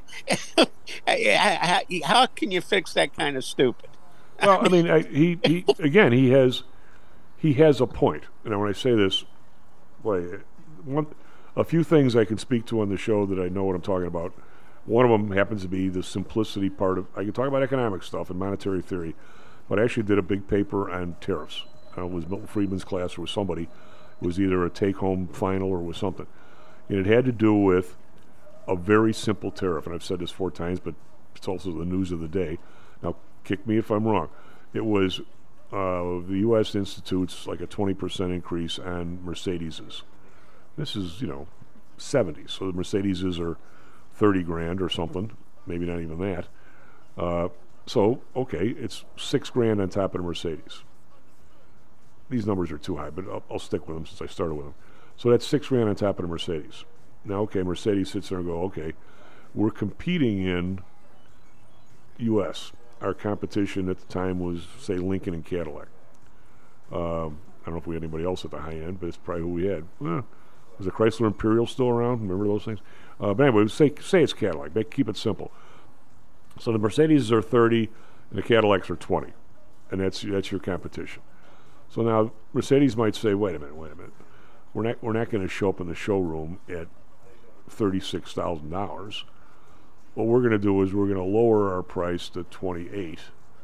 how can you fix that kind of stupid? Well, I mean, I, he, he again, he has he has a point. And when I say this, boy, one, a few things I can speak to on the show that I know what I'm talking about. One of them happens to be the simplicity part of. I can talk about economic stuff and monetary theory, but I actually did a big paper on tariffs. Uh, it was Milton Friedman's class or was somebody. It was either a take-home final or was something, and it had to do with a very simple tariff, and I've said this four times, but it's also the news of the day. Now, kick me if I'm wrong. It was uh, the U S institutes like a twenty percent increase on Mercedeses. This is, you know, seventies, so the Mercedeses are thirty grand or something, maybe not even that. Uh, so, okay, it's six grand on top of the Mercedes. These numbers are too high, but I'll, I'll stick with them since I started with them. So that's six grand on top of the Mercedes. Now, okay, Mercedes sits there and go, okay, we're competing in U S Our competition at the time was, say, Lincoln and Cadillac. Um, I don't know if we had anybody else at the high end, but it's probably who we had. Eh, was the Chrysler Imperial still around? Remember those things? Uh, but anyway, say say it's Cadillac. Make, keep it simple. So the Mercedes are thirty, and the Cadillacs are twenty, and that's that's your competition. So now Mercedes might say, wait a minute, wait a minute. We're not we're not going to show up in the showroom at thirty-six thousand dollars. What we're going to do is we're going to lower our price to twenty-eight.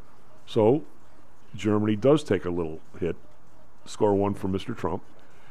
So Germany does take a little hit, score one for Mister Trump.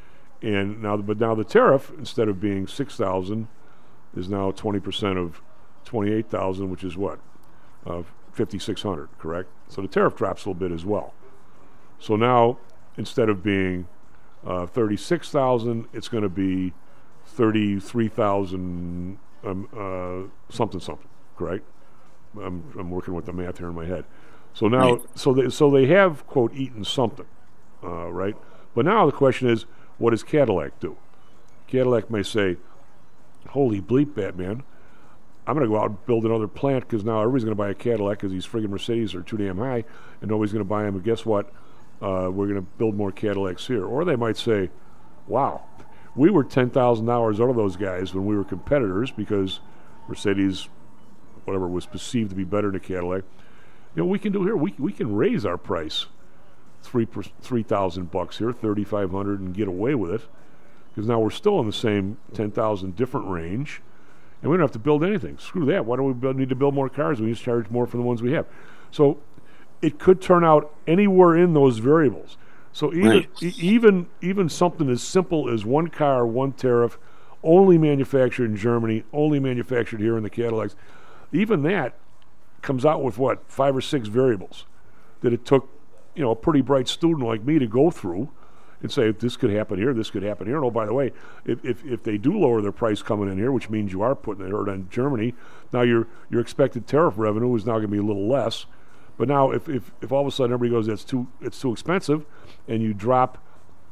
And now, but now the tariff, instead of being six thousand, is now twenty percent of twenty-eight thousand, which is what? Uh, fifty-six hundred, correct? So the tariff drops a little bit as well. So now, instead of being uh, thirty-six thousand, it's going to be thirty-three thousand um, uh, something something, correct? I'm, I'm working with the math here in my head. So now, right. so they, so they have, quote, eaten something, uh, right? But now the question is, what does Cadillac do? Cadillac may say, holy bleep, Batman, I'm going to go out and build another plant because now everybody's going to buy a Cadillac because these friggin' Mercedes are too damn high and nobody's going to buy them. And guess what? Uh, we're going to build more Cadillacs here. Or they might say, wow, we were ten thousand dollars out of those guys when we were competitors because Mercedes, whatever, was perceived to be better than a Cadillac. You know, we can do here, we we can raise our price three per, three thousand bucks here, thirty five hundred, and get away with it, because now we're still in the same ten thousand different range, and we don't have to build anything. Screw that. Why don't we build, need to build more cars? We just charge more for the ones we have. So it could turn out anywhere in those variables. So even right. e- even even something as simple as one car, one tariff, only manufactured in Germany, only manufactured here in the Cadillacs, even that comes out with what, five or six variables. that it took, you know, a pretty bright student like me to go through and say, this could happen here, this could happen here. And oh, by the way, if, if if they do lower their price coming in here, which means you are putting it hurt on Germany, now your your expected tariff revenue is now going to be a little less. But now if, if, if all of a sudden everybody goes, that's too it's too expensive, and you drop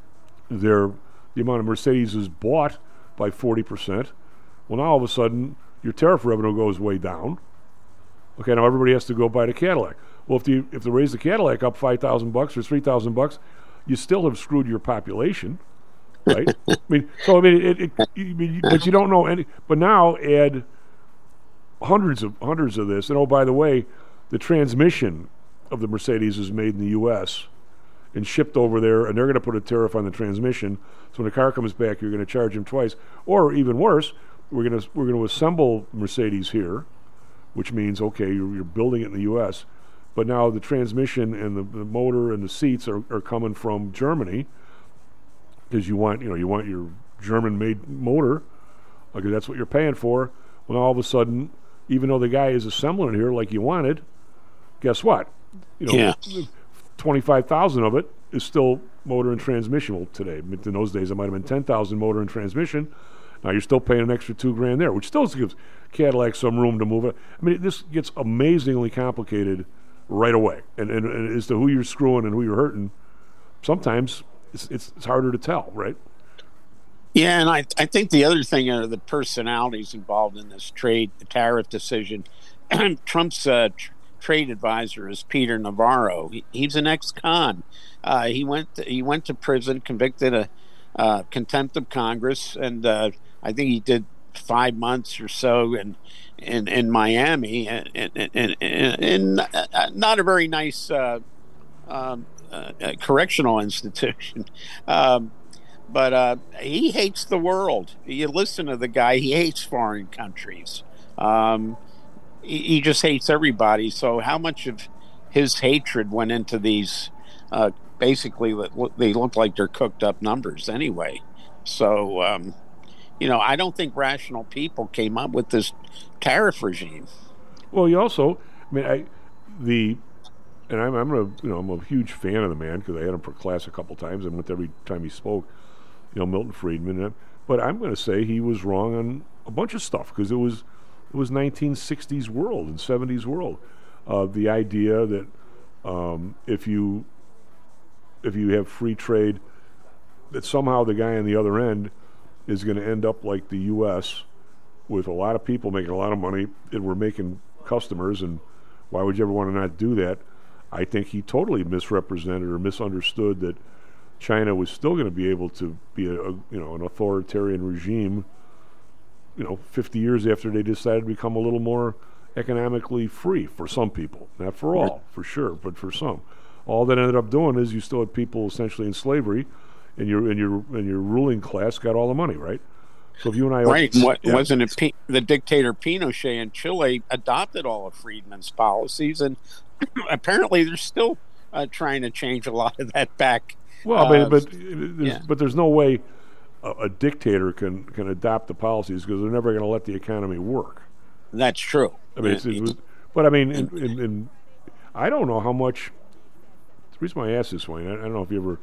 their the amount of Mercedes is bought by forty percent, well, now all of a sudden your tariff revenue goes way down. Okay, now everybody has to go buy the Cadillac. Well, if the if they raise the Cadillac up five thousand bucks or three thousand bucks, you still have screwed your population, right? I mean, so I mean, it, it, you, mean, but you don't know any. But now add hundreds of hundreds of this, and oh, by the way, the transmission of the Mercedes is made in the U S and shipped over there, and they're going to put a tariff on the transmission. So when the car comes back, you're going to charge them twice, or even worse, we're going to we're going to assemble Mercedes here, which means okay, you're, you're building it in the U S But now the transmission and the, the motor and the seats are, are coming from Germany because you want you know you want your German-made motor because that's what you're paying for. Well, now all of a sudden, even though the guy is assembling it here like you wanted, guess what? You know, yeah. twenty-five thousand of it is still motor and transmission. Well, today in those days it might have been ten thousand motor and transmission. Now you're still paying an extra two grand there, which still gives Cadillac some room to move it. I mean, this gets amazingly complicated right away, and, and, and as to who you're screwing and who you're hurting, sometimes it's, it's it's harder to tell, right? Yeah, and I I think the other thing are the personalities involved in this trade the tariff decision. Trump's uh, tr- trade advisor is Peter Navarro. He, he's an ex-con. Uh, he went to, he went to prison, convicted of uh, contempt of Congress, and uh, I think he did five months or so in in, in Miami, and, and, and, and, and uh, not a very nice uh, um, uh, correctional institution. Um, but uh, he hates the world. You listen to the guy; he hates foreign countries. Um, he, he just hates everybody. So, how much of his hatred went into these? Uh, basically, they look like they're cooked up numbers anyway. So. Um, You know, I don't think rational people came up with this tariff regime. Well, you also, I mean, I, the, and I'm, I'm a, you know, I'm a huge fan of the man because I had him for class a couple times and went every time he spoke, you know, Milton Friedman. But I'm going to say he was wrong on a bunch of stuff because it was, it was nineteen sixties world and seventies world. Uh, the idea that um, if you, if you have free trade, that somehow the guy on the other end is going to end up like the U S with a lot of people making a lot of money, and we're making customers, and why would you ever want to not do that? I think he totally misrepresented or misunderstood that China was still going to be able to be a, a you know an authoritarian regime, you know, fifty years after they decided to become a little more economically free for some people, not for all, for sure, but for some. All that ended up doing is you still had people essentially in slavery. And your and your and your ruling class got all the money, right? So if you and I right, are, what yeah. wasn't it? P- the dictator Pinochet in Chile adopted all of Friedman's policies, and apparently they're still uh, trying to change a lot of that back. Well, uh, but but there's, yeah. but there's no way a, a dictator can can adopt the policies because they're never going to let the economy work. That's true. I mean, it's, it was, but I mean, in, in, in, I don't know how much. The reason why I asked this, Wayne, I, I don't know if you ever.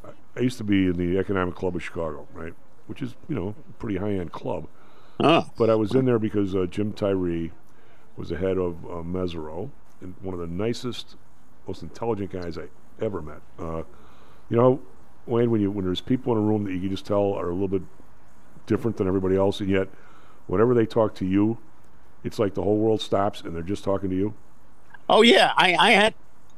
I used to be in the Economic Club of Chicago, right, which is, you know, a pretty high-end club. Oh. But I was in there because uh, Jim Tyree was the head of uh, Mesero, and one of the nicest, most intelligent guys I ever met. Uh, you know, Wayne, when you when there's people in a room that you can just tell are a little bit different than everybody else, and yet whenever they talk to you, it's like the whole world stops and they're just talking to you. Oh yeah, I, I had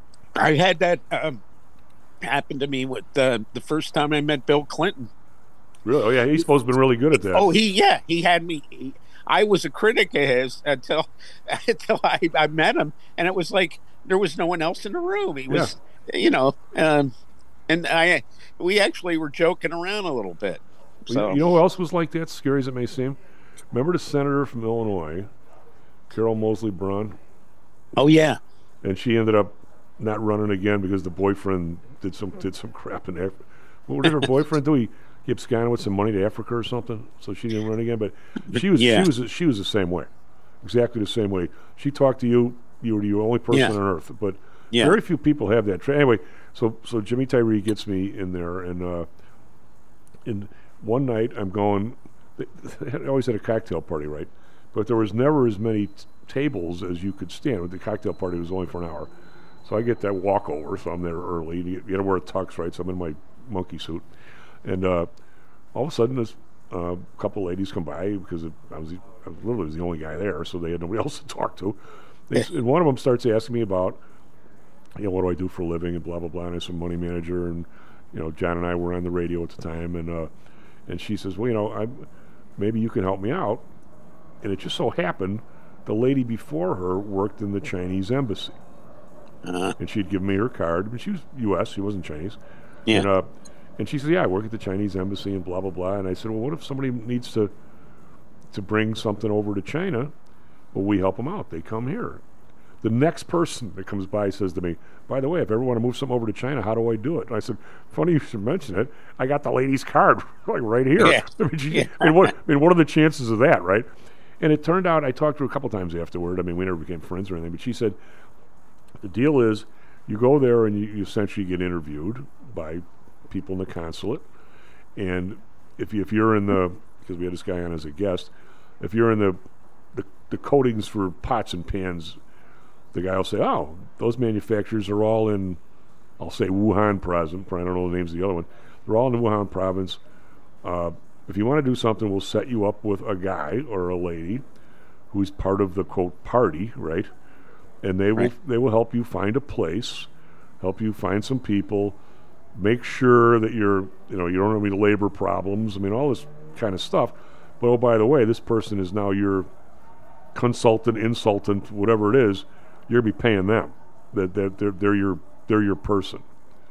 I had that. Um, happened to me with uh, the first time I met Bill Clinton. Really? Oh, yeah, he's supposed to be really good at that. Oh, he, yeah, he had me. He, I was a critic of his until until I, I met him, and it was like there was no one else in the room. He was, yeah. you know, um, and I we actually were joking around a little bit. So. You know who else was like that, scary as it may seem? Remember the senator from Illinois, Carol Moseley Braun? Oh, yeah. And she ended up not running again because the boyfriend did some did some crap in Africa. What did her boyfriend do? He, he absconded with some money to Africa or something, so she didn't run again. But she was yeah. she was she was the same way, exactly the same way. She talked to you. You were the only person yeah. on earth. But Yeah. Very few people have that. Tra- anyway, so so Jimmy Tyree gets me in there, and uh, and one night I'm going. They, they always had a cocktail party, right? But there was never as many t- tables as you could stand. The cocktail party was only for an hour. So I get that walkover, so I'm there early. You, you got to wear a tux, right? So I'm in my monkey suit. And uh, all of a sudden, this uh, couple ladies come by because it, I, was, I was literally was the only guy there, so they had nobody else to talk to. They, and one of them starts asking me about, you know, what do I do for a living and blah, blah, blah. And I said, money manager. And, you know, John and I were on the radio at the time. And uh, and she says, well, you know, I, maybe you can help me out. And it just so happened the lady before her worked in the Chinese embassy. Uh-huh. And she'd give me her card. I mean, she was U S, she wasn't Chinese. Yeah. And, uh, and she said, yeah, I work at the Chinese embassy and blah, blah, blah. And I said, well, what if somebody needs to to bring something over to China? Well, we help them out. They come here. The next person that comes by says to me, by the way, if I ever want to move something over to China, how do I do it? And I said, funny you should mention it. I got the lady's card like right here. Yeah. I, mean, she, Yeah. I, mean, what, I mean, what are the chances of that, right? And it turned out, I talked to her a couple times afterward. I mean, we never became friends or anything, but she said, the deal is you go there and you, you essentially get interviewed by people in the consulate. And if, you, if you're in the, because we had this guy on as a guest, if you're in the, the, the coatings for pots and pans, the guy will say, oh, those manufacturers are all in, I'll say Wuhan province, I don't know the names of the other one. They're all in the Wuhan province. Uh, if you want to do something, we'll set you up with a guy or a lady who's part of the, quote, party, right? And they will Right. they will help you find a place, help you find some people, make sure that you're, you know, you don't have any labor problems. I mean, all this kind of stuff. But, oh, by the way, this person is now your consultant, insultant, whatever it is. You're going to be paying them. That that they're, they're your they're your person,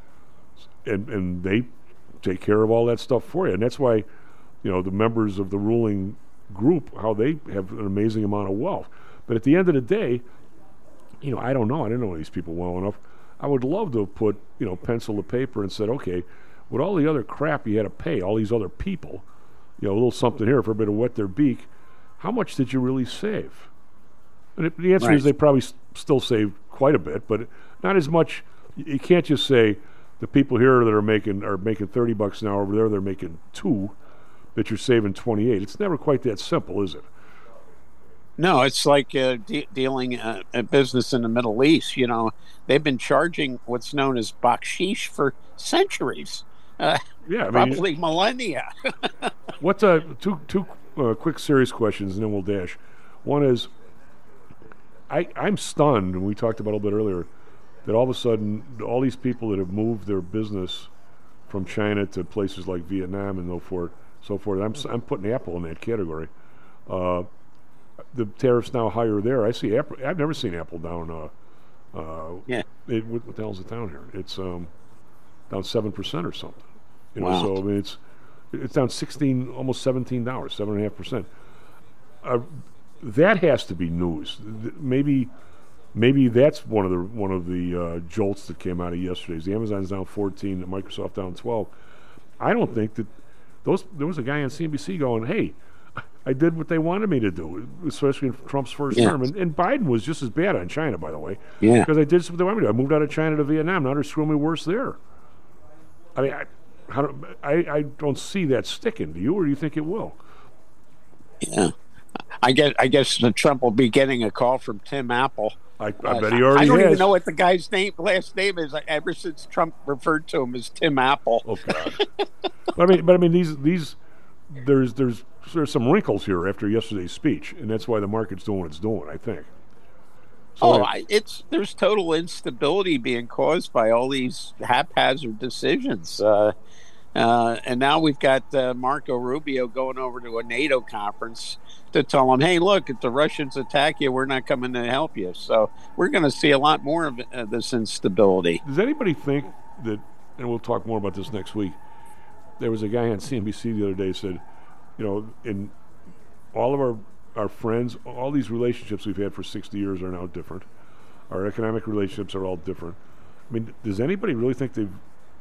and and they take care of all that stuff for you. And that's why, you know, the members of the ruling group, how they have an amazing amount of wealth. But at the end of the day, you know, I don't know. I didn't know these people well enough. I would love to have put, you know, pencil to paper and said, okay, with all the other crap you had to pay, all these other people, you know, a little something here for everybody to wet their beak, how much did you really save? And it, the answer Right. is they probably s- still saved quite a bit, but not as much. Y- You can't just say the people here that are making are making thirty bucks an hour, over there they're making two, that you're saving twenty-eight. It's never quite that simple, is it? No, it's like uh, de- dealing uh, a business in the Middle East. You know, they've been charging what's known as bakshish for centuries. Uh, Yeah, I mean, probably millennia. What's uh, two two uh, quick serious questions, and then we'll dash. One is, I I'm stunned, and we talked about it a little bit earlier, that all of a sudden all these people that have moved their business from China to places like Vietnam and so forth, so forth. I'm s- I'm putting Apple in that category. Uh, the tariffs now higher there. I see Apple. I've never seen Apple down. Uh, uh, Yeah. It, what, what the hell's it down here? It's um, down seven percent or something. You know, Wow. so I mean, it's it's down sixteen, almost seventeen dollars, seven and a half percent. Uh, that has to be news. Th- Maybe, maybe that's one of the one of the uh, jolts that came out of yesterday's. The Amazon's down fourteen, the Microsoft down twelve. I don't think that those. There was a guy on C N B C going, "Hey, I did what they wanted me to do," especially in Trump's first Yeah. term. And, and Biden was just as bad on China, by the way. Yeah. Because I did what they wanted me to do. I moved out of China to Vietnam. Now they're screwing me worse there. I mean, I, how do, I, I don't see that sticking. Do you, or do you think it will? Yeah. I guess I guess the Trump will be getting a call from Tim Apple. I, I Uh, bet he already I don't has. even know what the guy's name, last name is. Ever since Trump referred to him as Tim Apple. Oh God! But I mean, but I mean, these these there's there's there's some wrinkles here after yesterday's speech, and that's why the market's doing what it's doing. I think. So Oh, I- I, it's there's total instability being caused by all these haphazard decisions, uh, uh, and now we've got uh, Marco Rubio going over to a NATO conference to tell them, "Hey, look, if the Russians attack you, we're not coming to help you." So we're going to see a lot more of uh, this instability. Does anybody think that? And we'll talk more about this next week. There was a guy on C N B C the other day said, you know, in all of our our friends, all these relationships we've had for sixty years are now different. Our economic relationships are all different. I mean, does anybody really think they've?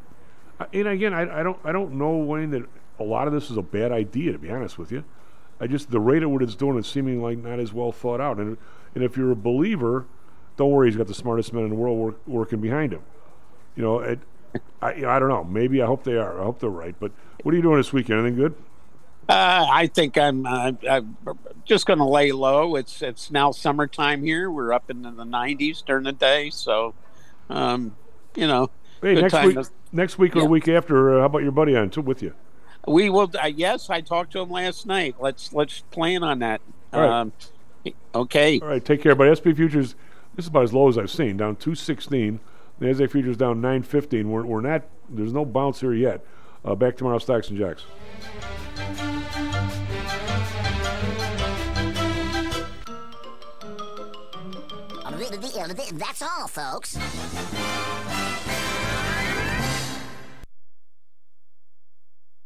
I- And again, I, I don't, I don't know, Wayne, that a lot of this is a bad idea. To be honest with you, I just the rate of what it's doing is seeming like not as well thought out. And and if you're a believer don't worry, he's got the smartest men in the world work, working behind him. You know, it, I, you know, I don't know. Maybe I hope they are. I hope they're right. But what are you doing this weekend? Anything good? Uh, I think I'm, uh, I'm just going to lay low. It's it's now summertime here. We're up into the nineties during the day, so um, you know. Hey, good next time week, to- next week or Yeah. the week after, uh, how about your buddy on too with you? We will. Uh, yes, I talked to him last night. Let's let's plan on that. All right. Um, okay. All right, take care. But S and P futures, this is about as low as I've seen, down two sixteen. The Nasdaq futures down nine fifteen. We're we're not. There's no bounce here yet. Uh, back tomorrow, Stocks and Jacks. That's all, folks.